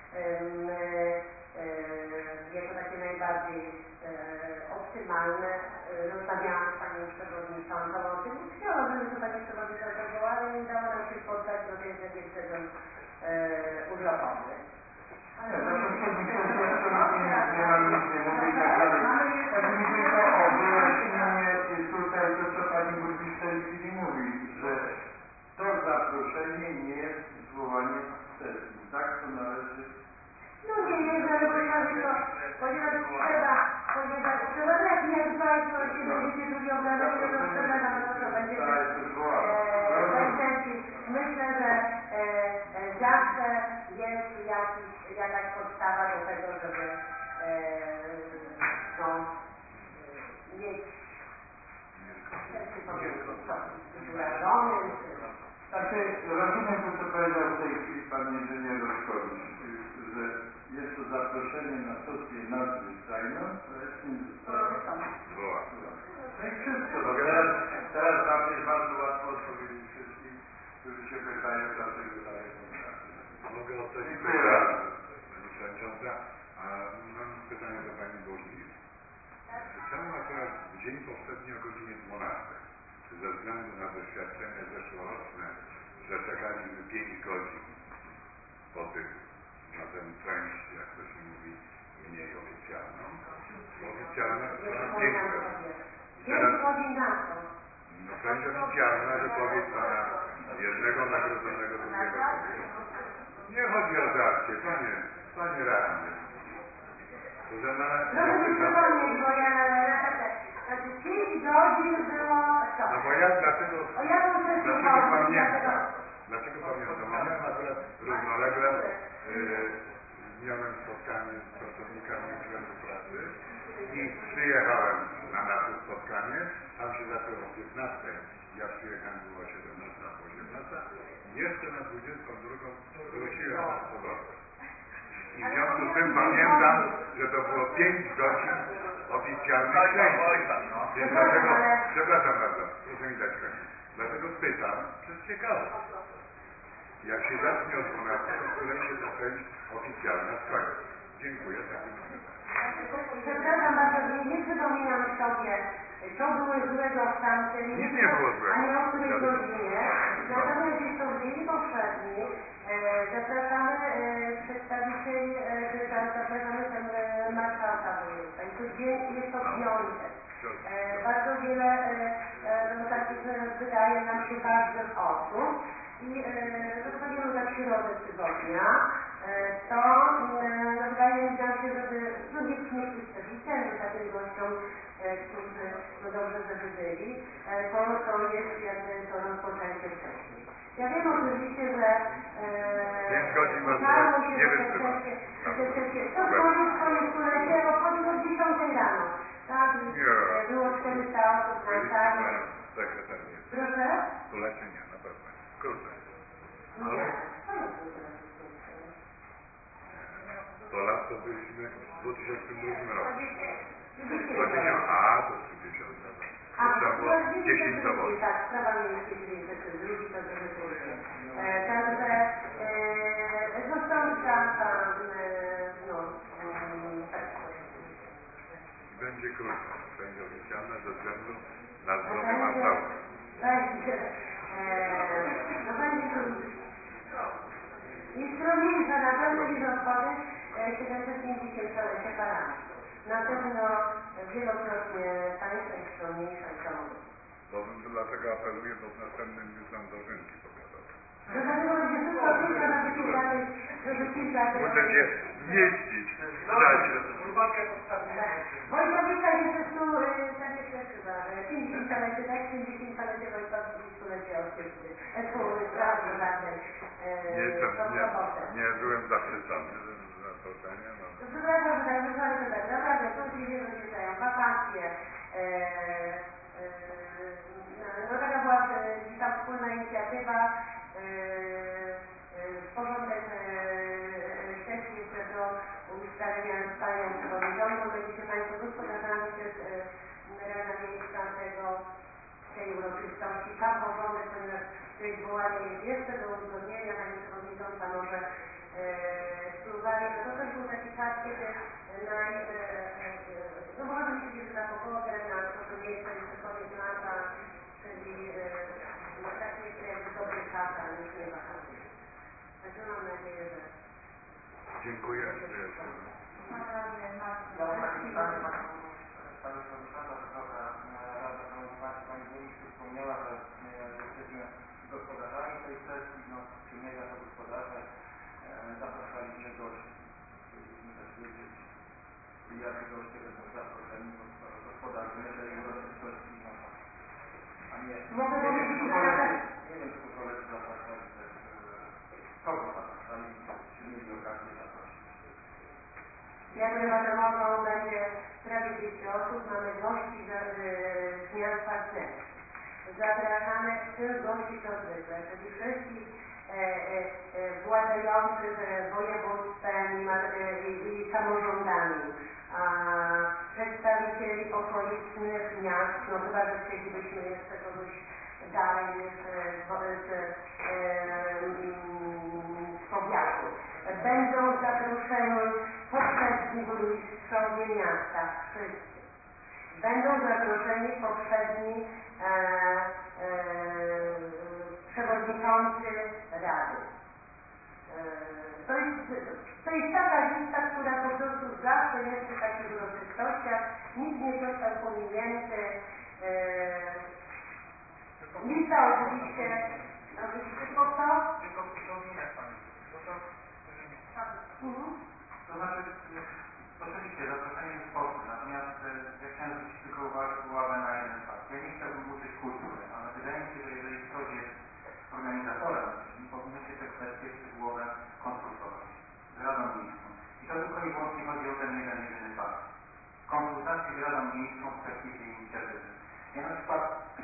jako takie najbardziej optymalne. Rozmawiałam z Panią Przewodniczącą o tym. Chciałam, żeby to Pani Przewodnicząca była, ale nie udało nam się spotkać, bo to jest jakiś sezon urlopowy. Nie, za poprzednich sesji absolutnie nie mam nic nie mówić i tak dalej. Chodzi mi tylko o wyjaśnienie tutaj to, co Pani Burmistrz w tej chwili mówi, że to zaproszenie nie jest zwołanie sesji. Tak to należy... No nie jest, ale ponieważ trzeba lepiej, jak Państwo się będziecie drugi oglądać, to trzeba na to będzie sesji. Myślę, że zawsze jest jakaś podstawa do tego, żeby mieć urażonym. Znaczy, rozumiem to, co powiedział w tej chwili Pan Inżynier Roszkowicz, że jest to zaproszenie na sesję nadzwyczajną, ale z tym zostało. No i wszystko. No teraz nam jest bardzo łatwo odpowiedzieć wszystkim, którzy się pytają, dlaczego dalej nie ma. Mogę odpowiedzieć, Pani Przewodnicząca. A mam pytanie do Pani Burmistrz. Czemu akurat w dzień poprzedni o godzinie 12? Czy ze względu na doświadczenie zeszłoroczne, że czekaliśmy 5 godzin po tym, na tę część, jak to się mówi, mniej oficjalną? Oficjalna trwa 5 godzin. 5 godzin na to. No część oficjalna, wypowiedź Pana jednego nagrodzonego, drugiego sobie. Nie chodzi o żarcie, Panie radny. Że na... Proszę mi przypomnieć, bo ja naprawdę... Znaczy 5 godzin było... Co? No bo ja dlaczego... O jaką sesję pamiętam? Dlaczego pamiętam? Bo miałem akurat równolegle miałem spotkanie z pracownikami Urzędu Pracy i przyjechałem na nasze spotkanie, tam się zaczęło o 15, ja przyjechałem, było 17 albo 18 i jeszcze na 22 wróciłem z powrotem. I w związku z tym pamiętam, że to było 5 godzin oficjalnych części. Więc dlatego, przepraszam bardzo, proszę mi dać skończyć. Dlatego pytam, przez ciekawość. Jak się zacznie o 12, to której się ta część oficjalna skończy. Dziękuję, takie mam pytanie. Przepraszam bardzo, nie przypominam sobie, co było złego w tamtym, nic nie było złego. A nie o której godzinie. Natomiast jest to w dzień poprzedni. Zapraszamy przedstawicieli, zapraszamy ten marszałka województwa. Jest to piątek. Bardzo wiele takich wydaje nam się ważnych osób i zostawimy na środę tygodnia. To wydaje mi się, żeby nie przedstawicieli takim gościom, którzy dobrze, żeby byli, to jest jakby to rozpoczęcie wcześniej. Ja wiem oczywiście, że udało się te sesje. To koniec stulecia obchodził od 10 rano. Tak, było 400 osób na sali. Proszę? Stulecie nie, na pewno. Krócej. Nie. 100 lat to byliśmy w 2002 roku. 30. A, to 30. A trzeba było 10 dowodów. Tak, sprawa miejskiej 92, to trochę później. Także została będzie krótsza, będzie oficjalna ze względu na zdrowie marszałka. No będzie i skromniejsza na pewno niż obchody 750-lecie parlamentu. Na pewno wielokrotnie tańsza i skromniejsza i samodzielna. dlatego apeluję, bo w następnym już nam dożynki powiadowe. Dlatego będzie wszystko tylko, żeby się dalej, Muszę się zmieścić w czasie. Wojtowicza jest tu takie też chyba, 50-lecie, tak? 50-lecie Wojtowicza i 100-lecie ojczyzny. Nie byłem zachwycony za spotkanie. No. Przepraszam, że tak wyszło, ale to tak naprawdę tu się rozjeżdżają wakacje. No taka była ta wspólna inicjatywa, porządek sesji jeszcze do ustalenia z Panią Przewodniczącą. Będziecie Państwo gospodarzami też Rada Miejska tej uroczystości. Sam porządek, ponieważ tutaj zwołanie jest jeszcze do uzgodnienia, Pani Przewodnicząca może spróbować. No to też był taki czas, kiedy no może być kiedy na pogodę, na to, że nie jest to jeszcze koniec lata, czyli no taki jest jakby dobry czas, ale już nie wakacje. Także mam nadzieję, że... Dziękuję. Ja mam takie pytanie, Pani Przewodnicząca, że trochę Rada Pani Burmistrz wspomniała, że jesteśmy gospodarzami tej sesji, no czy my jako gospodarze zapraszaliśmy gości. Chcielibyśmy też wiedzieć, jakie goście będą zaproszeni, bo gospodarzy tej uroczystości, no a nie wiem, czy koledzy zapraszali też, kogo zapraszali, czy mieli okazję zaprosić. Jak wiadomo, będzie prawie 200 osób, mamy gości z miasta Cech. Zapraszamy tych gości co zwykle, czyli wszystkich władających województwem i samorządami, przedstawicieli okolicznych miast, no chyba, że chcielibyśmy jeszcze kogoś dalej niż z powiatu. Będą zaproszeni poprzedni burmistrzowie miasta, wszyscy. Będą zaproszeni poprzedni przewodniczący Rady. To jest taka lista, która po prostu zawsze jest przy takich uroczystościach. Nikt nie został pominięty. Lista oczywiście tylko co? Tylko przypomnienia Pani. To znaczy, oczywiście zaproszenie jest potrzebne, natomiast ja chciałem zwrócić tylko uwagę na jeden fakt. Ja nie chciałbym uczyć kultury, ale wydaje mi się, że jeżeli ktoś jest organizatorem, powinno się te kwestie szczegółowe konsultować z Radą Miejską. I to tylko i wyłącznie chodzi o ten jedyny fakt. Konsultacje z Radą Miejską w kwestii tej inicjatywy. Ja na przykład w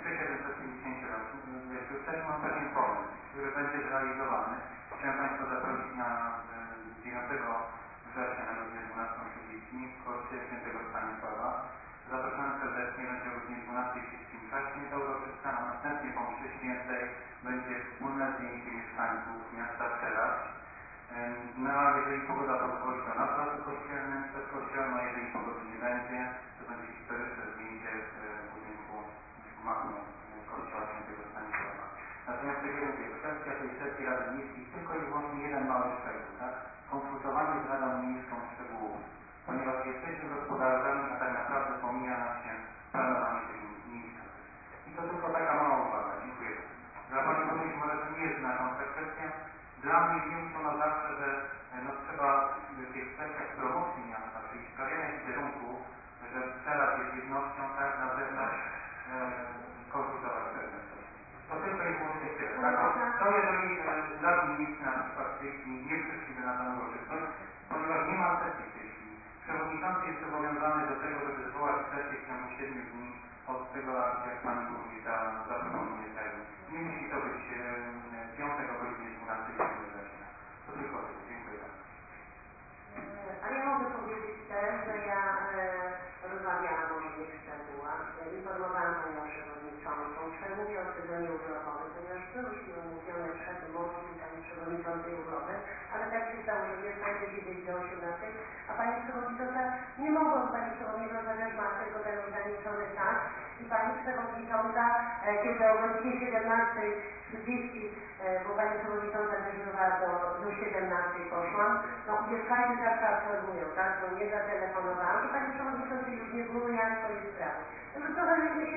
750 mam pewien pomysł, który będzie zrealizowany. Chciałem Państwa zaprosić na 9 września na godzinę 12:30 w kościele Świętego Stanisława. Zapraszamy serdecznie, będzie o godzinie 12:30 msza święta uroczysta, a następnie po mszy świętej będzie wspólne zdjęcie mieszkańców miasta Przeraż. No a jeżeli pogoda pozwoli, to na placu kościelnym, przed kościołem, a jeżeli pogody nie będzie, to będzie historyczne zdjęcie w budynku gmachu kościoła Świętego Stanisława. Natomiast tak jak mówię, kwestia tej sesji Rady Miejskiej tylko i wyłącznie jeden mały szczegół, tak? Konsultowanie z Radą Miejską szczegółów, ponieważ jesteśmy gospodarzami, a tak naprawdę pomija nas się planowanie tych miejsc. I to tylko taka mała uwaga. Dziękuję. Dla Pani Burmistrz może to nie jest na konsekwencja. Dla mnie wiem to na zawsze, że no, trzeba w tych kwestiach promocji miasta, czyli sprawiania kierunku, że Przeraż jest jednością, tak na zewnątrz konsultować pewne kwestie. To tylko i wyłącznie tyle. Tak? To jeżeli Rady Miejskie na przykład w tej chwili nie przyszliby na tę uroczystość, ponieważ nie ma sesji w tej chwili. Przewodniczący jest zobowiązany do tego, żeby zwołać sesję w ciągu 7 dni od tego, jak Pani Burmistrz zaproponuje termin. Nie musi to być 5 godzinie 12 września. To tylko tyle. Dziękuję bardzo. A ja mogę powiedzieć też, że ja rozmawiałam może nie w szczegółach, informowałam Panią Przewodniczącą w szczególe o sezonie urlopowym, ponieważ byłyśmy umówione przed morzem Pani Przewodniczącej urlopy, ale tak się stało, że mieszkańcy siedzieli do 18, a Pani Przewodnicząca nie mogła, Pani Przewodnicząca też ma tylko ten ograniczony czas i Pani Przewodnicząca, kiedy o godzinie 17:30, bo Pani Przewodnicząca też była do 17 poszłam, no mieszkańcy zawsze absorbują, tak, no nie zatelefonowałam i Pani Przewodniczącej już nie było, miała swoje sprawy. Także trochę żeśmy się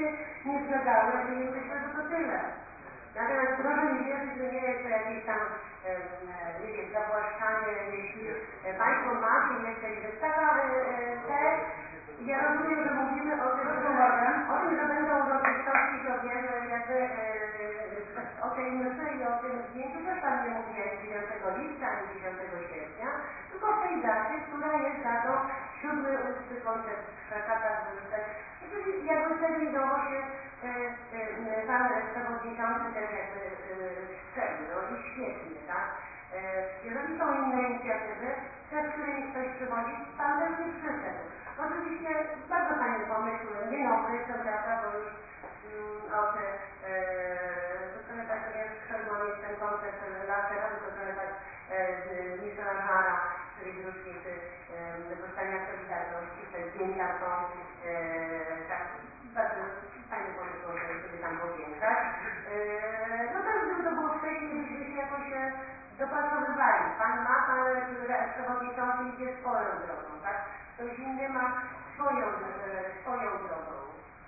nie zgadzały, a nie myślę, że to tyle. Natomiast proszę mi wierzyć, że nie jest to jakieś tam, nie wiem, zawłaszczanie, jeśli Państwo macie jeszcze taka ja rozumiem, że mówimy o tym, że będą uroczystości, to wiem, że jakby o tej mszy i o tym zdjęciu też Pan nie mówi ani 9 lipca, ani 10 sierpnia, tylko w tej dacie, która jest datą 7 koncert Szekata, czyli jakby terminowo się Pan Przewodniczący też jakby strzelił, no i świetnie, tak? Jeżeli są inne inicjatywy, te, z którymi ktoś przychodzi, Pan też nie przyszedł. Oczywiście bardzo fajny pomysł, nie nowy, co prawda, bo już od trochę tak wszedł jest ten koncert lasera, tylko trochę tak Michela Żara, czyli z rocznicy powstania Solidarności, te zdjęcia są tak bardzo fajny pomysł, żeby sobie tam powiększać. No tak, gdyby to było wcześniej, byśmy się jakoś dopasowywali. Pan przewodniczący idzie swoją drogą, tak? Ktoś inny ma swoją drogą.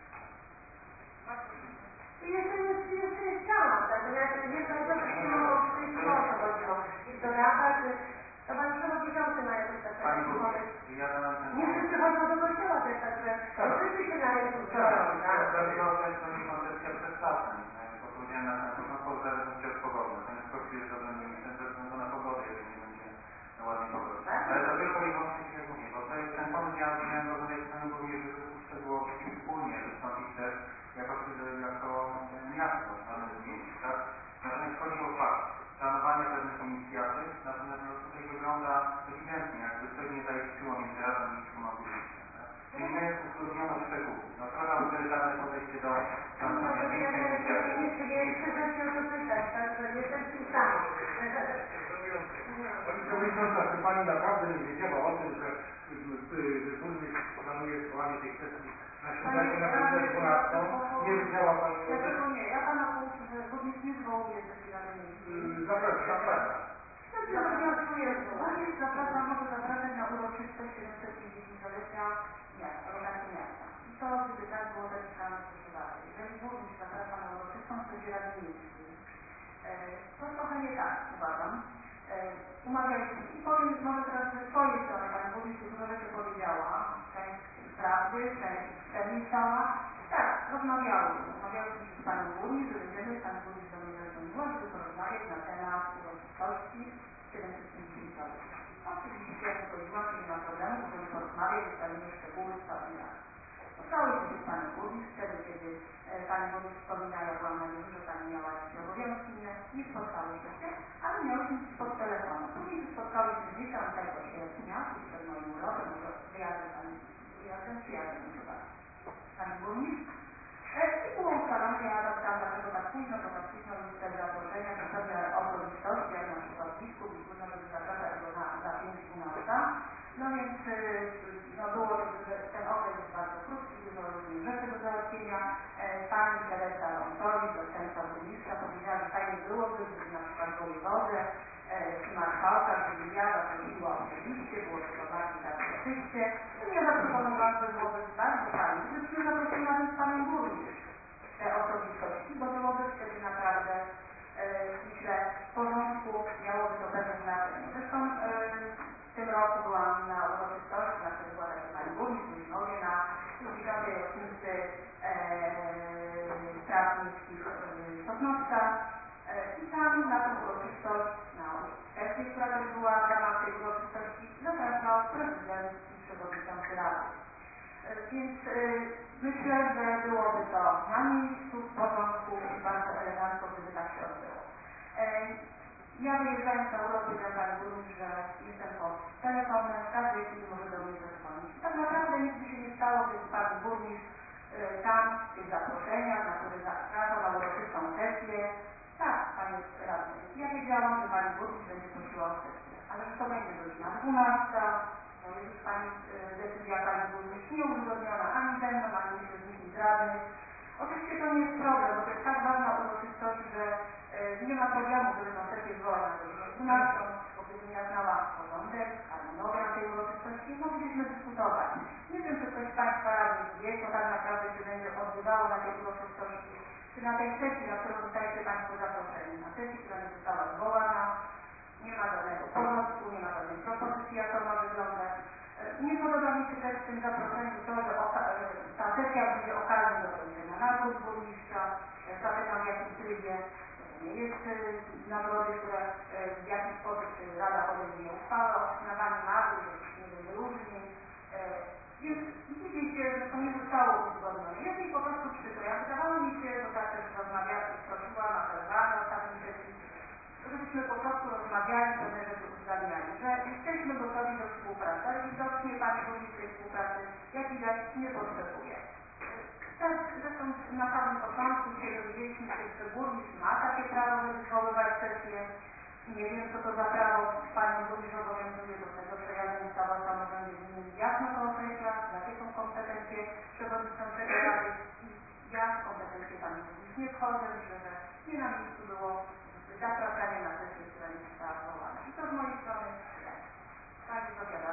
I jeszcze jest czas, natomiast nie wiem, co się mogą przyjść, o co chodziło. Czy to rada, czy to Pan Przewodniczący ma jakoś tak pomysł. Nie wszyscy chodzą do kościoła też, także wszyscy się na rynku stoją, tak? Dlatego to jest właśnie koncepcja przed czasem. To powiedziałem na ten początku, w zależności od pogody. Natomiast kościół jest dobrym miejscem ze względu na pogodę, jeżeli nie będzie ładnej pogody. Ale to tylko i wyłącznie się mówię, bo to jest ten pomysł, ja chciałem rozmawiać z Panem Burmistrzem, żeby uszczegółowić wspólnie wystąpić też jako miasto na tym zdjęciu, tak? Natomiast chodzi o fakt planowania pewnych inicjatyw, natomiast no, tutaj wygląda ewidentnie, jakby coś nie zaistniło między Radą Miejską a Burmistrzem. Tak? Czyli my utrudniono szczegóły. No trochę autorytarne podejście do planowania większej inicjatywy. Nie chcę się o to pytać, tak? To nie jest tym samym. Pani Przewodnicząca, czy Pani naprawdę nie wiedziała o tym, że burmistrz planuje zwołanie tej sesji na środę na godzinę 12? Nie wiedziała Pani o tym? Dlaczego nie? Ja Pana burmistrz nie zwołuje sesji Rady Miejskiej. Zapraszam. Burmistrz zapraszam, może zapraszać na uroczystość 750-lecia miasta, lokacji miasta. I to, gdyby tak było, też tam stosowane. Jeżeli burmistrz zaprasza na uroczystą sesję Rady Miejskiej, to trochę nie tak, uważam. Umawialiśmy i powiem może teraz ze swojej strony, Pani Burmistrz dużo rzeczy powiedziała, część prawdy, część przemilczała. Tak, umawiałyśmy się z Panią Burmistrz, że będziemy Pani Burmistrz do mnie zadzwoniła, żeby porozmawiać na temat uroczystości 750-lecia. Oczywiście zgodziłam się, nie ma problemu, możemy porozmawiać, ustalimy szczegóły z Panią Radą. Spotkałyśmy się z Panią Burmistrz wtedy, kiedy Pani Burmistrz wspomina, ja byłam na że Pani miała jakieś obowiązki inne, nie spotkałyśmy się, ale miałyśmy się pod telefonem. Później się spotkałyśmy 10 sierpnia, tuż przed moim urlopem, przyjazdem chyba Pani Burmistrz. I było ustalone, ja tam dlaczego tak późno, bo tak późno listę zaproszenia, to pewne osobistości, jak na przykład biskup i trudno, żeby zapraszać go za 5-12. No więc było to, że ten okres jest bardzo krótki, dużo różnych rzeczy do załatwienia. Pani Teresa Lątowicz, zastępca burmistrza, powiedziała, że fajnie byłoby, gdyby na przykład wojewodę czy marszałka, gdyby ja zaprosiła osobiście, było to bardziej tak uroczyście. I ja zaproponowałam, że byłoby bardzo fajnie, gdybyśmy zaprosili nawet Panią Burmistrz te osobistości, bo byłoby wtedy naprawdę, myślę, w porządku, miałoby to pewne znaczenie. Zresztą w tym roku byłam na uroczystości, na której była taka Pani Burmistrz, Luźnowie, na 10. rocznicy praw miejskich Sosnowca. I tam na tą uroczystość, na sesję, która też była w ramach tej uroczystości, zapraszał prezydent i przewodniczący Rady. Więc myślę, że byłoby to na miejscu, w porządku i bardzo elegancko, gdyby tak się odbyło. Ja wyjeżdżając na urlop powiedziałam Pani Burmistrz, że jestem pod telefonem, w każdej chwili może do mnie zadzwonić. I tak naprawdę nic by się nie stało, gdyby Pani Burmistrz tam w tych zaproszeniach, na które zapraszał na uroczystą sesję. Tak, Panie Radny, ja wiedziałam, że Pani Burmistrz będzie prosiła o sesję, ale że to będzie godzina 12, to jest już Pani decyzja Pani Burmistrz nieuzgodniona ani ze mną, ani myślę z nikim z Rady. Oczywiście to nie jest problem, bo to jest tak ważna uroczystość, że nie ma problemu, żeby tę sesję zwołać na godzinę 12, bo gdybym ja znała porządek, harmonogram tej uroczystości, moglibyśmy dyskutować. Nie wiem, czy ktoś z Państwa radnych wie, co tak naprawdę się będzie odbywało na tej nie było przestrzeni, czy na tej sesji, na którą zostaliście Państwo zaproszeni, na sesji, która nie została zwołana, nie ma żadnego porządku, nie ma żadnej propozycji, jak to ma wyglądać. Nie podoba mi się też w tym zaproszeniu to, że ta sesja będzie okazją do kończenia nagród burmistrza. Zapytam, w jakim trybie. Nie jest nagrody, które w jakiś sposób Rada podejmie uchwałę o przyznawaniu nagród, jakichś nie wiem, wyróżnień. Więc dziwię się, że to nie zostało uzgodnione. Jest mi po prostu przykro. Ja wydawało mi się, bo tak też rozmawiałam, prosiłam, apelowałam na ostatniej sesji, żebyśmy po prostu rozmawiali, pewne rzeczy uzgadniali, że jesteśmy gotowi do współpracy, ale widocznie Pani Burmistrz tej współpracy, jak widać, nie potrzebuje. Tak, zresztą na samym początku się dowiedzieliśmy się, że burmistrz ma takie prawo, żeby zwoływać sesję. Nie wiem, co to za prawo Panią Burmistrz obowiązuje do tego, przejazdem ustawa o samorządzie gminy jasno to określa, jakie są kompetencje przewodniczącego Rady. Ja w kompetencje Pani Burmistrz nie wchodzę, myślę, że nie na miejscu było zapraszanie na sesję, która nie została zwołana. I to z mojej strony Pani zawiada.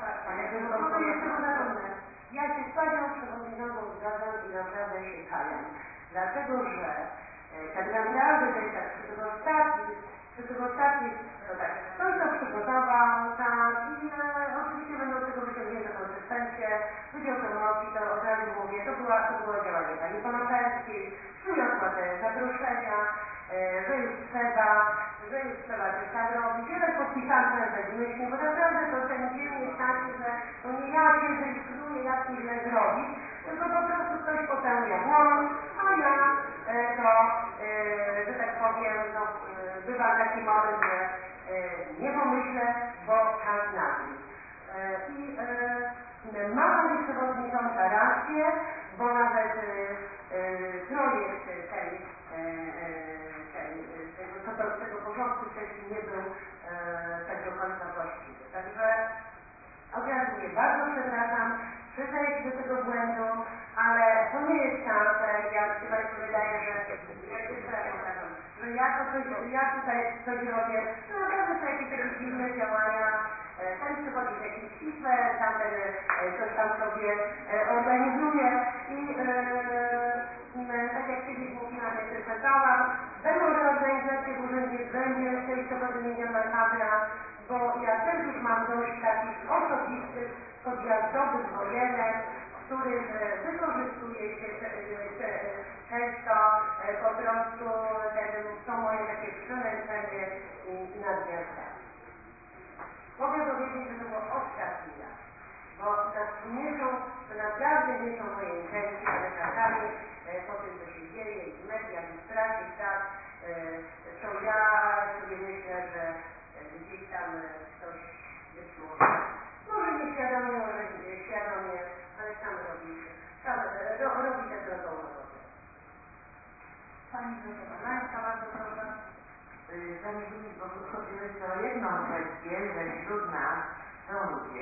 Ja się z Panią Przewodniczącą zgadzam i naprawdę się kajam. Dlatego, że tak naprawdę to jest tak, przy tych ostatnich, to tak, ktoś to przygotował, tak, i oczywiście będą z tego wyciągnięte konsekwencje, Wydział Promocji, to od razu mówię, to było działanie Pani Konopelskiej, przyniosła te zaproszenia, że już trzeba coś tak robić. Ja tak podpisałam sobie bezmyślnie, bo naprawdę to ten dzień jest taki, że to nie ja siedzę i knuję, jak to źle zrobić, tylko po prostu ktoś popełnia błąd, a ja że tak powiem, bywa taki moment, że nie pomyślę, bo czas nagli. Ma Pani Przewodnicząca rację, bo nawet projekt tego porządku sesji nie był tak do końca właściwy. Także od razu mówię, bardzo przepraszam, przyznaję się do tego błędu, ale to nie jest tak, jak się Państwu wydaje, że ja tutaj coś robię, to naprawdę są jakieś takie dziwne działania. Ten przychodzi z jakimś pismem, tamten coś tam sobie organizuje i tak jak kiedyś mówiłam, jak przeczytałam, będą reorganizacje w urzędzie, będzie częściowo wymieniona kadra, bo ja też już mam dość takich osobistych, podjazdowych wojenek, w których wykorzystuje się często po prostu to moje takie przemęczenie i nadmiarstanie. Mogę powiedzieć, że to było ostatni raz, bo to naprawdę nie są moje intencje, ale czasami po tym, co się dzieje i w mediach, i w prasie, tak, to ja sobie myślę, że gdzieś tam ktoś być może nieświadomie, może świadomie, ale sam robi tę drogą robotę. Pani Zofia, bardzo proszę. Pani Burmistrz, bo chodzi jeszcze o jedną kwestię, że wśród nas są ludzie,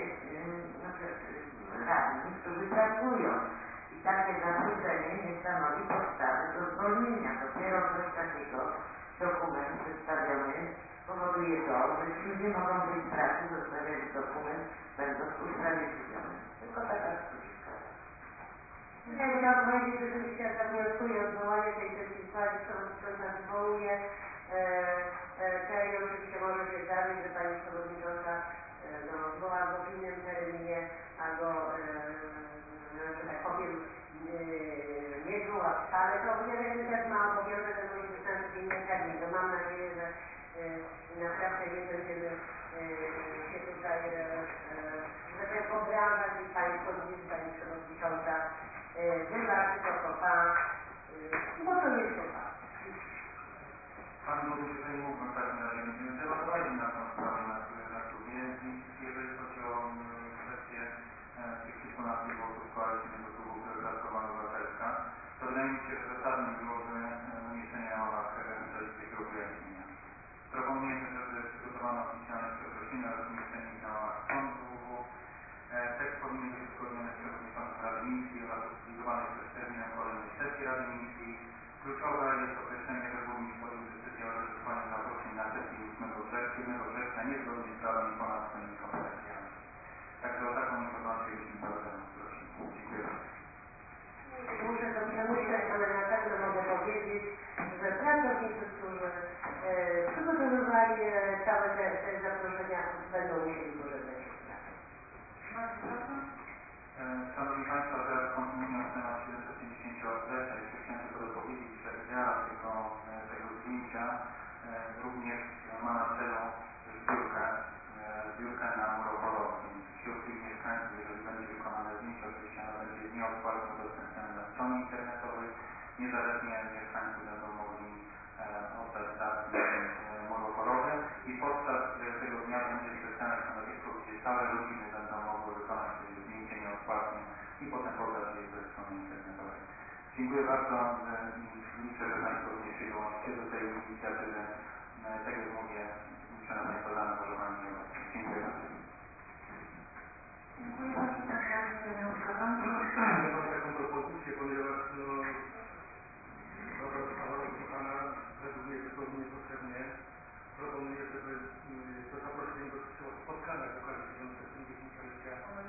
radni, którzy pracują. I takie zarzucenie nie stanowi podstawy do zwolnienia. Dopiero coś takiego, dokument przedstawiony, powoduje to, że ci ludzie mogą być w pracy, zostawiać dokument, będąc usprawiedliwiony. Tylko taka sztuczka. Ja chciałam powiedzieć, że rzeczywiście ja wnioskuję o zwołanie tej sesji uchwały, Przewodnicząca zwołuje. I oczywiście może się zdarzyć, że Pani Przewodnicząca zwoła go w innym terminie, albo, że tak powiem, nie zwoła wcale. To jeden też ma obowiązek jakoś wystąpić w innym terminie. To mam nadzieję, że naprawdę nie będziemy się tutaj obrażać i Państwo, Pani Przewodnicząca wybaczy to, co Pan, bo to jest to Pan. Panie Burmistrzu, jeżeli mógłbym w takim razie debatowali na tą sprawę na klubie i jeżeli chodzi o kwestię tych kilkunastu głosów koalicyjnego klubu, które wypracowała Obywatelska, to wydaje mi się, że zasadnym byłoby umieszczenie na łamach takiego wyjaśnienia. Proponujemy, żeby przygotowano oficjalne przeprosiny oraz umieszczenie ich na łamach sądu. Tekst powinien być uzgodniony z przewodniczącym Rady Miejskiej oraz opublikowany przed terminem kolejnej sesji Rady Miejskiej. Kluczowe jest określenie, że burmistrz podjął decyzję o rozesłaniu zaproszeń na sesję 7 września niezgodnie z prawem i ponad swoimi kompetencjami. Także o taką informację byśmy bardzo prosili. Dziękuję bardzo. Muszę również ma na celu zbiórkę na mur oporowy. Wśród tych mieszkańców, jeżeli będzie wykonane zdjęcie, oczywiście ono będzie nieodpłatnie udostępnione na stronie internetowej. Niezależnie mieszkańcy będą mogli oddać dar mur oporowy i podczas tego dnia będzie specjalne stanowisko, gdzie całe rodziny będą mogły wykonać zdjęcie nieodpłatnie i potem poddać je ze strony internetowej. Dziękuję bardzo. Liczę, że Państwo również się dołączycie do tej inicjatywy. Tak jak mówię, liczę na Państwa zaangażowanie. Dziękuję bardzo. Dziękuję bardzo. Ja mam taką propozycję, ponieważ dobra sprawa rozpoczęta według mnie zupełnie niepotrzebnie. Proponuję, żeby to zaproszenie dotyczyło spotkania z okazji 75-lecia.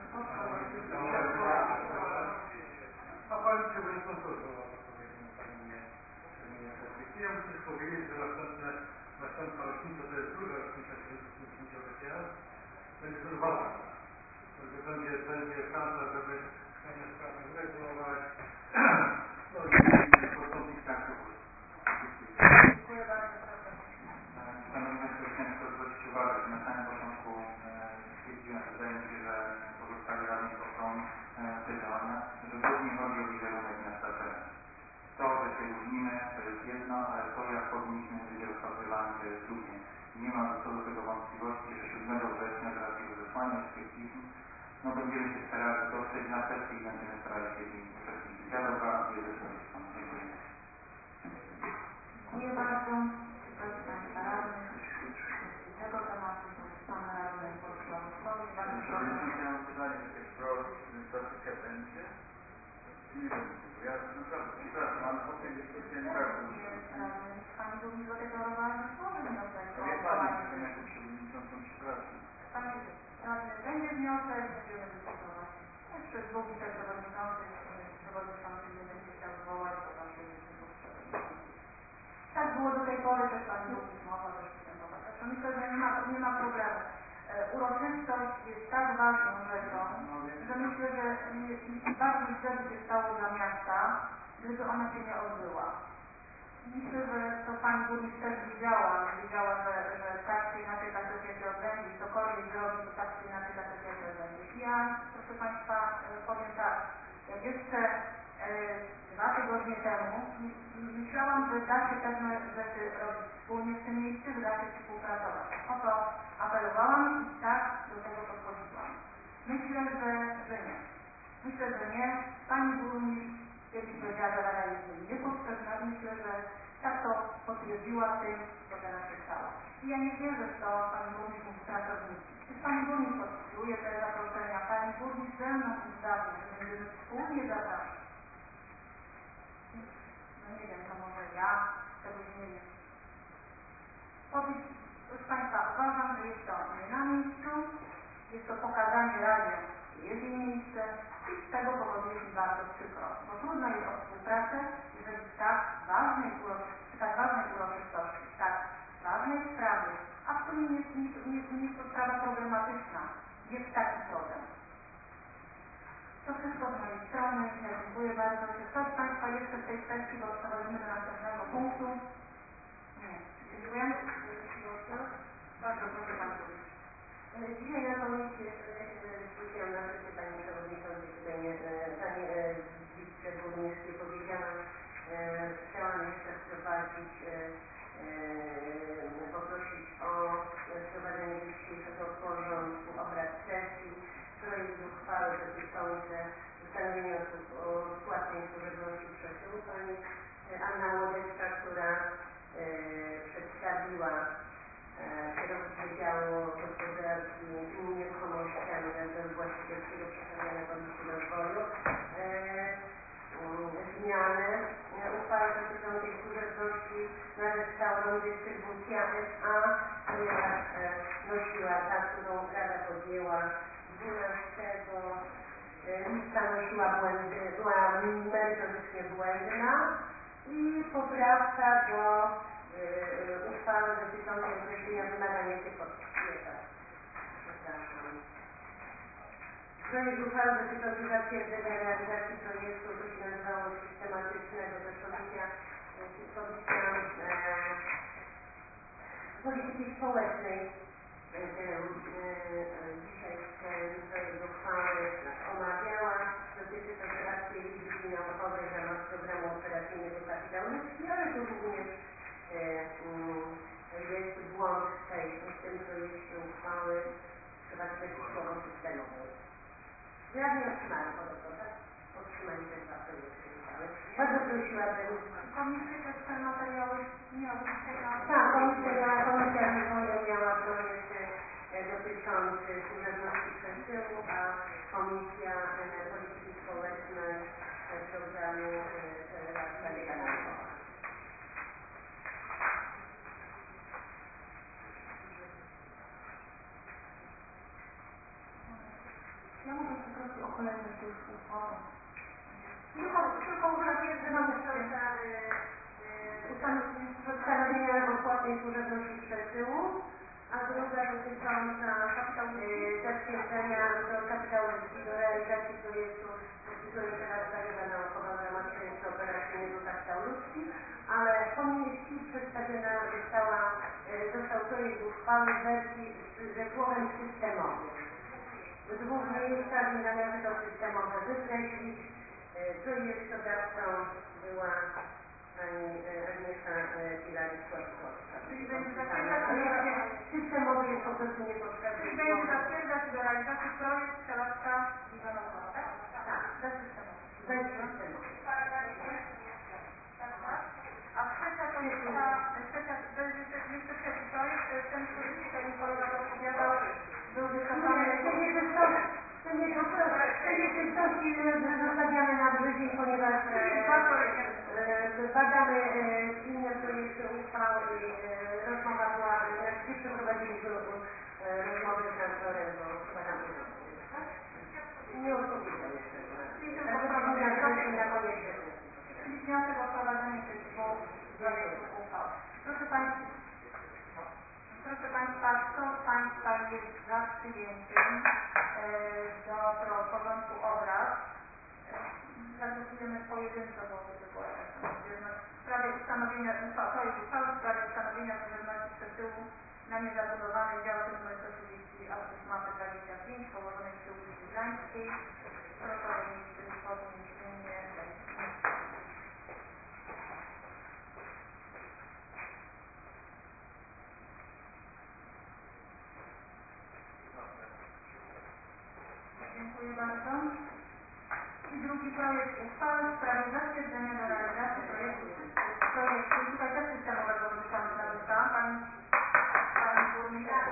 A Pani Przewodnicząca zwołała odpowiednią terminie sesji. Chciałem też powiedzieć, że następna rocznica to jest druga rocznica 75-lecia. Będzie to ważna. Będzie szansa, żeby pewne sprawy uregulować. No i postąpić tak do góry. Dziękuję bardzo. Szanowni Państwo, chciałem tylko zwrócić uwagę, że na samym początku stwierdziłem, że wydaje mi się, że pozostali radni poprą te działania, że głównie chodzi o wizerunek miasta Czerń. To, że się różnimy, to jest jedno, ale to, jak powinniśmy być rozpatrywani, to jest drugie. Nie ma co do tego wątpliwości, że 7 września z racji rozesłania z tych pism, będziemy się starali dotrzeć na sesji i będziemy starali się w niej uczestniczyć. Ja gwarantuję, że to jest Pan. Dziękuję. Dziękuję bardzo. Proszę Państwa radnych. Tego tematu Pan radny Polski. Bardzo proszę. Ja mam pytanie, że ta sesja będzie? Nie wiem, ja naprawdę przepraszam, ale po tej dyskusji nie tak dużo. Pani Burmistrz zadeklarowała, że tworzy wniosek o Ale odwołanie. Pani jestem jako przewodniczącą, przepraszam. Panie radny, będzie wniosek, będziemy dyskutować. Jeszcze drugi przewodniczący nie będzie chciał zwołać, to zawsze jest niepotrzebne. Tak było do tej pory, też Pani Burmistrz mogła też występować. Także myślę, że nie ma problemu. Uroczystość jest tak ważną rzeczą, że myślę, że bardzo źle by się stało dla miasta, gdyby ona się nie odbyła. Myślę, że to Pani Burmistrz też wiedziała, że tak czy inaczej ta sesja się odbędzie i cokolwiek zrobi, to tak czy inaczej ta sesja się odbędzie. I ja, proszę Państwa, powiem tak, jak jeszcze 2 tygodnie temu myślałam, że da się pewne rzeczy robić wspólnie w tym miejscu, że da się współpracować. O to apelowałam i tak do tego podchodziłam. Myślę, że nie. Myślę, że nie. Pani Burmistrz kiedyś powiedziała, że Rada jest niepotrzebna i myślę, że tak to potwierdziła tym, co teraz się stało. I ja nie wierzę w to, Pani Burmistrz mówi pracownicy. Przecież Pani Burmistrz podpisuje te zaproszenia, Pani Burmistrz ze mną uzgadnia, że będziemy wspólnie zapraszać. No nie wiem, to może ja czegoś nie wiem. Proszę Państwa, uważam, że jest to nie na miejscu, jest to pokazanie Radzie, że jest jej miejsce i z tego powodu jest mi bardzo przykro, bo trudno jest o współpracę, jeżeli przy tak ważnej uroczystości, w tak ważnej sprawie, a w sumie nie jest to sprawa problematyczna, jest taki problem. To wszystko z mojej strony. Ja dziękuję bardzo. Czy ktoś z Państwa jeszcze w tej kwestii, bo przechodzimy do następnego punktu? Nie. Dziękuję. Bardzo proszę Pan Burmistrz. Dzisiaj na komisji zwróciłam na rzeczy Pani Przewodniczącej, Pani Wiceburmistrz powiedziała, chciałam jeszcze wprowadzić, poprosić o wprowadzenie do dzisiejszego porządku obrad sesji projekt uchwały dotyczący ustanowienia płatnej służebności przesyłu. Pani Anna Młodecka, która przedstawiła kierownik Wydziału Gospodarki Nieruchomościami Nadzoru Właścicielskiego przedstawiania Komisji Rozwoju zmiany uchwały dotyczącej służebności na rzecz Tauron Dystrybucja S.A., ponieważ nosiła ta, którą Rada podjęła 12 lista, nosiła błędy, była merytorycznie błędna i poprawka do uchwały dotyczącej określenia wymagań etykowych. Przepraszam. Projekt uchwały dotyczący zatwierdzenia realizacji projektu, to się nazywało systematycznego, też komisja Polityki Społecznej dzisiaj projekt uchwały omawiała. Dotyczy to redakcji Izby Naukowej w ramach programu operacyjnego Kapitał Ludzki, ale to również jest błąd w tym projekcie uchwały. Trzeba wskreślić słowo systemowe. Radni otrzymali podobno, tak? Otrzymali te dwa projekty uchwały. Bardzo prosiłabym. Komisje te materiały miały dzisiaj na... Tak, komisja rozwoju miała projekt dotyczący służebności przesyłu, a Komisja Polityki Społecznej programu Reakcja Naukowa. Ja mówię po prostu o kolejnych tych uchwałach. Tylko ustanowienia odpłatnej służebności przesyłu, a druga dotycząca zatwierdzenia do kapitału do realizacji projektu Reakcja Naukowa w ramach projektu operacyjnego Kapitał Ludzki, ale komisji przedstawiona został projekt uchwały w wersji ze słowem systemowym. W dwóch miejscach należy to systemowe wykreślić. Projektodawcą była pani Agnieszka Pilarek-Sławkowska. Czyli będzie zatwierdzać systemowy jest po prostu niepotrzebny. Czyli będzie zatwierdzać do realizacji projekt Przelewska Liga Naukowa, tak? Tak, bezsystemowy. Bezsystemowy. A trzecia to jest to jest jeszcze trzeci projekt, to jest ten, który tutaj mi kolega zapowiadał, był wykazany... Te nieczystości zostawiamy na wrzesień, ponieważ badamy inne projekty uchwał i rozmowa była, znaczy przeprowadziliśmy rozmowę z nadzorem, bo badamy. Nie odpowiedział jeszcze. Na koniec. Czyli wniosek o wprowadzenie tych dwóch projektów uchwał. Proszę Państwa, kto z Państwa jest za przyjęciem do porządku obrad? Zagłosujemy pojedynczo, bo to była jakaś rozbieżność. W sprawie ustanowienia, projekt uchwały w sprawie ustanowienia służebności przesyłu na niezabudowanej działce nr 130 adres mapy 25 położonej przy ulicy Gdańskiej. Proszę o podniesienie Dziękuję bardzo. I drugi projekt uchwały w sprawie zatwierdzenia do realizacji projektu tutaj też systemowego wyliczamy narusza. Pani Burmistrz.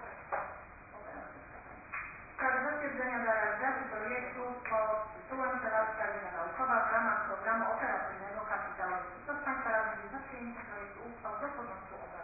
W sprawie zatwierdzenia do realizacji projektu pod tytułem Przelewska Liga Naukowa w ramach programu operacyjnego Kapitał Ludzki. Kto z Państwa radnych jest za przyjęciem projektu uchwał do porządku obrad?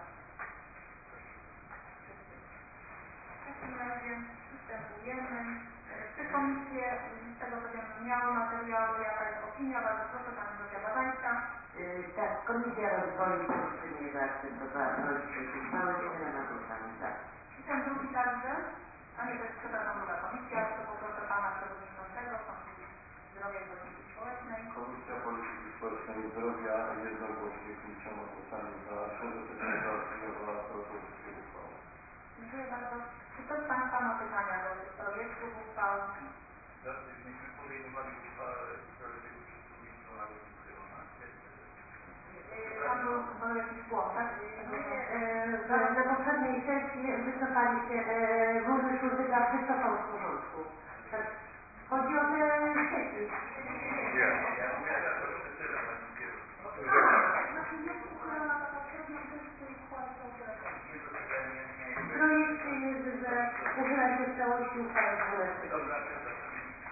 W takim razie przystępujemy. Czy komisje z tego co wiem miały materiały, jaka jest opinia? Bardzo proszę Pani Zofia Babańska. Tak, Komisja Rozwoju pozytywnie zaakceptowała projekt uchwały, na głosowanie za. I ten drugi także? A nie, to jest przepraszam druga komisja, to poproszę Pana Przewodniczącego Komisji Zdrowia i Polityki Społecznej. Komisja Polityki Społecznej i Zdrowia jednogłośnie 5 głosami za pozytywnie zaopiniowała propozycję uchwały. Dziękuję bardzo. Czy ktoś z Państwa ma pytania do tych projektów uchwał? Myśmy podejmowali uchwałę w sprawie tego przedsiębiorstwa nawet ukrywana. Tam był jakiś błąd, tak? Na poprzedniej sesji wycofaliście Górny Szurdyka wycofał z porządku. Chodzi o te sieci. Nie. Ja mówię teraz o przesyłach Pani kierowców. Znaczy jest uchylona ta poprzednia i też w tej uchwale są uchylone. Nie, to taka nie Projekt jest, że uchyla się w całości uchwałę 12. Dobra, przepraszam.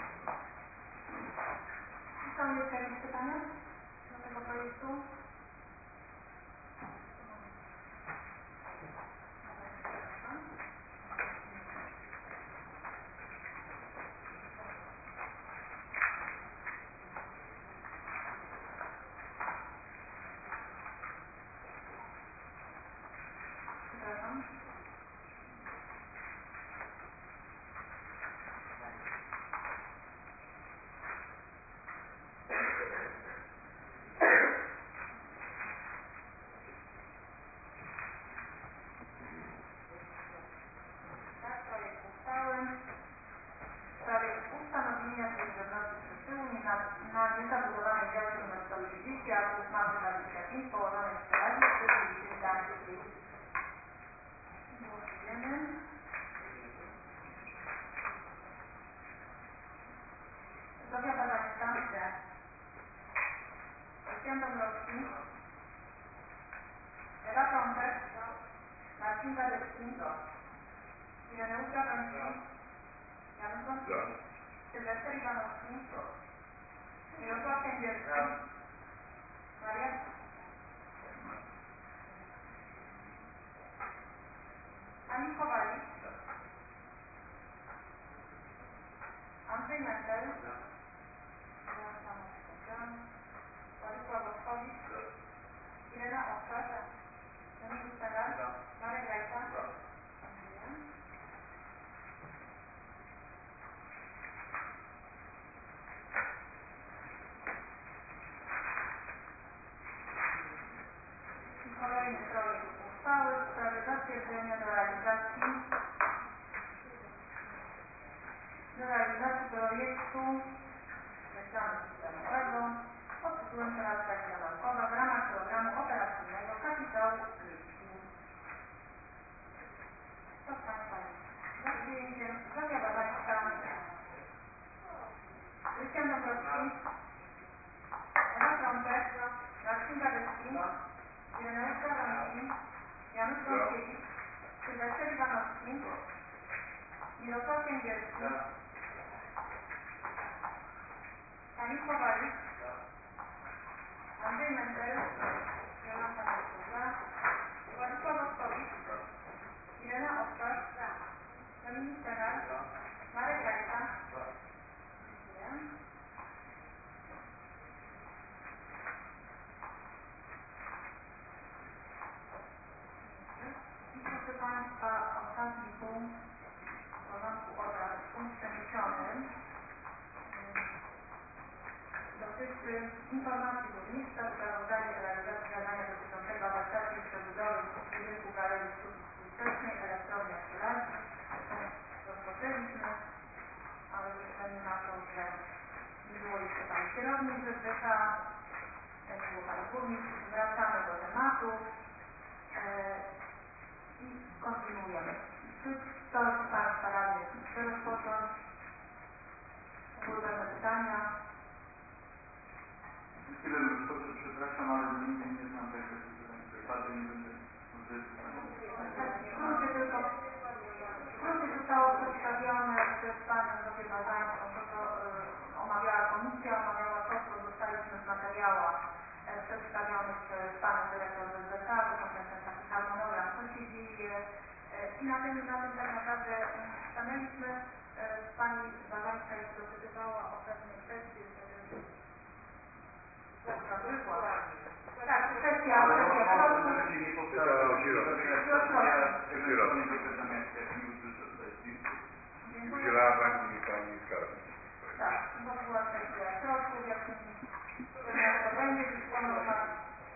Są jeszcze jakieś pytania do tego projektu? Przepraszam. artykułów mapy 25 położonej w Radzie w Gdańskiej. Głosujemy. Zofia Bazańska. Krystian Dąbrowski. Ewa Trąbek. Marcin Wadecki. Ireneusz Gaweński. Janusz Wąsowski. Sylwester Iwanowski. Mirosław Kędzierski. Maria Ani Kowalik. Andrzej Mentel. Władysław Oskowicz. Irena Owczak. Emil Stegar. Marek Rajka. Kolejny projekt uchwały w sprawie zatwierdzenia do realizacji projektu planu systemowego pod tytułem Realizacja naukowa w ramach programu operacyjnego Kapitału Ludzki. Kto z Państwa jest za przyjęciem? Zofia Bazańska. Krystian Dąbrowski. Ewa Trąbek. Marcin Wadecki. Ireneusz Gaweński. Janusz Wąsiewicz. Sylwester Iwanowski. Mirosław Kędzierski. Ani Kowalik. Andrzej Mentel. Jolanta Marczuza. Władysław Oskowicz. Irena Owczak. Emil Stegar. Marek Rajka. Proszę Państwa, ostatni punkt w porządku obrad, punkt przeniesiony, dotyczy informacji burmistrza w sprawozdaniu do realizacji zadania dotyczącego adaptacji i przebudowy budynku Galerii Sztuki Współczesnej Elektrowni Aktoralskiej. Rozpoczęliśmy, ale ze względu na to, że nie było jeszcze Pani kierownik ZBK, nie było Pani burmistrz, wracamy do tematu. I kontynuujemy. Czy ktoś z Państwa radnych chce rozpocząć? Były pewne pytania? Chwilę rozpoczę, przepraszam, ale nigdy nie znam tego wypadu, nie będę Wkrótce zostało przedstawione przez Panią Zofię Bazańską, to co omawiała komisja, omawiała to, co dostaliśmy w materiałach przedstawionych przez Panią Dyrektor ZBK, to potem ten taki harmonogram, co się dzieje i na tym tak naprawdę stanęliśmy. Pani Bazańska jeszcze dopytywała o pewne kwestie, tak, kwestia udzielała Pani skarbnik. Tak, bo była kwestia środków, jak to będzie dysponować.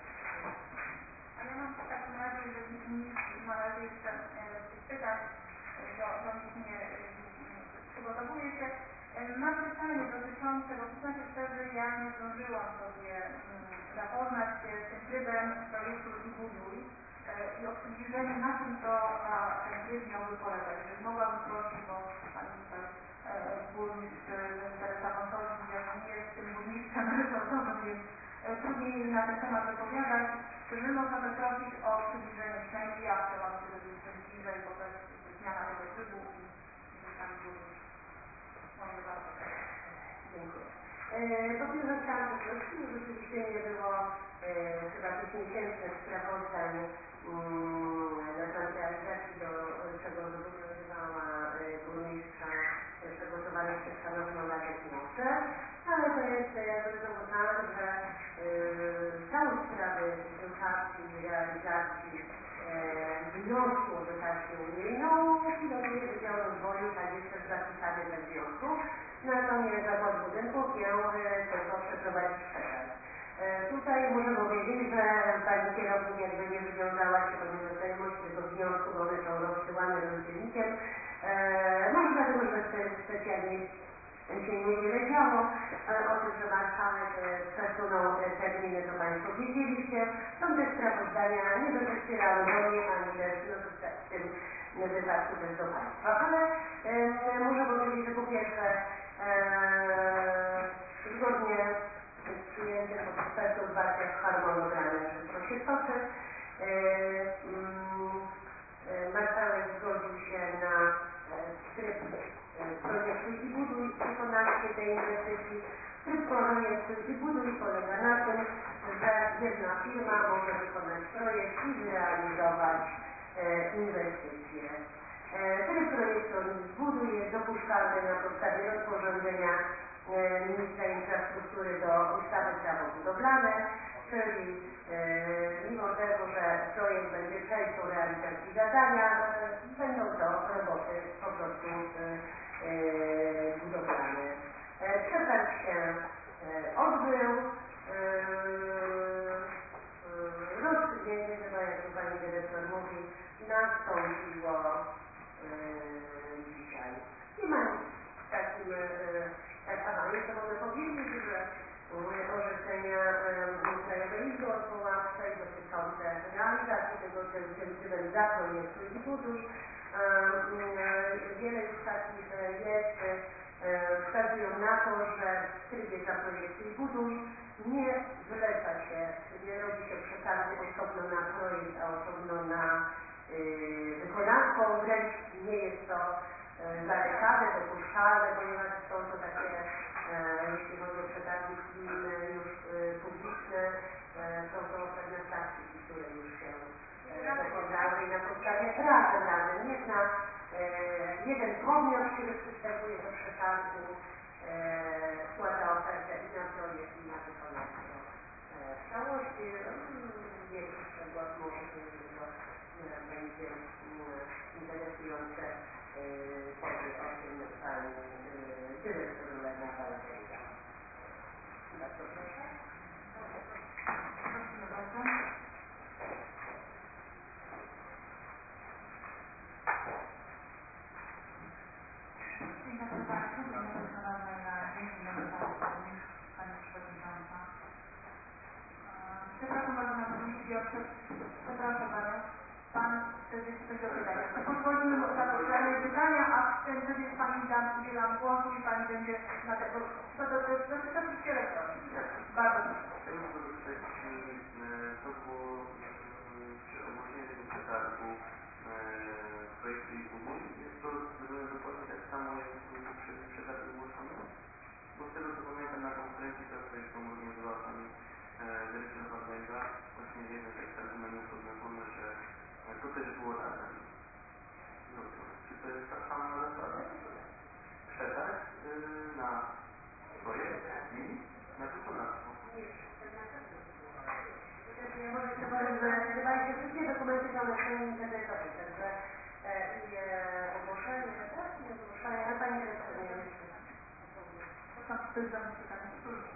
A ja mam w takim razie, że na razie jeszcze tych pytań do nich nie przygotowuję się. Mam pytanie dotyczące, bo przyznam się szczerze, ja nie zdążyłam sobie zapoznać się z tym trybem projektu i buduj i o przybliżeniu, na czym to ten tryb miałby polegać. Jeżeli mogłabym prosić, bo Pani tutaj burmistrz Teresa Wąsowicz nie jest tym burmistrzem resortowym, więc trudniej mi na ten temat wypowiadać. Czy my możemy prosić o przybliżenie przynajmniej ja chciałabym się dowiedzieć coś bliżej, bo to jest zmiana tego trybu i Pani burmistrz. Moje bardzo proszę. Dziękuję. Po pierwsze chciałam przeprosić, że rzeczywiście nie było chyba tych miesięcznych sprawozdań na temat realizacji do czego zobowiązywała burmistrza przygotowanych przez Szanowną Radę Wniosek, ale to jest jakby znowu tak, że całą sprawę dotacji, realizacji wniosku o dotację unijną pilotuje Wydział Rozwoju, tak jest też zapisany we wniosku. Natomiast Zakład Budynków miał tylko przeprowadzić przekaz. Tutaj muszę powiedzieć, że Pani kierownik jakby nie wywiązała się pomimo znajomości tego wniosku, bo one są rozsyłane rozdzielnikiem. Może dlatego, że specjalnie się nie wiedziało o tym że marszałek przesunął terminy, to Państwo wiedzieliście. Są te sprawozdania nie docierane do mnie, ani też w tym wypadku też do Państwa. Ale muszę powiedzieć, że po pierwsze zgodnie z przyjętym pod postacią zwarcia w harmonogramie wszystko się toczy. Marszałek zgodził się na tryb projektu i buduj wykonanie tej inwestycji. Tryb projektu i buduj polega na tym, że jedna firma może wykonać projekt i zrealizować inwestycje. Tryb projektu i buduj jest dopuszczalny na podstawie rozporządzenia ministra infrastruktury do ustawy prawo budowlane, czyli mimo tego, że projekt będzie częścią realizacji zadania, będą to roboty po prostu budowlane. Przetarg się odbył, rozstrzygnięcie chyba, jak to pani dyrektor mówi, nastąpiło dzisiaj. Nie ma nic w takim, jeszcze mogę powiedzieć, że orzeczenia Krajowej Izby Odwoławczej dotyczące realizacji tego cywilnego zaprojektu i buduj. Wiele już takich jest, wskazują na to, że w trybie zaprojektu i buduj nie zleca się, nie robi się przetargu osobno na projekt, a osobno na wykonawstwo, wręcz nie jest to zalecane, dopuszczalne, ponieważ są to takie, jeśli chodzi o przetargi cywilne już publiczne, są to pewne praktyki, które już się dokonały i na podstawie praw razem jeden podmiot, który przystępuje do przetargu, składa ofertę i na projekt, i na wykonawstwo. W całości większy szczegółach może to będzie interesujące, powie o tym pani dyrektor Lena Walewska. Bardzo proszę. Prosimy bardzo. Dzień dobry Państwu, dzień dobry Szanownej Radzie, dzień dobry Państwu, Pani Przewodnicząca. Przepraszam bardzo na komisji, przepraszam bardzo. Pan wtedy coś do pytania. Pozwolimy zadać pytania, a w tym wtedy Pani udzielam głosu i Pani będzie na tego, to dosyć elektronicznie. Bardzo proszę. Chciałbym tylko dopytać, to było przy ogłoszeniu tego przetargu projektu i buduj. Jest to zrobione dokładnie tak samo, jak był przy przetargu ogłoszony? Bo z tego co pamiętam na konferencji prasowej, którą organizowała Pani dyrektor Wardęga, właśnie jeden z argumentów podnoszony, że to też było razem zrobione. Czy to jest ta sama zasada? Przetarg na projekt i na wykonawstwo. Ja może jeszcze powiem, że wydaje się, że wszystkie dokumenty są elektronicznie internetowe, także i ogłoszenie, tak? I ogłoszenie, ale Pani dyrektor nie wiem, czy Proszę, ktoś do mnie pytanie.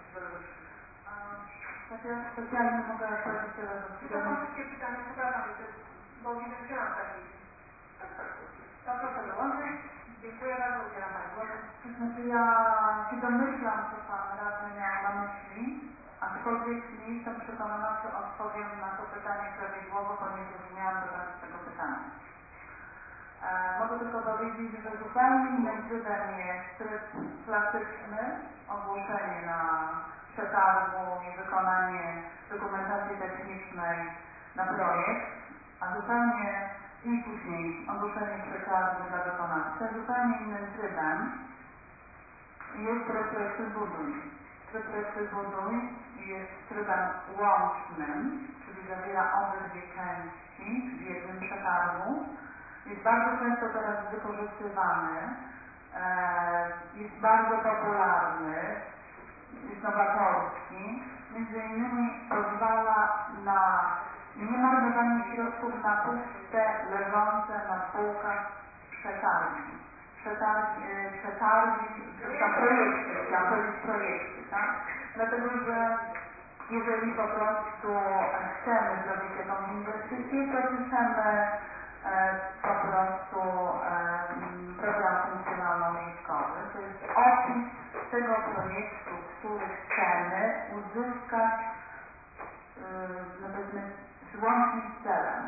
Specjalnie mogę odpowiedzieć teraz. To są wszystkie pytania, przepraszam, bo widzę, że mam takie. To proszę dołączyć. Dziękuję bardzo, udzielam Pani głosu. Znaczy ja się domyślam, co Pan radny miał na myśli, aczkolwiek nie jestem przekonana, czy odpowiem na to pytanie prawidłowo, bo nie zrozumiałam do końca tego pytania. Mogę tylko powiedzieć, że zupełnie innym trybem jest tryb klasyczny, ogłoszenie na przetargu i wykonanie dokumentacji technicznej na projekt, a zupełnie i później ogłoszenie przetargu dla wykonawcy. Zupełnie innym trybem jest tryb projektu buduj. Tryb projektu buduj jest trybem łącznym, czyli zawiera obydwie części w jednym przetargu. Jest bardzo często teraz wykorzystywany, jest bardzo popularny, jest nowatorski, między innymi pozwala na niemarnowanie środków na puste, leżące na półkach przetargi. Przetargi, tam projekty, chciałam powiedzieć projekty, tak? Dlatego, że jeżeli po prostu chcemy zrobić jakąś inwestycję, to piszemy po prostu program funkcjonalno-użytkowy. To jest opis tego projektu, który chcemy chcemy uzyskać, no powiedzmy, złącznie z celem.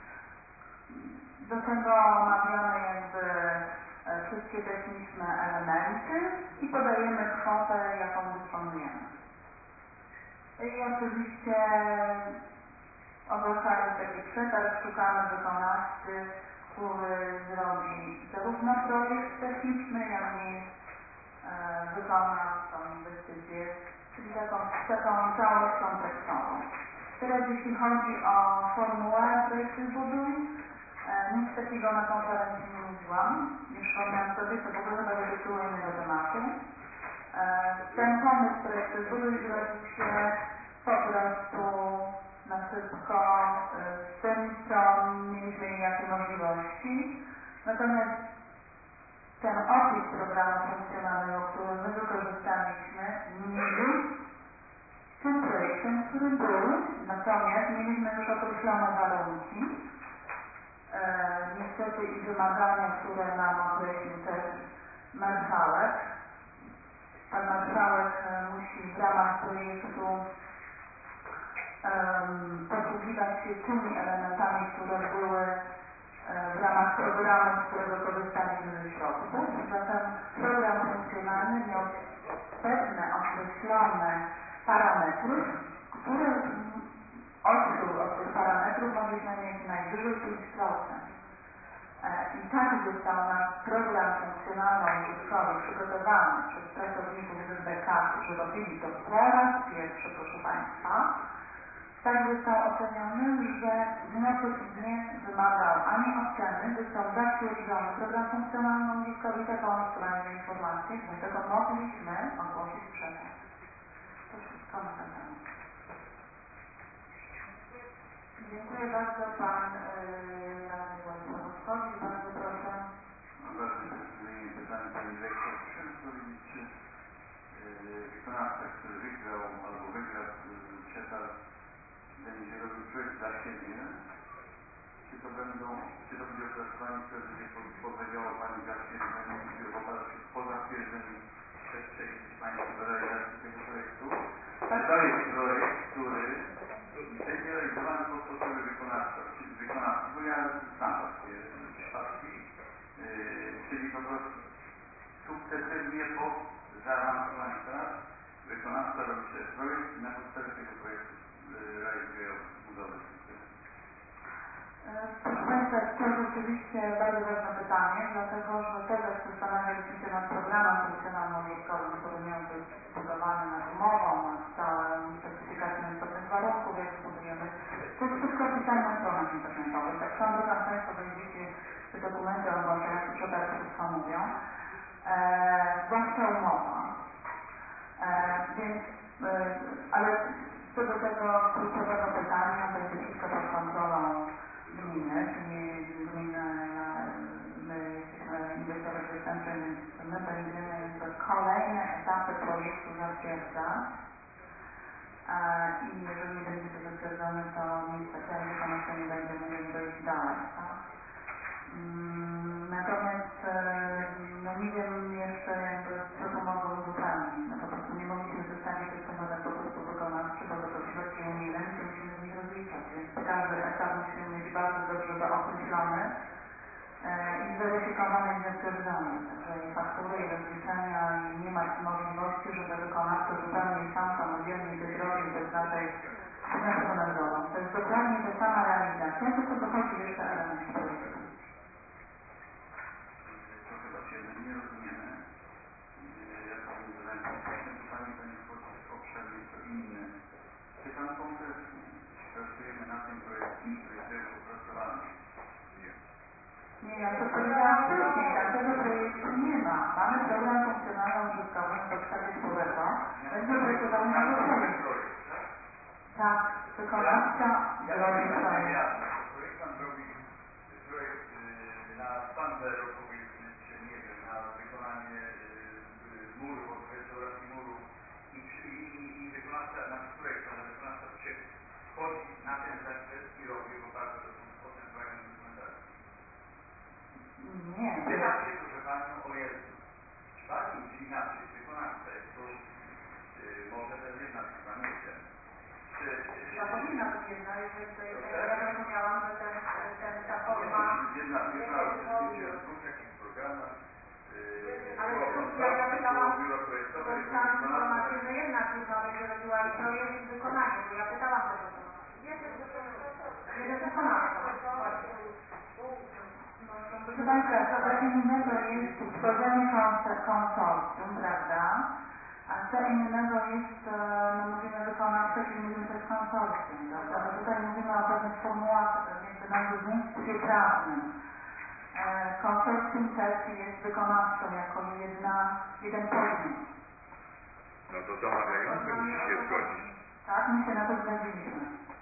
Do tego omawiamy jakby wszystkie techniczne elementy i podajemy kwotę, jaką dysponujemy. I oczywiście ogłaszając taki przetarg szukamy wykonawcy, który zrobi zarówno projekt techniczny, jak i wykona tą inwestycję, czyli taką całość kompleksową. Teraz jeśli chodzi o formułę projektu Buduj, nic takiego na konferencji nie mówiłam. Nie przypomniałam sobie, to w ogóle chyba dotyczyło innego tematu. Ten pomysł projektu Buduj zrodził się po prostu na szybko z tym, co mieliśmy i jakie możliwości. Natomiast ten opis programu funkcjonalnego, który my wykorzystaliśmy, nie był tym projektem, który był, natomiast mieliśmy już określone warunki, niestety i wymagania, które nam określił też marszałek. Pan marszałek musi w ramach projektu posługiwać się tymi elementami, które były w ramach programu, z którego korzystaliśmy ze środków. Zatem program funkcjonalny miał pewne określone parametry, które odchył od tych parametrów mogliśmy mieć najwyżej 5%. I tak został nasz program funkcjonalno-użytkowy przygotowany przez pracowników z SBK, którzy robili to po raz pierwszy, proszę Państwa. Tak został oceniony, że wniosek nie wymagał ani oceny, został zatwierdzony program funkcjonalno-użytkowy i taką aktualną informację, dlatego mogliśmy ogłosić przetarg. To wszystko na ten temat. Dziękuję bardzo. Pan radny Władysław Wschodzi. Bardzo proszę. Bardzo precyzyjnie pytanie Pani Dyrektor. Chciałem powiedzieć, czy wykonawca, który wygrał albo wygra przetarg, będzie robił projekt dla siebie, czy to będzie opracowanie, które będzie podlegało Pani zatwierdzeniu i po zatwierdzeniu przez Państwo do realizacji tego projektu? To jest projekt, który będzie realizowany pod potrzeby wykonawcy, bo ja znam takie przypadki, czyli po prostu sukcesywnie po zaawansowaniu prac wykonawca robi sobie projekt i na podstawie tego projektu realizuje budowę systemu. Proszę Państwa, to rzeczywiście bardzo ważne pytanie, dlatego że teraz zastanawialiśmy się nad programem funkcjonalno-użytkowym, który miał być zbudowany nad umową, nad całą specyfikacją istotnych warunków, jak zbudujemy. To jest wszystko opisane na stronach internetowych. Tak samo jak Państwo wejdziecie te dokumenty ogłaszające przetargi, co mówią. Zwłaszcza umowa. Więc, ale co do tego kluczowego pytania, będzie wszystko pod kontrolą gminy, czyli gmina, my jesteśmy inwestorem występczym, więc my będziemy jakby kolejne etapy projektu zatwierdzać i jeżeli nie będzie to zatwierdzone, to niestety wykonawca nie będzie mógł dojść dalej, tak? Natomiast no nie wiem jeszcze jakby co to mogło uzupełnić, no po prostu nie mogliśmy zostawić ustawowe po prostu wykonawczy, bo to środki unijne, my się musimy z nich rozliczać, więc każdy etap musimy mieć bardzo dobrze dookreślony i zweryfikowany i zatwierdzony, także i faktury, i rozliczenia i nie ma możliwości, żeby wykonawca zupełnie sam samodzielnie to zrobił bez naszego nadzoru. To jest dokładnie ta sama realizacja, tylko dochodzi jeszcze element projektu. Nie rozumiemy. Ja powiem zadanie konkretne pytanie, Pani obszar nieco inny. Pytam konkretnie. Pracujemy na tym projekcie, który jest opracowany. Nie, ja to powiedziałam wcześniej, takiego projektu nie ma. Mamy program funkcjonalno-użytkowy, na podstawie którego będzie opracowany nowy projekt. Tak, wykonawca zrobi projekt. Projektant robi projekt na stan zero, powiedzmy, czy nie wiem, na wykonanie murów, restauracji murów i wykonawca, znaczy projektant, wykonawca wchodzi na ten zakres i robi w oparciu o ten fragment dokumentacji. Nie. Pytam się, proszę Panią, o jedno. Czy bardziej, czy inaczej, wykonawca jest to może ten To powinna być jedna, jeżeli to jest, ja rozumiałam, że ta forma... Jedna firma uczestniczy w dwóch takich programach. Ale ja pytałam, dostałam informację, że jedna firma będzie robiła i projekt i wykonanie, bo ja pytałam tego pana. Jeden wykonawca. Proszę Państwa, co innego jest tworzenie konsorcjum, prawda? A co innego jest, no mówimy wykonawca, czyli mówimy też konsorcjum, prawda? Bo tutaj mówimy o pewnych formułach, jakby nazewnictwie prawnym. Konsorcjum też jest wykonawcą jako jeden podmiot. No to zamawiający musi się zgodzić. Tak, my się na to zgodziliśmy.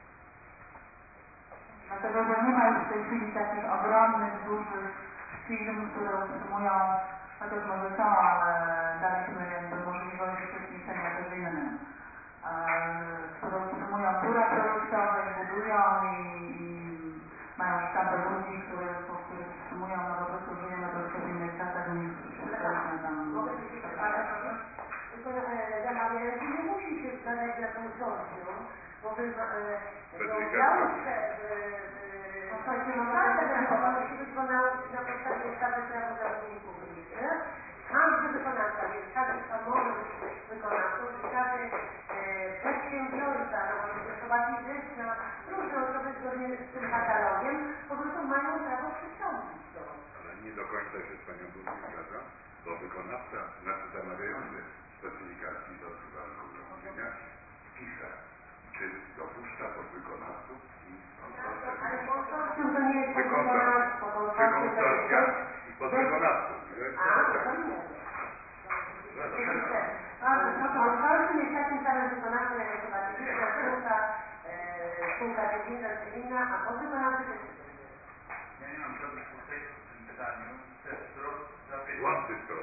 Dlatego, że nie ma już w tej chwili takich ogromnych, dużych firm, które utrzymują, chociaż może są, ale daliśmy jakby możliwość uczestniczenia też innym, które utrzymują biura projektowe i budują i mają sztabę ludzi, których utrzymują, no po prostu żyjemy troszkę w innych czasach niż jesteśmy tam. Tylko zamawiający nie musi się zgadzać na konsorcjum, bo musi wykonał na podstawie ustawy prawo zamówień publicznych. Każdy wykonawca, więc każdy kto może być wykonawcą, czyli każdy przedsiębiorca, no bo jest osoba fizyczna, różne osoby zgodnie z tym katalogiem, po prostu mają prawo przystąpić do. Ale nie do końca się z Panią Burmistrz zgadzam, bo wykonawca, znaczy zamawiający specyfikacji do zamówienia wpisze, czy dopuszcza podwykonawców i konsorcjum. Ale konsorcjum to nie jest podwykonawstwo, konsorcja i podwykonawców. Konsorcjum jest takim samym wykonawcą jak osoba fizyczna, spółka cywilna, a podwykonawcy to jest... Ja nie mam żadnych podtekstów w tym pytaniu. Chcę zapytać, Łączyć to.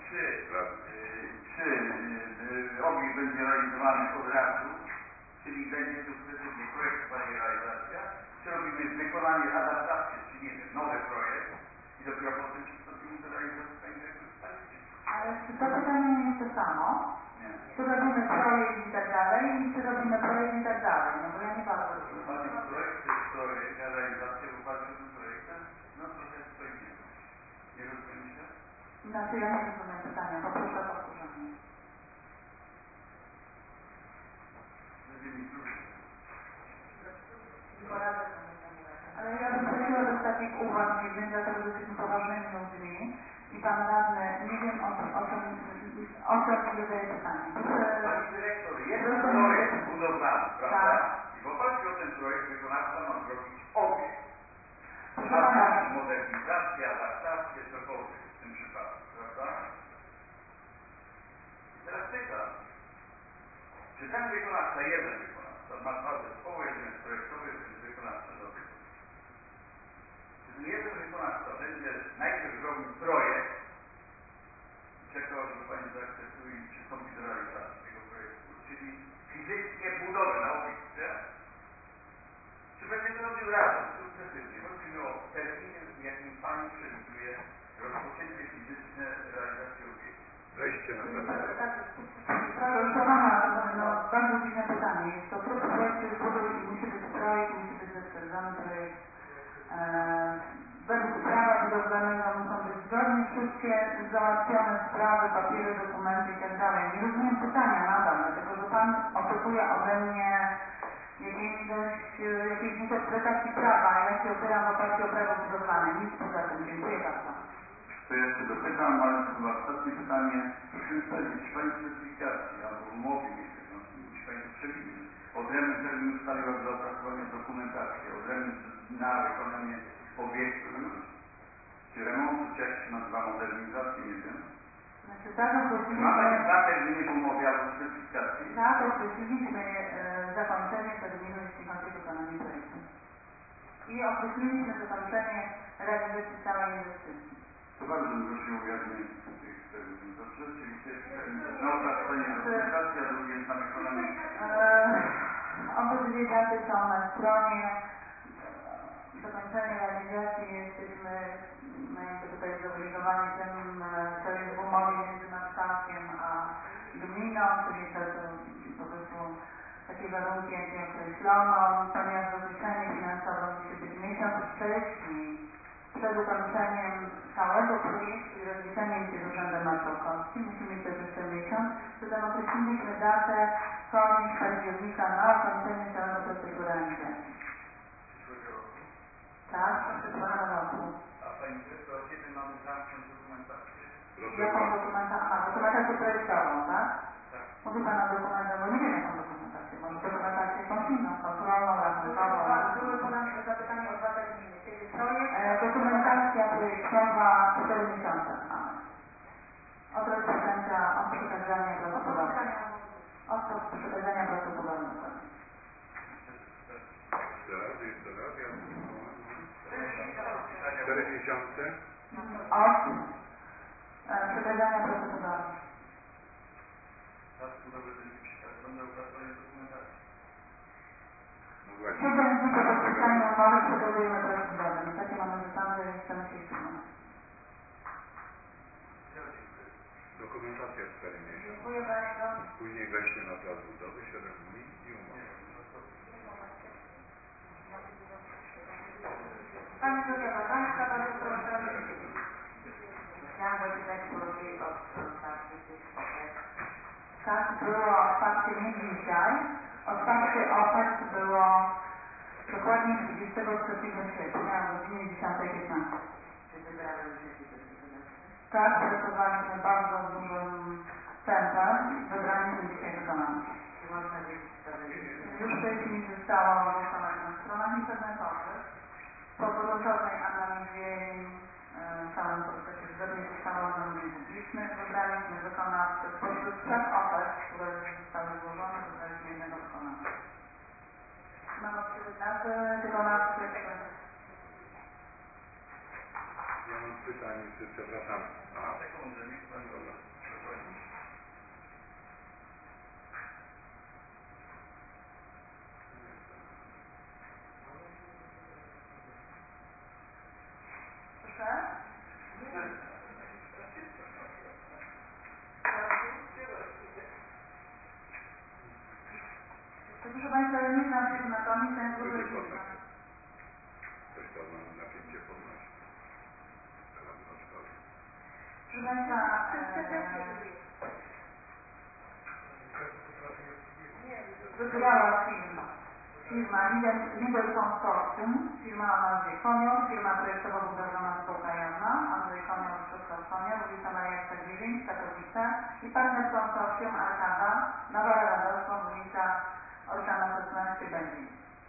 czy obiekt będzie realizowany od razu, czyli będzie sukcesywnie projektowanie i realizacja, czy robimy wykonanie, adaptację, czy nie wiem, nowy projekt i dopiero potem przystąpimy do realizacji pani dyrektor stanicy. Ale czy to pytanie nie jest to samo? Nie. Czy robimy projekt i tak dalej, i czy robimy projekt i tak dalej? No bo ja nie bardzo rozumiem. Pani projekt to jest projekt, a realizacja w oparciu o ten projekt, no trochę co innego. Nie rozumiem się? Znaczy ja nie rozumiem pytania, poproszę o powtórzenie. Ale ja bym prosiła bez takich uwag dziwnych, dlatego że jesteśmy poważnymi ludźmi i Pan Radny, nie wiem o czym zadaje pytanie. Pani dyrektor, jest projekt budowlany, prawda? Tak. I w oparciu o ten projekt wykonawca ma zrobić obiekt. Proszę Pana. Modernizację, adaptację, cokolwiek w tym przypadku, prawda? I teraz pytam, czy ten wykonawca, jeden wykonawca, ma dwa zespoły, jeden jest projektowy, jeden jest wykonawca nowy. Czy ten jeden wykonawca będzie najpierw robił projekt i czekał, aż go Pani zaakceptuje i przystąpi do realizacji tego projektu, czyli fizycznie budowę na obiekcie, czy będzie to robił razem, sukcesywnie? Chodzi mi o terminy, w jakim Pani przewiduje rozpoczęcie fizyczne realizacji obiektu. Wejście na ten Proszę Pana, no bardzo dziwne pytanie. Jest to próba projektu i musi być projekt, musi być zatwierdzony projekt. Według prawa budowlanego muszą być zgodnie wszystkie załatwione sprawy, papiery, dokumenty i tak dalej. Nie rozumiem pytania nadal, dlatego że Pan oczekuje ode mnie jakiejś interpretacji prawa, a ja się opieram w oparciu o prawo budowlane. Nic poza tym. Dziękuję bardzo. To ja jeszcze dopytam, ale to chyba ostatnie pytanie. Proszę mi powiedzieć, czy Pani specyfikacji albo umowie, jeśli musi Pani to przewidzieć, odrębny termin ustaliła do opracowania dokumentacji, odrębny na wykonanie obiektu już, czy remontu, czy jak się nazywa modernizacji, nie wiem. Znaczy tak określiliśmy... Ma Pani dwa terminy w umowie albo specyfikacji? Tak, określiliśmy zakończenie terminu, jeśli chodzi o wykonanie projektu. I określiliśmy zakończenie realizacji całej inwestycji. To bardzo bym prosił o ujawnienie tych terminów. To rzeczywiście jest na opracowanie dokumentacji, a drugie jest na wykonanie. Obydwie daty są na stronie. Zakończenie realizacji jesteśmy jakby tutaj zobligowani tym, co jest w umowie między Marszałkiem a gminą, czyli to po prostu takie warunki, jak nie określono, natomiast rozliczenie finansowe musi być miesiąc wcześniej, przed ukończeniem całego projektu i rozliczeniem się z Urzędem Marszałkowskim. Musimy mieć też jeszcze miesiąc, zatem określiliśmy datę koniec października na ukończenie całego procesu realizacji. Tak, przyszłego roku. A Pani Dyrektor, kiedy mamy zamknąć dokumentację? Jaką dokumentację? Aha, dokumentację projektową, tak? Mówi Pan o dokumentach, bo nie wiem jaką dokumentację. Może dokumentację jakąś inną, kontrolną, rachunkową. Były zapytania o 2 terminy. Kiedy projekt... Dokumentacja projektowa 4 miesiące mamy. Od rozpoczęcia, od przekazania placu budowy. Od przekazania placu budowy. Jeszcze raz, ja 4 miesiące? Od przekazania placu budowy. Plac budowy będą pracować dokumentacji. No właśnie. Co będzie po podpisaniu umowy, przekazujemy plac budowy. Takie mamy zasady i chcemy się ich trzymać. Dokumentacja 4 miesiące. Dziękuję bardzo. Później wejście na plac budowy, 7 dni i umowa. Pani Zofia Babańska, bardzo proszę. Chciałam zapytać Polowie o otwarcie tych ofert. Tak, było otwarcie nie dzisiaj. Otwarcie ofert było dokładnie 23 sierpnia o godzinie 10:15. Czy wybrały uczestnicy do tego meczu? Tak, pracowaliśmy bardzo dużym tempem. Wybraliśmy dzisiaj wykonawców. Czy można wiedzieć, kto będzie? Już w tej chwili zostało ogłoszonych na stronach internetowych. Po gruntownej analizie i całym procesie zgodnie z ustawą o zamówień publicznych wybraliśmy wykonawcę. Spośród 3 ofert, które zostały złożone, wybraliśmy jednego wykonawcę. Mam nazwy wykonawcy. Ja mam pytanie, czy przepraszam. Sekundę, niech Pani prowadzi. Proszę? Proszę Państwa, ja nie znam się na pamięć, więc w ogóle nie znam. Ktoś to ma napięcie podnosi. Proszę Państwa, wygrała firma Lider Consortium, firma o nazwie Konior, firma projektowo-budowlana spółka jawna, Andrzej Konior, Krzysztof Konior, ulica Mariacka 9, Katowice i partner konsorcjum Arkada, Nowa Radosław, ulica Orszana 16, Będzin.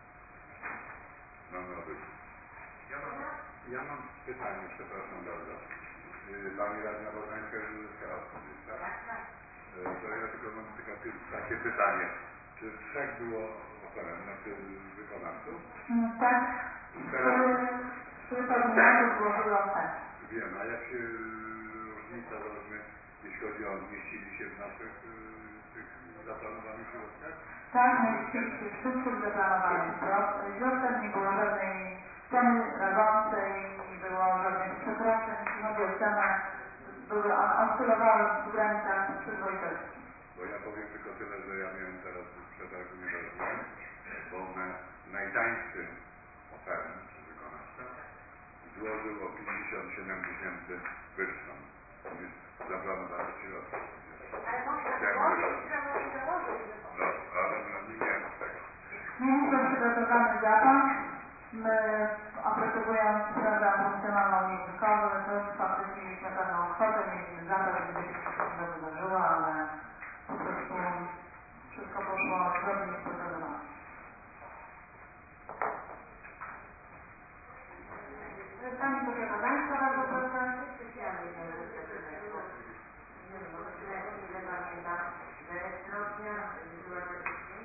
Mamy obydwu. Ja mam pytanie, przepraszam bardzo. Pani radna Bożeńska już chciała powiedzieć, tak? Tak. To ja tylko mam takie pytanie. Czy 3 było wykonawców? Tak. 3 podmioty złożyły ofertę. Wiem, a jak się różnica załóżmy, jeśli chodzi o mieścili się w naszych tych zaplanowanych środkach? Tak, mieścili się wszystkich zaplanowanych środkach, nie było żadnej ceny rażącej, nie było żadnych przekroczeń, jeśli chodzi o cenę, oscylowały w granicach przyzwoitości. Bo ja powiem tylko tyle, że ja miałem teraz przetarg uniwersytet, bo najtańszy oferent wykonawca złożył o 57 000 wyższą niż zaplanowane środki. Ale można złożyć, trzeba było założyć. No, ale nie miałem tego. Nie jest to przygotowany zakon. My opracowując program funkcjonalno-językowy, określiliśmy pewną kwotę, mieliśmy zakaz, gdyby się coś wydarzyło, ale po prostu wszystko poszło zgodnie z procedurą. Pani Zofia Babańska, bardzo proszę. Specjalnie miałem zapytać, bo nie wiem, może tyle ile pamiętam, że elektrownia była zapiskiem.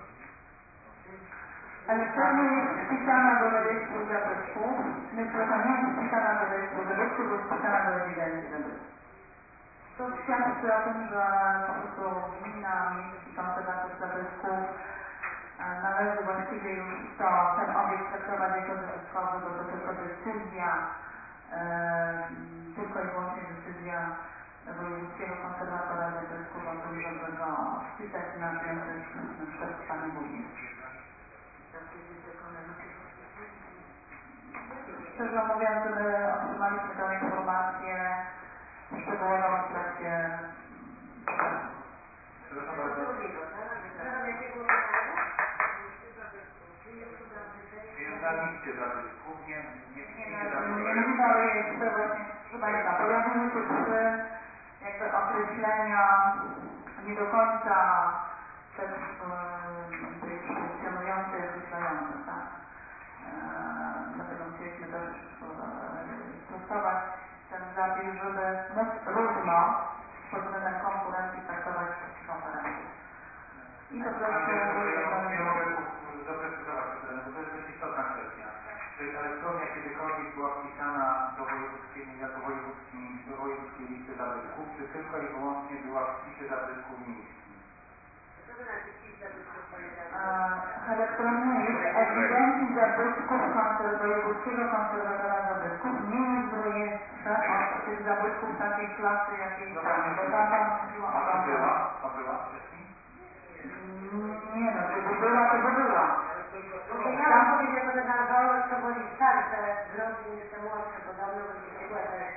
Elektrownia jest wpisana do rejestru zabytków. Przepraszam, nie jest wpisana do rejestru zabytków, jest wpisana do ewidencji zabytków. To świadczy o tym, że po prostu gmina, miejski konserwator zabytków należy właściwie już ten obiekt traktować jako zabytkowy, bo to tylko decyzja, tylko i wyłącznie decyzja wojewódzkiego konserwatora zabytków o tym, żeby go wpisać na piątek przez Panie Burmistrz. Szczerze mówiąc, otrzymaliśmy tę informację szczegółową w trakcie Jest na liście zabytków, nie mówimy o rejestrze właśnie, proszę Państwa, pojawiły się trzy jakby określenia nie do końca funkcjonujące i określające, tak? Dlatego chcieliśmy też sprostować ten zapis, żeby móc równo pod względem konkurencji traktować wszystkich oferentów. I po prostu ja mogę doprecyzować to, bo to jest dość istotna kwestia. Czy elektrownia kiedykolwiek była wpisana do wojewódzkiej listy zabytków, czy tylko i wyłącznie była w spisie zabytków miejskich? Elektronia jest ewidencji zabytków wojewódzkiego konserwatora zabytków, nie jest w rejestrze od tych zabytków takiej klasy, jakiej tam, bo tam chodziło o A była wcześniej? Nie no, gdyby była, to by była. Ja mam powiedzieć, że to byli starsze drogi niż te młodsze, podobno, bo to była też...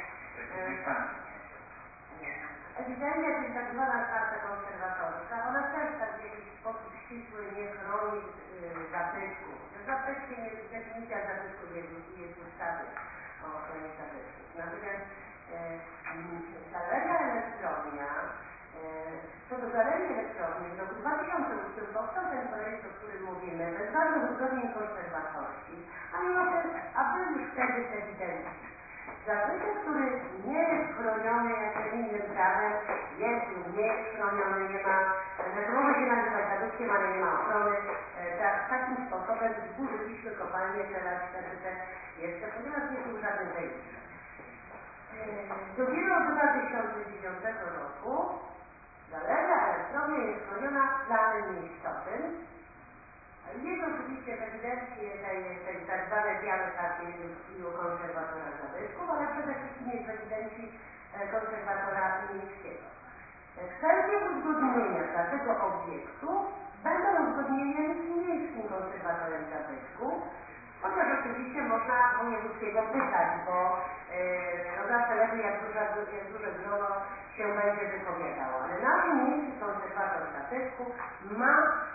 Ewidentnie to jest tak zwana karta konserwatorska. Ona też tak w jakiś sposób ścisły nie chroni zabytków. Definicja zabytku jest w ustawie o ochronie zabytków. Natomiast Galeria Elektrownia, co do Galerii Elektrowni, w roku 2008 powstał ten projekt, o którym mówimy, bez żadnych uzgodnień konserwatorskich, a był już wtedy w ewidencji. Zabytek, który nie jest chroniony jakimś innym prawem, jest lub nie jest chroniony, nie ma, znaczy może się nazywać zabytkiem, ale nie ma ochrony. Takim sposobem zburzyliśmy kopalnię, teraz zabytek jeszcze, ponieważ nie był żaden rejestr. Dopiero od 2009 roku Galeria Elektrownia jest chroniona planem miejscowym. Jest oczywiście w ewidencji tej tak zwanej białej karty konserwatora zabytków, ale przede wszystkim jest w ewidencji konserwatora miejskiego. Wszelkie uzgodnienia dla tego obiektu będą uzgodnieniami z miejskim konserwatorem zabytków, chociaż oczywiście można wojewódzkiego pytać, bo zawsze lepiej jak duże grono się będzie wypowiadało. Ale nasz miejski konserwator zabytków ma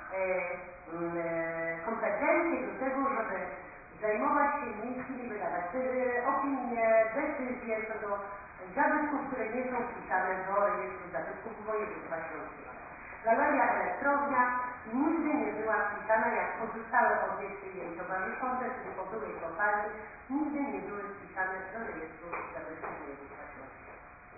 kompetencje do tego, żeby zajmować się miejskimi, wydawać opinie, decyzje co do zabytków, które nie są wpisane do rejestru zabytków województwa śląskiego. Galeria Elektrownia nigdy nie była wpisana, jak pozostałe obiekty jej towarzyszące, czyli po byłej kopalni, nigdy nie były wpisane do rejestru zabytków województwa śląskiego.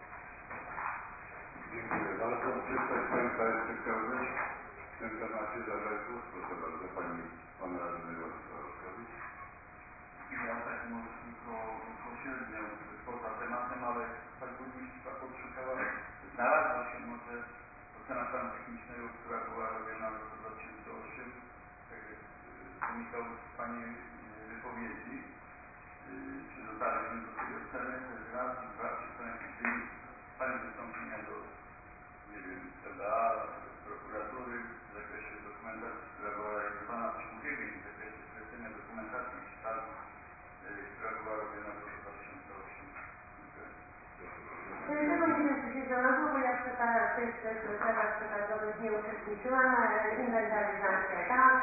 Dziękuję bardzo. Czy ktoś z Państwa jeszcze chciałby w tym temacie zabrać głos? Proszę bardzo, Pan Radny Władysław Roszkowicz. Ja tak może tylko pośrednio poza tematem, ale Pani Burmistrza podszukała, znalazła się może ocena stanu technicznego, która była robiona w roku 2008, tak jak wynikał z Pani wypowiedzi, czy dotarliśmy do tej oceny, to jest raz i dwa, czy są jakieś wyniki Pani wystąpienia do, nie wiem, CBA, prokuratury w zakresie dokumentacji, która była realizowana, coś mówili w zakresie zlecenia dokumentacji i sztabu, która była robiona w roku 2008. Tego nie wiem, czy się znalazło, bo ja w tych celach przetargowych nie uczestniczyłam. Inwentaryzacja tak,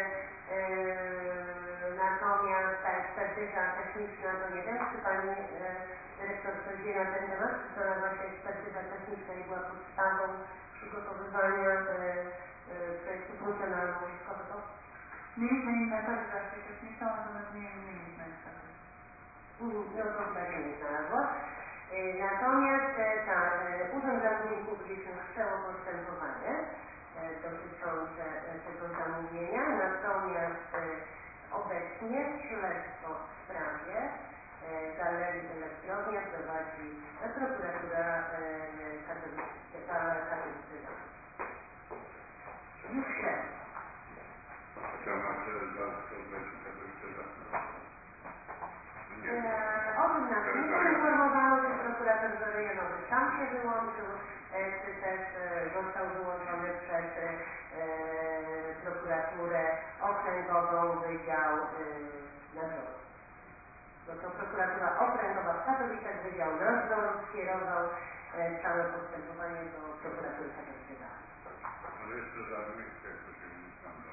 natomiast ta ekspertyza techniczna to nie wiem, czy Pani dyrektor coś wie na ten temat, czy znalazła się ekspertyza techniczna i była podstawą przygotowywania projektu funkcjonalno-użytkowego? Mieliśmy inwentaryzację techniczną, natomiast nie mieliśmy ekspertyzy. No to chyba się nie znalazło. Natomiast Urząd Zamówień Publicznych wszczęło postępowanie dotyczące tego zamówienia, natomiast obecnie śledztwo w sprawie Galerii Elektrownia prowadzi prokuratura katolicka. Już śledztwo. To znaczy, że to znaczy katolicka. O tym nas nie poinformowano, że prokuratura prokurator rejonowy sam się wyłączył, czy też został wyłączony przez prokuraturę okręgową Wydział Nadzoru. Bo to prokuratura okręgowa w Katowicach Wydział Nadzoru skierował całe postępowanie do prokuratury Katowickiej. Ale jeszcze żadnych, jak to się mówi, skandal.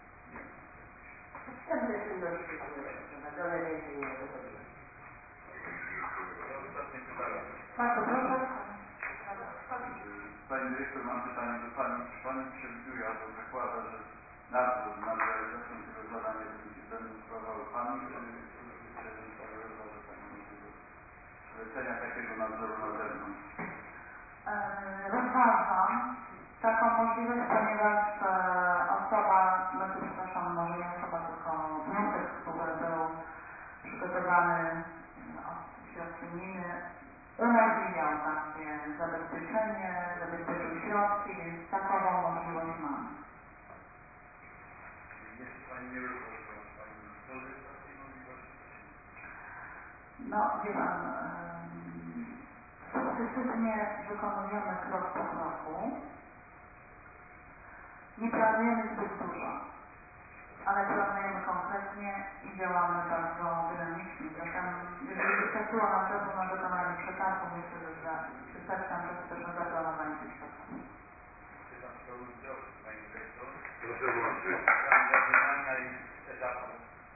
Pewne czynności były przeprowadzone, więcej nie wychodziło. Ostatnie pytanie. Bardzo proszę. Pani dyrektor, mam pytanie do Pani. Czy Pani przewiduje albo zakłada, że nadzór nad realizacją tego zadania będą sprawowały Pani, czy ewentualnie rozważa Pani możliwość zlecenia takiego nadzoru na zewnątrz? Rozważam taką możliwość, ponieważ osoba, znaczy przepraszam, może nie osoba, tylko wniosek, który był przygotowany od środki gminy, umożliwiał takie zabezpieczenie, zabezpieczył środki, więc takową możliwość mamy. Jeśli Pani nie rozważa, Pani korzysta z tej możliwości? No, wie Pan, sukcesywnie wykonujemy krok po kroku. Nie planujemy zbyt dużo, ale planujemy konkretnie i działamy bardzo dynamicznie. Zatem, jeżeli wystarczyło nam czasu na wykonanie przetargu, myślę, że wystarczy nam czasu też na zaplanowanie tych środków. Czy Pan przewodniczący, Pani dyrektor? Proszę włączyć. Zaangażowania i etapu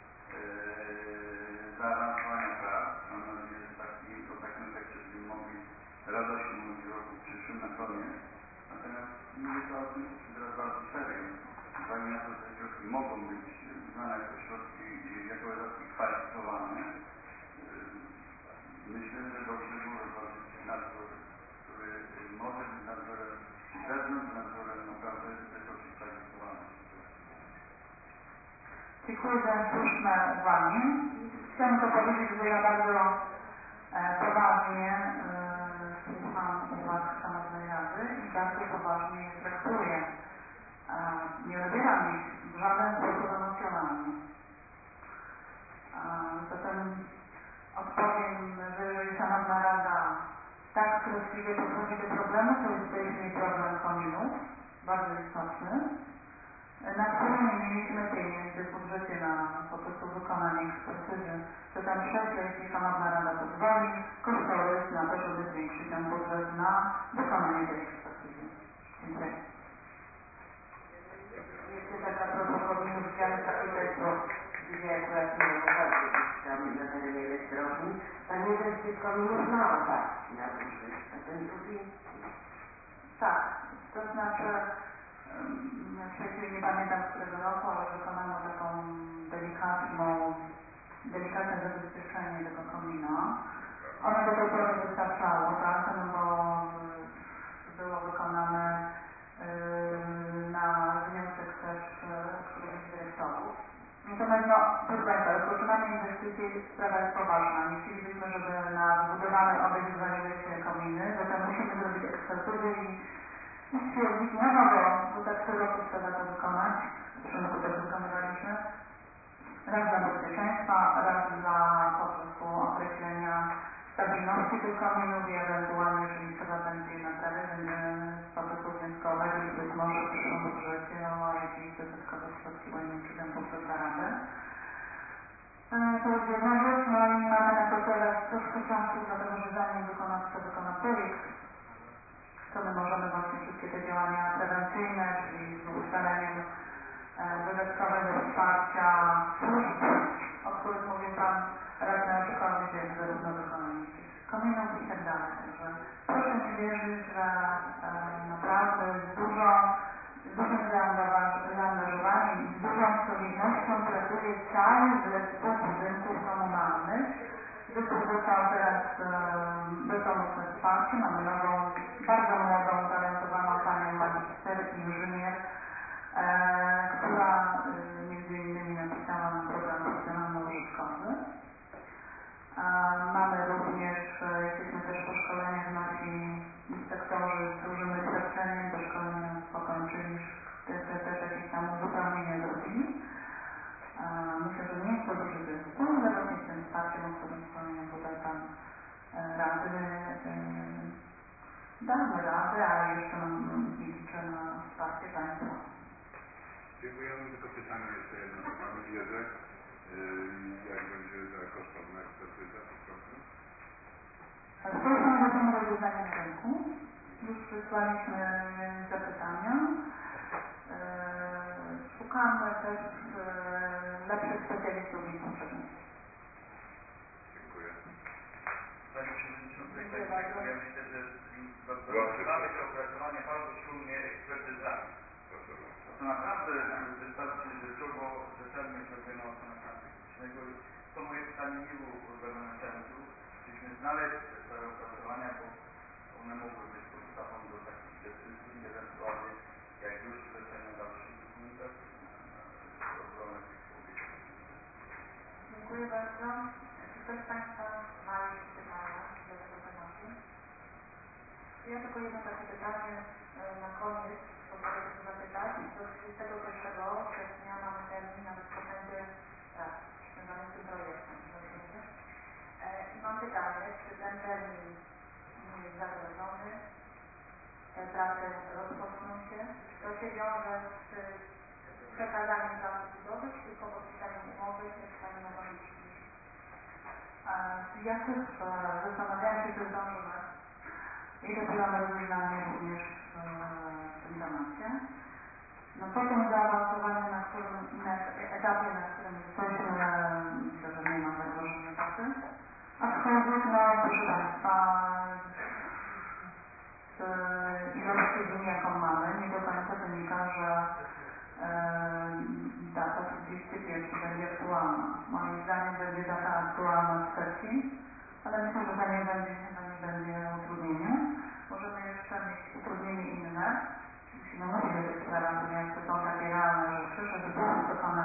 Zaawansowania prac. Mam nadzieję, że o takim efekcie będziemy mogli radośnie mówić o roku przyszłym na koniec. Natomiast mówię to o tym teraz bardzo serio. Z uwagi na to, że te środki mogą być uznane jako środki, jako środki kwalifikowane, myślę, że dobrze było rozważyć nadzór, który może być nadzorem z zewnątrz, nadzorem naprawdę wysoce kwalifikowanym. Dziękuję za słuszne uwagi. Chciałam to powiedzieć, że ja bardzo poważnie słucham uwag Szanownej Rady i bardzo poważnie je traktuję. Nie odbieram ich w żaden sposób emocjonalnie. Zatem odpowiem, że jeżeli Szanowna Rada tak troskliwie podchodzi do problemu, to jest w tej chwili problem kominów, bardzo istotny, na który nie mieliśmy pieniędzy w budżecie na po prostu wykonanie ekspertyzy. Zatem prześlę, jeśli Szanowna Rada pozwoli, kosztorys na to, żeby zwiększyć nam budżet na wykonanie tej ekspertyzy. Dziękuję. Jeszcze taka propos kominów, chciałam zapytać, bo dzisiaj akurat miałam okazję być tam na terenie elektrowni. Pamiętam, że tych kominów ma oparci na górze, a ten drugi? Tak, to znaczy w tej chwili nie pamiętam którego roku, ale wykonano taką delikatne zabezpieczenie tego komina. Ono do tej pory wystarczało, tak, no bo było wykonane na wniosek też któregoś z dyrektorów. Natomiast no, proszę Państwa, rozpoczynamy inwestycje, sprawa jest poważna. Nie chcielibyśmy, żeby na wybudowany obiekt zwaliły się kominy, zatem musimy zrobić ekspertyzę i stwierdzić na nowo, bo tak co roku trzeba to wykonać, w tym roku też wykonywaliśmy, raz dla bezpieczeństwa, raz dla po prostu określenia stabilności tych kominów i ewentualnie, jeżeli trzeba będzie naprawiać, będziemy po prostu wnioskować i być może w przyszłym budżecie o jakieś dodatkowe środki, bo nie wiem, czy ten budżet da radę. To jest jedna rzecz, no i mamy na to teraz troszkę czasu, dlatego że zanim wykonawca wykona projekt, to my możemy właśnie wszystkie te działania prewencyjne, czyli z ustaleniem dodatkowego wsparcia służb, o których mówił Pan radny Oczkowicz, jak zarówno wykonanie tych kominów i tak dalej. Także proszę mi wierzyć, że naprawdę z dużym zaangażowaniem i z dużą solidnością pracuje cały zespół budynków komunalnych. Zespół został teraz dostał mocne wsparcie. Mamy nową, bardzo młodą, talentowaną panią magister inżynier, która między innymi napisała nam program funkcjonalno-użytkowy. Mamy również, jesteśmy też po szkoleniach, nasi inspektorzy z dużym doświadczeniem, do szkolenia pokończyli, też jakieś tam uzupełnienia zrobili. Myślę, że nie jest to duży zespół, ale właśnie z tym wsparciem, o którym wspomniał tutaj Pan Radny, jak będzie za kosztowna ekspertyza tych programów? Zgłaszamy do tego rozwiązania na rynku. Już wysłaliśmy zapytania. Szukamy też lepszych specjalistów w potrzebnych. Dziękuję. Panie Przewodniczący, ja myślę, że rozpoczynamy te opracowania bardzo szumnie ekspertyzami. To naprawdę wystarczy rzeczowo, rzetelnie zrobiona ocena stanu technicznego. To moje pytanie nie było pozbawione sensu. Chcieliśmy znaleźć te opracowania, bo one mogły być podstawą do takich decyzji, ewentualnie jak już zlecenia dalszych dokumentacji na obronę tych obiektów. Dziękuję bardzo. Czy ktoś z Państwa ma jeszcze pytania do tego tematu? Ja tylko jedno takie pytanie na koniec, pozwolę się zapytać. Do 31 września mamy termin na rozpoczęcie prac związanych z tym projektem. I mam pytanie, czy ten termin nie jest zagrożony? Te prace rozpoczną się? Czy to się wiąże z przekazaniem planu budowy, czy tylko podpisaniem umowy, mieszkaniem ekonomicznym? Ja też zastanawiałam się, czy zdążymy i robiłam rozwiązanie również w tym temacie. No po tym zaawansowaniu, na etapie, na którym jesteśmy, myślę, że nie ma zagrożenia pracy. Aczkolwiek, no proszę Państwa, z ilości dni, jaką mamy, nie do końca wynika, że data 31 będzie aktualna. Moim zdaniem będzie data aktualna w sesji, ale myślę, że to nie będzie utrudnieniem. Możemy jeszcze mieć utrudnienie inne. Musimy mówić o tych sprawach, ponieważ to są takie realne rzeczy, żeby były wycofane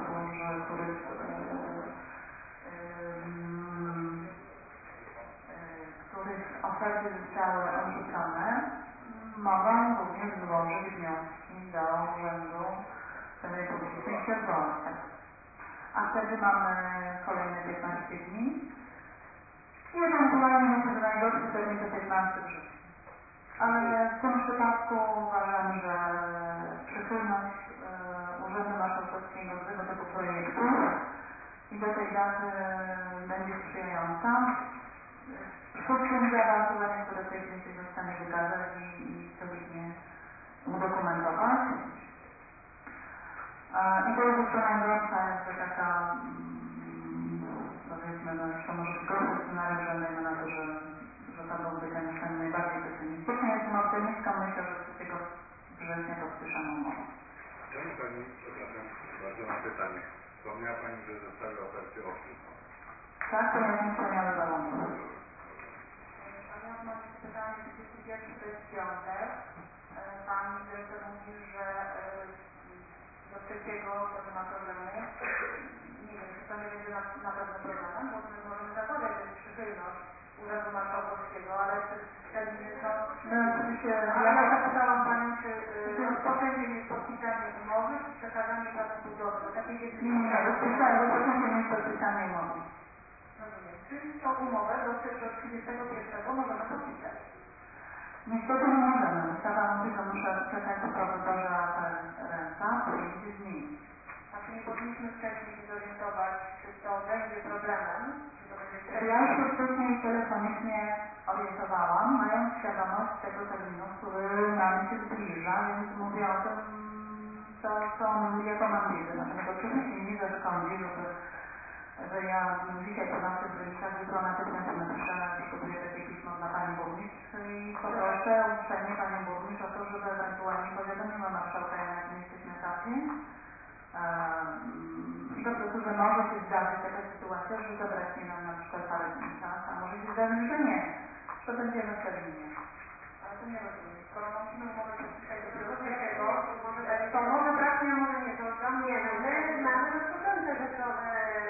których oferty zostały odrzucone, mogą również złożyć wnioski do Urzędu Publicznej i się odwołać. A wtedy mamy kolejne 15 dni i ewentualnie myślę, że najgorszy termin to 15 września. Ale w tym przypadku uważam, że przychylność Urzędu Marszałkowskiego do tego typu projektów i do tej daty będzie sprzyjająca. Szybkim zaawansowaniem, które tej więcej zostanie wykazać i solidnie udokumentować. I to jest jeszcze najgorsza, jakby taka, powiedzmy, no jeszcze może być gorszy scenariusz, dajmy na to, że to byłby ten najbardziej pesymistyczny. Jestem optymistką, myślę, że 3 września podpiszemy umowę. Pani, przepraszam bardzo, mam pytanie. Wspomniała Pani, że zostały oferty odrzucone. Tak, ponieważ nie spełniały warunków. A ja mam jeszcze pytanie, 31 to jest piątek. Pani dyrektor mówi, że do 3 to nie ma problemu. Nie wiem, czy to nie będzie na pewno problemem, bo my możemy zakładać, że jest przychylność Urzędu Marszałkowskiego, ale terminy są... No oczywiście... Ja zapytałam Panią, czy rozpoczęciem jest podpisanie umowy, czy przekazanie planu budowy. Bo takiej decyzji... Nie, rozpoczęciem jest podpisanie umowy. Rozumiem. Czyli tą umowę do 31 możemy podpisać. Niestety nie możemy. Ustawa mówi, że muszę czekać w prokuratorze ręka 5 dni. A czy nie powinniśmy wcześniej się zorientować, czy to będzie problemem, czy to będzie wcześniej? Ja już się wcześniej telefonicznie orientowałam, mając świadomość tego terminu, który nam się zbliża, więc mówię o tym, jaką mam wiedzę. Natomiast oczywiście nie zaszkodzi, że ja dzisiaj po naszych wynikach jutro natychmiast napiszę, przygotuję takie pismo dla Pani Burmistrz i poproszę uprzejmie Panią Burmistrz o to, żeby ewentualnie powiadomiła Marszałka, na jakim jesteśmy etapie i po prostu, że może się zdarzyć taka sytuacja, że zabraknie nam na przykład parę dni, tak? A może się zdarzyć, że nie, to będziemy w terminie. Ale to nie rozumiem. Skoro musimy umowę podpisać dopiero tego, to może braknie, a może nie. To nie, no my mamy rozpoczęte rzeczowo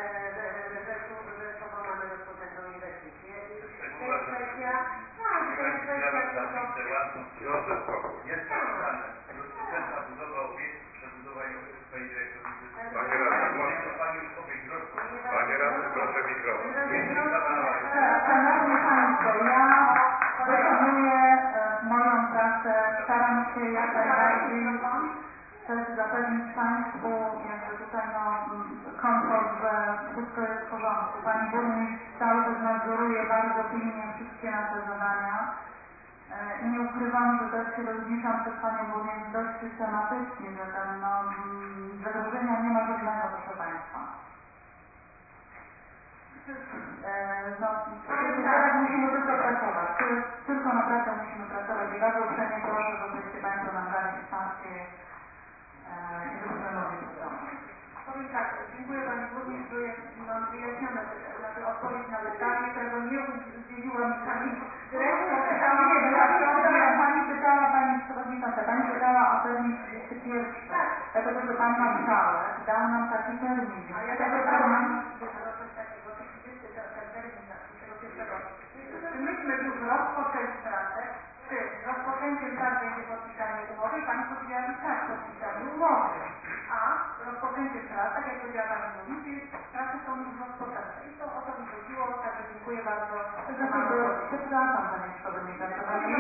mamy rozpoczętą inwestycję i to jest kwestia, tak, to jest kwestia tylko... Proszę spokój. Jest napisane, rozpoczęta budowa obiektu, przebudowa i Pani Dyrektor. Panie Radny, głośno. Pani już powie grzotko. Panie Radny, proszę mikrofon. Szanowni Państwo, ja wykonuję moją pracę, staram się jak najbardziej też zapewnić Państwu jakby tutaj komfort że wszystko jest w porządku. Pani burmistrz cały czas nadzoruje bardzo pilnie wszystkie nasze zadania. I nie ukrywam, że też się rozliczam przed Panią Burmistrz dość systematycznie, że zagrożenia nie ma żadnego, proszę Państwa. Teraz musimy tylko pracować. Tylko na pracę musimy pracować i bardzo uprzejmie proszę, żebyście Państwo nam dali wsparcie i żebyśmy mogli pracować. Powiem tak, dziękuję Pani Burmistrz, że mam wyjaśnione odpowiedź na pytanie, którego nie udzieliła mi Pani dyrektor. Pani pytała, Pani Przewodnicząca, Pani pytała o termin 31, dlatego że Pan marszałek dał nam taki termin. A ja tak pytałam, że coś takiego, 30 ten termin na 31. Czy myśmy już rozpoczęli pracę, czy rozpoczęciem prac będzie podpisanie umowy i Pani powiedziała, że tak, podpisanie umowy. A rozpoczęciem prac, tak jak powiedziała Pani Burmistrz, prace są już rozpoczęte. I to o to mi chodziło, także dziękuję bardzo. Przepraszam Pani Przewodnicząca,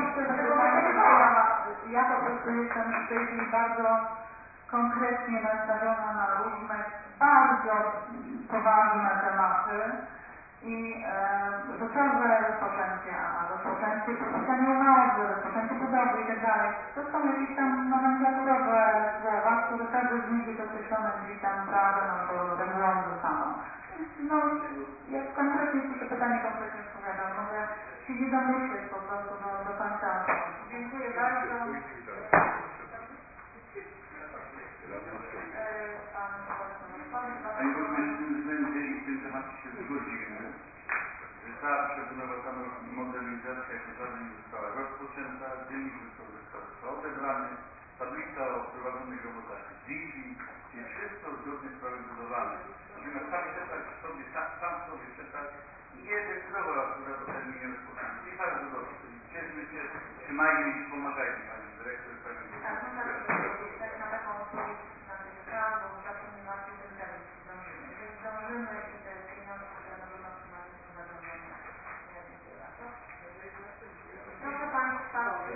ja po prostu jestem w tej chwili bardzo konkretnie nastawiona na różne, bardzo poważne tematy i rzeczowe rozpoczęcie podpisania umowy, rozpoczęcie budowy i tak dalej. To są jakieś tam nomenklaturowe słowa, które każdy z nich jest określone gdzieś tam prawem albo regułą zasadą. No, jak konkretnie to pytanie konkretnie odpowiadam, mogę się nie domyśleć po prostu do końca odpowiedzi. Dziękuję bardzo. Pani Burmistrz, my w tym temacie się zgodzimy. Ta przebudowa, ta modernizacja kotarni nie została rozpoczęta, dziennik został odebrany, tablica o prowadzonych robotach jest Wi-Fi, czyli wszystko zgodnie z prawem budowane. Natomiast sam przetarg sam sobie przetarg nie decydował akurat o terminie rozpoczęcia. I bardzo dobrze. Cieszmy się, trzymajmy i pomagajmy Pani Dyrektor, Pani Tak, no tak, na taką odpowiedź na ten plan, bo zawsze mnie martwi ten termin, czy zdążymy. Jeżeli zdążymy i te pieniądze, które na pewno otrzymamy, to zagrożone. Ja dziękuję bardzo. Proszę Państwa,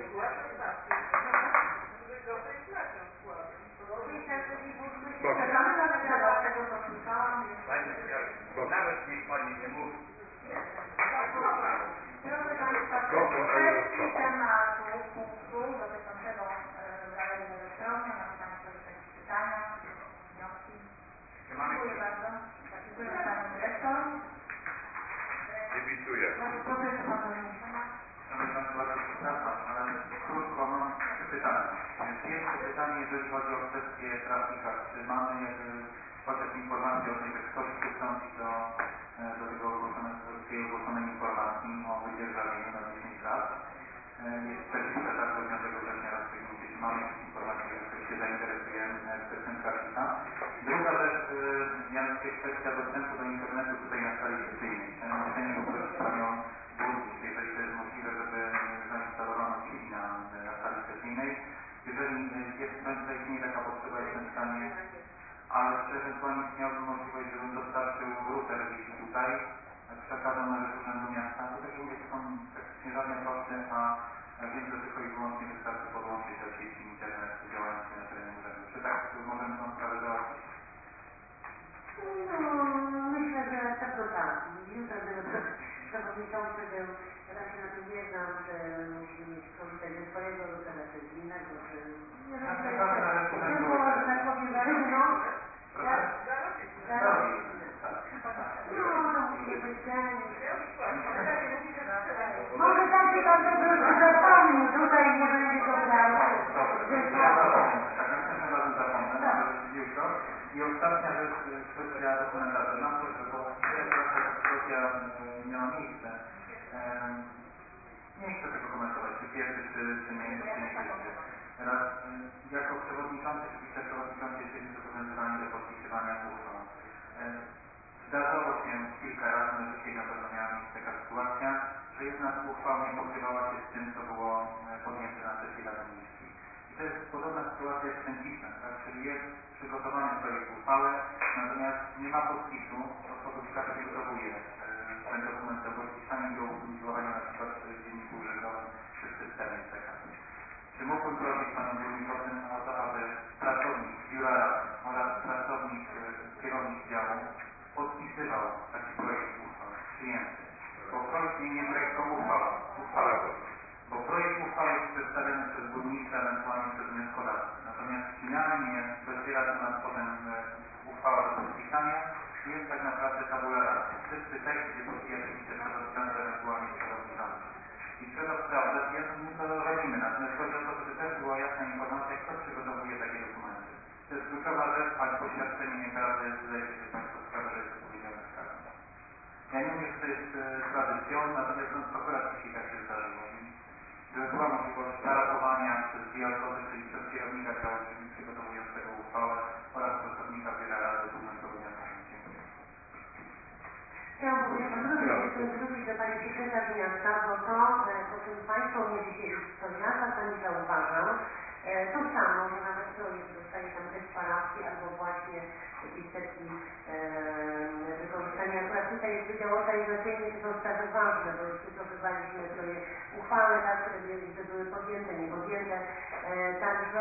czekamy na tego, co słyszałam, więc... Nawet niech Pani nie mówi. Proszę Państwa, kwestii tematu punktu dotyczącego galerii elektrowni, macie Państwo jakieś pytania, wnioski? Dziękuję bardzo. Dziękuję Pani Dyrektor. Dziękuję. Proszę jeszcze Pan Burmistrz. Szanowni Państwo, bardzo przepraszam, ale krótko mam 3 pytania. Pierwsze pytanie, jeżeli chodzi o kwestię trafika. Czy mamy chociaż informację o tej, że ktoś chce wstąpić do tej ogłoszonej informacji o wydzierżawieniu na 10 lat? Jest przepis przetargu 5 września rozstrzygnięcie. Czy mamy jakieś informacje, że ktoś się zainteresuje kwestią trafika? Druga rzecz, mianowicie kwestia dostępu do internetu tutaj na sali sesyjnej. Ten ktoś panią burmistrz, jeżeli to jest możliwe, żeby zainstalowano Wi-Fi na sali sesyjnej. Jeżeli istnieje taka potrzeba, jestem w stanie, ale czy ewentualnie miałbym możliwość, żebym dostarczył router Wi-Fi tutaj, przekazał na rzecz Urzędu Miasta, to też mówię, to są praktycznie żadne koszty, a wiem, że tylko i wyłącznie wystarczy podłączyć do sieci internet działający na terenie urzędu. Czy tak możemy tą sprawę załatwić? No, myślę, że pewno tak. Jutro przewodniczący był, ja tak się na tym nie znam, czy musimy mieć korzystać ze swojego routera, czy z innego, czy... Nie wiem, że tak powiem, zarówno... No, to musimy być dzielni. Może taki bardzo zapomni, tutaj nie będzie go brał. I ostatnia rzecz, kwestia dokumentacji. Mam prośbę, bo trochę dyskusja miała miejsce. Nie chcę tego komentować, czy pierwszy, czy nie pierwszy. Teraz jako przewodniczący, czy wiceprzewodniczący jesteśmy zobowiązani do podpisywania uchwał. Zdarzało się kilka razy, no dzisiaj na pewno miała miejsce taka sytuacja, że jedna z uchwał nie pokrywała się z tym, co było podjęte na sesji Rady Miejskiej. I to jest podobna sytuacja z Sędzisem, tak? Czyli jest przygotowany projekt uchwały, natomiast nie ma podpisu, odpowiednika przygotowuje ten dokument do podpisania i do upublikowania na przykład w Dzienniku Urzędowym czy w systemie CK. Czy mógłbym prosić Panią Burmistrz o to, aby pracownik Biura Rady oraz pracownik, kierownik działu podpisywał taki projekt uchwały przyjęty. Bo projekt nie projekt, to uchwała. Bo projekt uchwały jest przedstawiony przez burmistrza, ewentualnie przez wnioskodawcę. Natomiast finalnie bezdziela do nas potem uchwała do podpisania i jest tak naprawdę tabula rasa. Wszyscy teksty podpisane przez rozwiązane ewentualnie przewodniczący. I trzeba sprawdzać, jak my to robimy. Natomiast chodzi o to, żeby też była jasna informacja, kto przygotowuje takie dokumenty. To jest kluczowa rzecz, ale poświadczenie nieprawdy zdajecie sobie Państwo sprawę, że jest odpowiedzialność karna. Ja nie mówię, że to jest tradycją, natomiast trochę raz dzisiaj tak się zdarzyło. Że była możliwość aratowania przez dwie osoby, czyli przez kierownika działu przygotowującego uchwałę oraz pracownika Biura Rady dokumentowania. Dziękuję. Chciałabym zwrócić do Pani Sekretarz Miasta, bo to, o czym Państwo mówicie, to ja czasami zauważam, to samo, że nawet projekt dostaje tam test parafki albo właśnie jakieś setki wykorzystania. Akurat tutaj jest wydział organizacyjny, to są sprawy ważne, bo już przygotowywaliśmy uchwały, tak, które były podjęte, nie podjęte. Także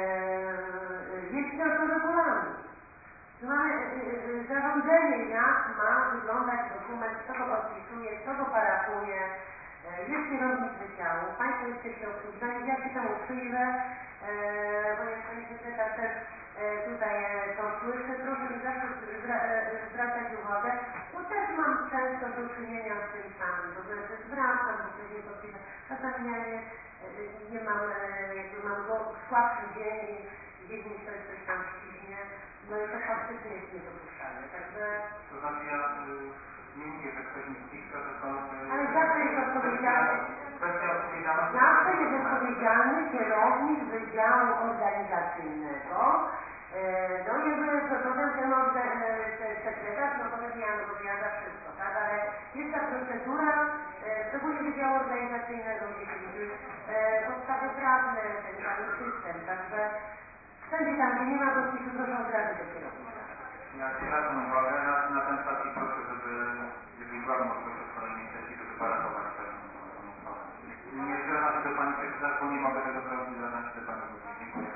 jest na to regulamin. Mamy zarządzenie, jak ma wyglądać dokument, kto go podpisuje, kto go parafuje. Jest kierownik wydziału, Państwo jesteście obsługiwani, ja się temu przyjrzę, ponieważ Pani Sekretarz też tutaj to słyszy, proszę mi zawsze zwracać uwagę, bo też mam często do czynienia z tym samym, to znaczy zwracam, bo później podpiszę. Czasami ja nie mam, jakby mam słabszy dzień i gdzieś mi ktoś coś tam ściśnie, no i to faktycznie jest niedopuszczalne, także... To znaczy ja nie mówię, że ktoś mi ściska, tylko... Ale zawsze jest odpowiedzialny. Kwestia odpowiedzialności. Zawsze jest odpowiedzialny kierownik wydziału organizacyjnego. No i jakby potem ten sekretarz, no potem ja, no bo ja za wszystko, tak, ale jest ta procedura, szczególnie wydziału organizacyjnego, gdzie liczy podstawy prawne, ten cały system, także wszędzie tam, gdzie nie ma podpisu, proszę od razu do kierownika. Ja zwracam uwagę na ten fakt i proszę, żeby, jeżeli była możliwość od kolejnej sesji, żeby parafować taką uchwałę. Nie zwracam się do Pani Sekretarz, bo nie mogę tego zrobić, zwracam się do Pani Burmistrz. Dziękuję.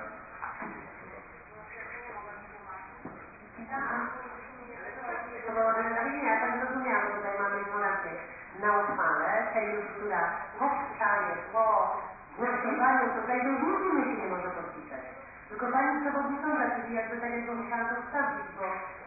Ja tak zrozumiałam, bo tutaj mamy informację na uchwale, tej już, która powstaje po głosowaniu, tutaj to już musimy się nie może podpisać. Tylko Pani Przewodnicząca, czyli jakby tak jakby musiała to wstawić, bo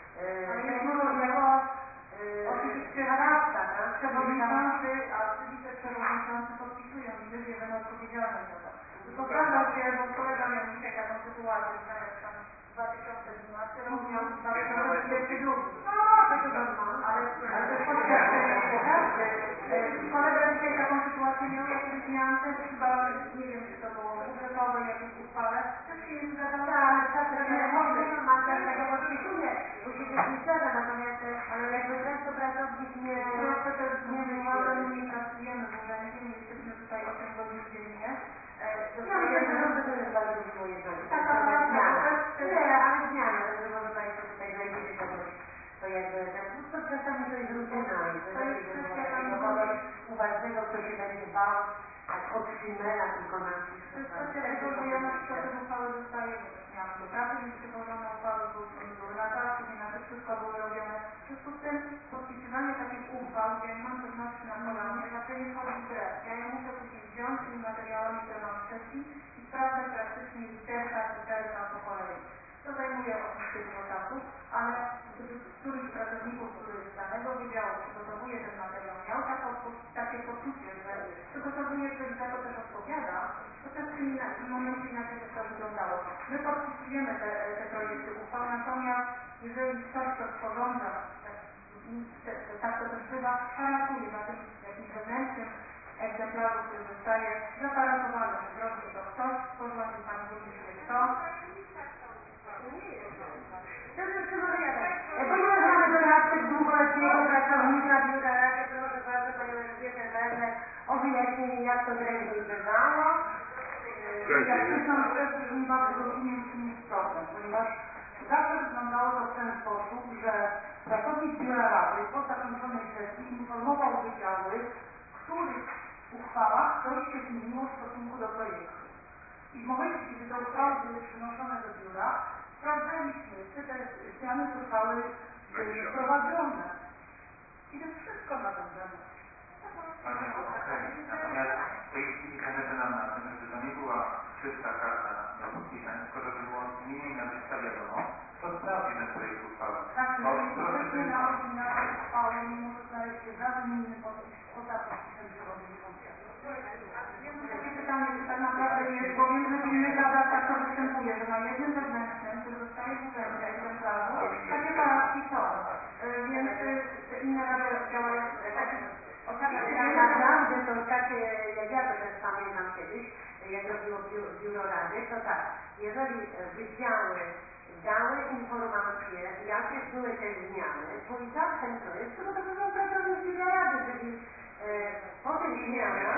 jako oczywiście radca, tak? Przewodniczący, a wiceprzewodniczący podpisują i my bierzemy odpowiedzialność za to. Tylko prawda się, bo kolega miał dzisiaj taką sytuację, znając tam 2012 rok, miał 2022. No, to normalne, ale to jest podkreślenie, pokażę. Kolega dzisiaj taką sytuację miał, ja kiedyś miałam też chyba, nie wiem czy to było budżetowe, jakieś uchwale, też się nie zgadzało. Tak, ale czasem man każdego podpisuje, bo się też nie zgadza, natomiast, ale jakby często pracownik nie... Proszę też nie wyłamy, my nie pracujemy w urzędzie, nie jesteśmy tutaj 8 godzin dziennie. Ja myślę, że to jest bardzo miło jednak. Taka praca, nie, ale zmiana, także może Państwo tutaj znajdziecie kogoś, to jakby, to czasami to jest rutyna i to lepiej by było takiego kogoś uważnego, kto się będzie bał, tak od szymera tylko na wszystko. To jest kwestia tego, że ja na przykład te uchwały dostaję, bo też miałam do pracy, więc przywożone uchwały były na czas, nie na to wszystko były robione. W związku z tym podpisywanie takich uchwał, gdzie ja nie mam pewności na kolanie, raczej nie wchodzi w grę. Ja je muszę później wziąć tymi materiałami, które mam w sesji i sprawdzać praktycznie literka po kolei. To zajmuje oczywiście dużo czasu, ale gdyby któryś z pracowników, który z danego wydziału przygotowuje ten materiał, miał takie poczucie, że przygotowuje coś, za to też odpowiada, to też w tym momencie inaczej by to wyglądało. My podpisujemy te projekty uchwał, natomiast jeżeli ktoś to sporządza, tak to też bywa, parafuje na tym jakimś wewnętrznym egzemplarzu, który zostaje zaparafowany, że zrobił to ktoś, sporządził Pani Burmistrz kto. Ponieważ mamy doradcę długoletniego pracownika Biura Rady, proszę bardzo Panią Elżbietę Werner o wyjaśnienie, jak to drętnie bywało. Ja przyznam szczerze, że nie bardzo rozumiem, w czym jest problem, ponieważ zawsze wyglądało to w ten sposób, że pracownik Biura Rady po zakończonej sesji informował wydziały, w których uchwałach coś się zmieniło w stosunku do projektu. I w momencie, kiedy te uchwały były przynoszone do biura, sprawdzaliśmy, czy te zmiany zostały wprowadzone. wszystko na ten temat. Natomiast w tej chwili zależy nam na tym, żeby to nie była czysta karta do podpisania, tylko żeby było mniej więcej nazwiska wiadomo, to sprawdzi ten projekt uchwały. Tak, jeżeli na oryginale uchwały nie może znaleźć się żaden inny podpis poza podpisem przewodniczącego. Takie pytanie, czy tak naprawdę jest, bo wiem, że w innych radach tak to występuje, że na jednym wewnętrznym, który zostaje w urzędzie egzemplarzu, takie parafki są. Więc inne rady działają w taki Tak naprawdę to takie, jak ja to też pamiętam kiedyś, jak robiło biuro rady, to tak, jeżeli wydziały dały informacje, jakie były te zmiany, to i tak ten projekt przygotowywał pracownik biura rady, czyli po tych zmianach,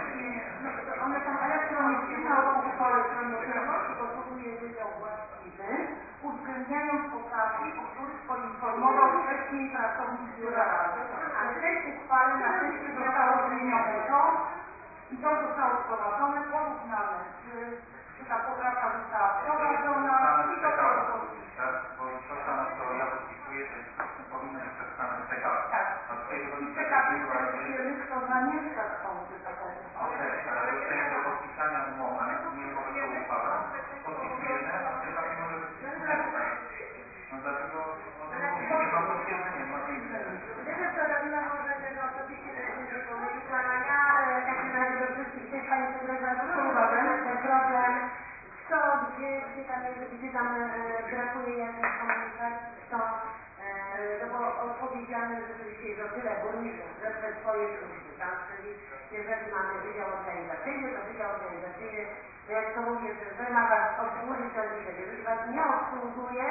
one są elektronicznie, całą uchwałę, którą dopiero przygotowuje Wydział Właściwy, uwzględniając poprawki, o których poinformował wcześniej pracownik biura rady. A w tej uchwale na tekście zostało zmienione to i to zostało wprowadzone porównane, czy ta poprawka została wprowadzona i to tak? Bo to samo, co ja podpisuję, to powinno być zapisane w PKP. Tak. A tutaj I PKP interesujemy, kto zamieszka w sądzie taką uchwałę. Okej, ale dostajemy do podpisania umowę, nie mogę tą uchwałę, podpisujemy, a w PKP może być innego, tak? No dlatego o tym mówię, nie mam potwierdzenia, nie mam Wiesz co, Robina, może też oczywiście też nie pomyliła, ja w takim razie do wszystkich tych pani sekretarz ten problem, kto, gdzie tam brakuje jakiejś komunikacji, kto, no bo odpowiedzialny rzeczywiście jest o tyle burmistrz, że przez swoje służby, tak, czyli jeżeli mamy wydział organizacyjny, to wydział organizacyjny, jak to mówię, że ma was obsłużyć, to jeżeli was nie obsługuje,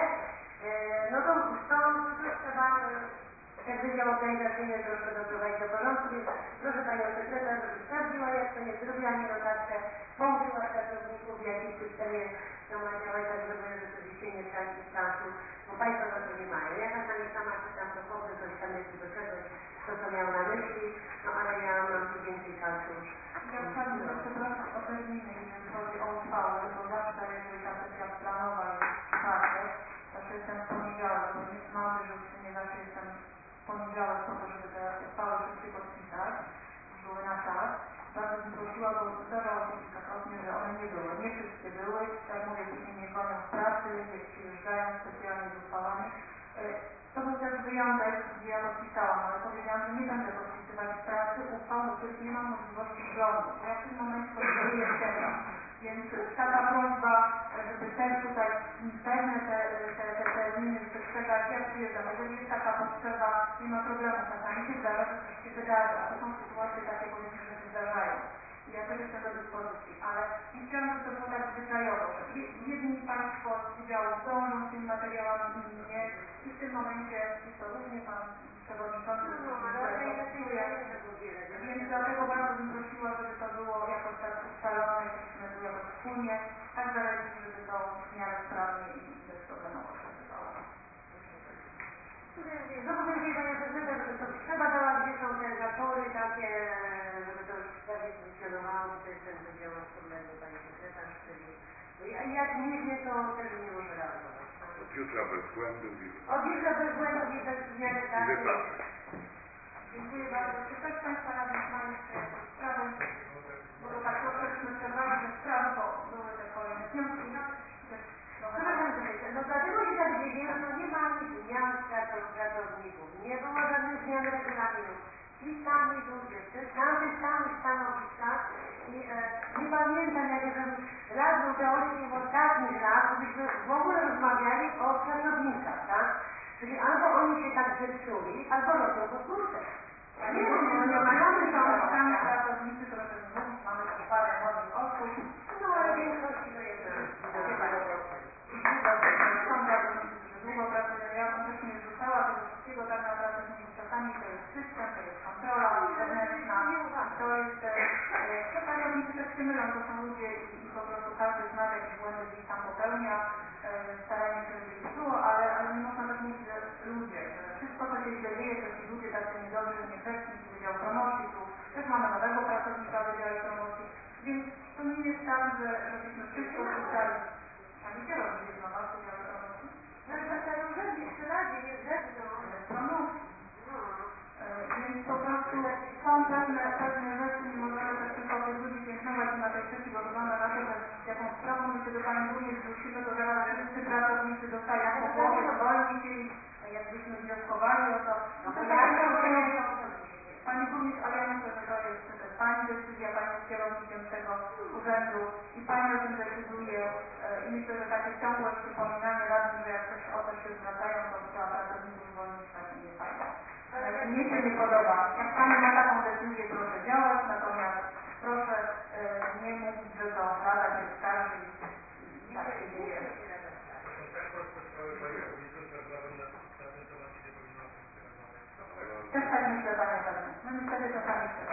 no to trzeba ten wydział organizacyjny troszkę doprowadzić do porządku, więc proszę Panią Sekretarz, żeby sprawdziła, jak to jest, zrobiła mi notatkę, połączyła pracowników w jakimś systemie, to ma działać tak, żeby rzeczywiście nie tracić czasu, bo Państwo na to nie mają. Ja czasami sama czytam, dochodzę coś tam jeszcze do czegoś, co miał na myśli, no ale ja mam tu więcej czasu. Ja chciałabym przeprosić o terminy, jeżeli chodzi o uchwały, bo zawsze, jeżeli ta sesja planowa jest w czwartek, zawsze jestem w poniedziałek, bo mam dyżurstwo, nie zawsze jestem w poniedziałek po to, żeby te uchwały wszystkie podpisać, były na czas. Bardzo bym prosiła, bo zdarzało się kilkakrotnie, że one nie były. Nie wszystkie były, jak mówię, później nie dzwonią w pracy, gdzieś przyjeżdżają specjalnie z uchwałami. To był też wyjątek, gdzie ja podpisałam, ale powiedziałam, że nie będę podpisywać w pracy uchwał, do których nie mam możliwości wglądu, bo ja w tym momencie podpisuję księgam. Więc taka prośba, żeby też tutaj pewne te terminy przestrzegać, jak przyjeżdżam. Jeżeli jest taka potrzeba, nie ma problemu, czasami się zdarza, że coś się wydarzy, a to są sytuacje takie, powiedzmy, że się zdarzają. I ja też jestem do dyspozycji, ale nie chciałam, żeby to było tak zwyczajowo, że jedni Państwo z wydziału zdążą z tymi materiałami, inni nie. I w tym momencie jest to również Pan Przewodniczący, więc dlatego bardzo bym prosiła, żeby to było jakoś tak ustalone, żebyśmy to jakoś wspólnie tak zalecić, żeby to w miarę sprawnie i bezproblemowo się odbywało. Zobaczcie Panie Sekretarz, że to trzeba dawać, gdzie są te zatory takie, żeby to bardziej funkcjonowało, to jest ten wydział podległy Pani Sekretarz, czyli jak nie wie, to też nie może reagować. Od jutra bez błędów i od jutra bez błędów i bez zmiany daty. Dziękuję bardzo. Czy ktoś z Państwa radnych ma jeszcze jakieś sprawy? Bo to tak troszkę żeśmy przerwali te sprawy, bo były te kolejne wnioski. No dlatego się tak dzieje, że nie ma ani zmian pracowników, nie było żadnych zmian regulaminów. Ci sami ludzie, na tych samych stanowiskach i nie pamiętam, jak raz udało się w ostatnich lat, żebyśmy w ogóle rozmawiali o pracownikach, tak? Czyli albo oni się tak zepsuli, albo robią to kurczę. Ja nie wiem, bo nie mamy sami pracownicy, proszę nie mówić, mamy tu parę nowych osób. No ale większości to jednak. Są pracownicy, którzy długo pracują. Ja bym też nie zrzucała tego wszystkiego tak naprawdę czasami to jest system, to jest kontrola wewnętrzna, to jest pracownicy też się mylą, to są ludzie i po prostu każdy z nas jakieś błędy gdzieś tam popełnia, staranie się, żeby ich było, ale nie można tak mówić, że ludzie, że wszystko co się źle dzieje, to ci ludzie tacy niedobrzy, niegrzeczni, tu Wydział Promocji, tu też mamy nowego pracownika w Wydziale Promocji, więc to nie jest tak, żebyśmy wszystko rzucali. A gdzie robić jest nowa w Wydziale Promocji? No i to jeszcze razie, jest promocji. Więc to pewne rzeczy, nie możemy też tylko tych ludzi piętnować na tej sesji, bo wygląda na to, że jaką sprawą my się do Pani Burmistrz zwrócimy, to zaraz wszyscy pracownicy dostają po głowie, zwolni się i jakbyśmy wnioskowali o to. Pani Burmistrz, ale ja myślę, że to jest Pani decyzja, Pani jest kierownikiem tego urzędu i Pani o tym decyduje i myślę, że takie ciągłe przypominanie radnych, że jak coś o coś się zwracają, to trzeba pracowników zwolnić, takie nie fajne. Mnie się nie podoba. Jak Pani ma taką decyzję, proszę działać, natomiast proszę nie mówić, że to Rada się skarży i tak się dzieje. Też tak myślę, Panie Radny. No niestety to tak myślę.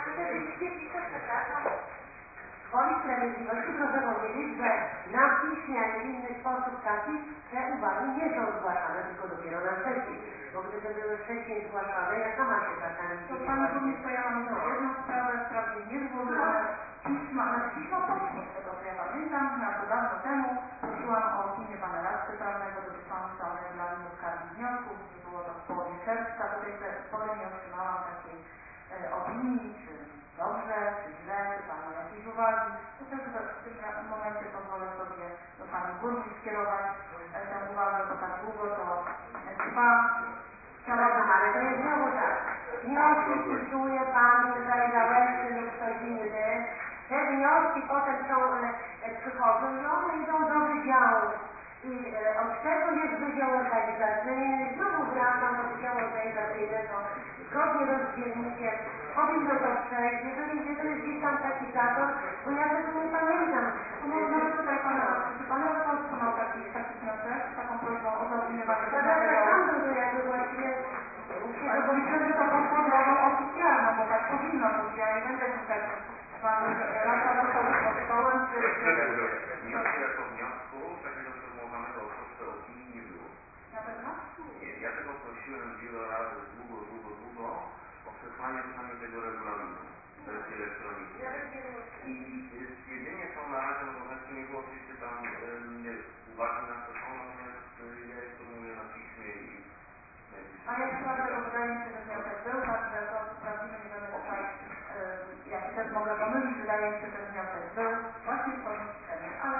Woli Sprawiedliwości proszę powiedzieć, że na piśmie, a nie w inny sposób taki, te uwagi nie są zgłaszane, tylko dopiero na sesji. Bo gdyby były wcześniej zgłaszane, ja sama się czasami... To Pani Burmistrz, ja mam jedną sprawę, wprawdzie niezłożone pisma, pismo poszło z tego, co ja pamiętam, to dawno temu prosiłam o opinię Pana Radcy Prawnego dotyczącą regulaminu skargi wniosków, było to w połowie czerwca, do tej pory nie otrzymałam takiej opinii, czy dobrze, czy źle, czy Pan ma jakieś uwagi. To też w tym momencie pozwolę sobie do Pani Burmistrz skierować tę uwagę, bo tak długo to trwa. Ale to jest znowu tak. Wnioski pisuje Pan Załęczny lub ktoś inny. Te wnioski potem przychodzą i one idą do wydziału. I od tego jest wydział organizacyjny. Znowu wracam do wydziału organizacyjnego. Zgodnie z rozdzielnikiem powinno to przejść. Jeżeli jest gdzieś tam taki zator, bo ja tego nie pamiętam. Może tutaj Pana Radcy, czy Pan Radcy otrzymał taki wniosek z taką prośbą o zaopiniowanie? To jakby właściwie... Bo myślę, że to poszło drogą oficjalną, bo tak powinno być. Ja nie będę szukać Pan Radca dostał protokołem, czy... Wniosku jako wniosku, takiego sformułowanego o kosztę opinii nie było. Na pewno? Nie, ja tego prosiłem wiele razy, długo o przesłanie przynajmniej tego regulaminu w wersji elektronicznej. I stwierdzenie są na razie, no bo wreszcie nie było oczywiście tam uwagi na to są, natomiast ja je formułuję na piśmie i... A jak sprawdzę, bo wydaje mi się, że wniosek był, także to sprawdzimy, nie będę tutaj, ja się też mogę pomylić, wydaje mi się, że wniosek był właśnie w formie pisemnej, ale...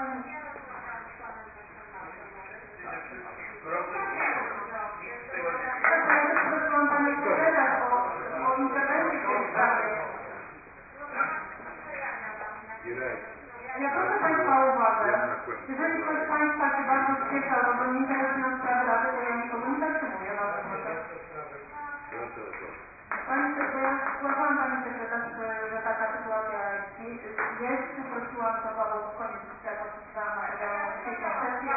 Tak, ja też prosiłam Panią Sekretarz o interwencję w tej sprawie. Ja proszę Państwa o uwagę, jeżeli ktoś z Państwa się bardzo spieszy albo go nie interesują sprawy Rady, to ja nikogo nie zatrzymuję, bardzo proszę. Bo ja zgłaszałam Pani Sekretarz, że taka sytuacja jest, prosiłam to pod koniec, jak podpisywałam materiał na dzisiejszą sesję.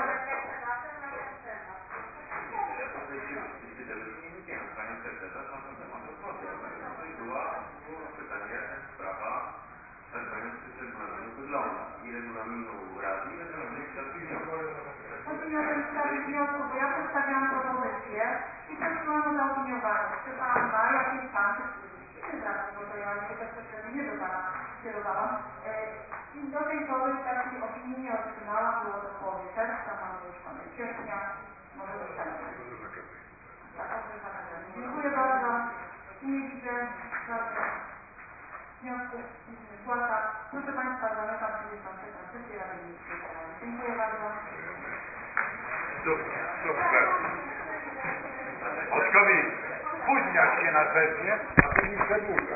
Ja po sesji oczywiście tego się nie dowiedziałem. Pani Sekretarz na ten temat rozmawiała i tutaj było pytanie, sprawa, tak powiem, z regulaminu wygląda. I regulaminu Rady, i regulaminu sprawy wniosku. Chodzi mi o ten sprawie wniosku, bo ja przedstawiałam propozycję i prosiłam o zaopiniowanie. Czy Pan ma jakieś tam inne braki, bo to ja nie bezpośrednio nie do Pana skierowałam. I do tej pory takiej opinii nie otrzymałam, było to w połowie czerwca, mamy już koniec sierpnia, może dostaniemy. Tak, dziękuję bardzo. Nie widzę żadnych wniosków, nic nie zgłasza. Proszę Państwa, zamykam 33. sesję Rady Miejskiej. Dziękuję bardzo. Super. Oczkowi, spóźniasz się na sesję, a ty mi przedłużasz.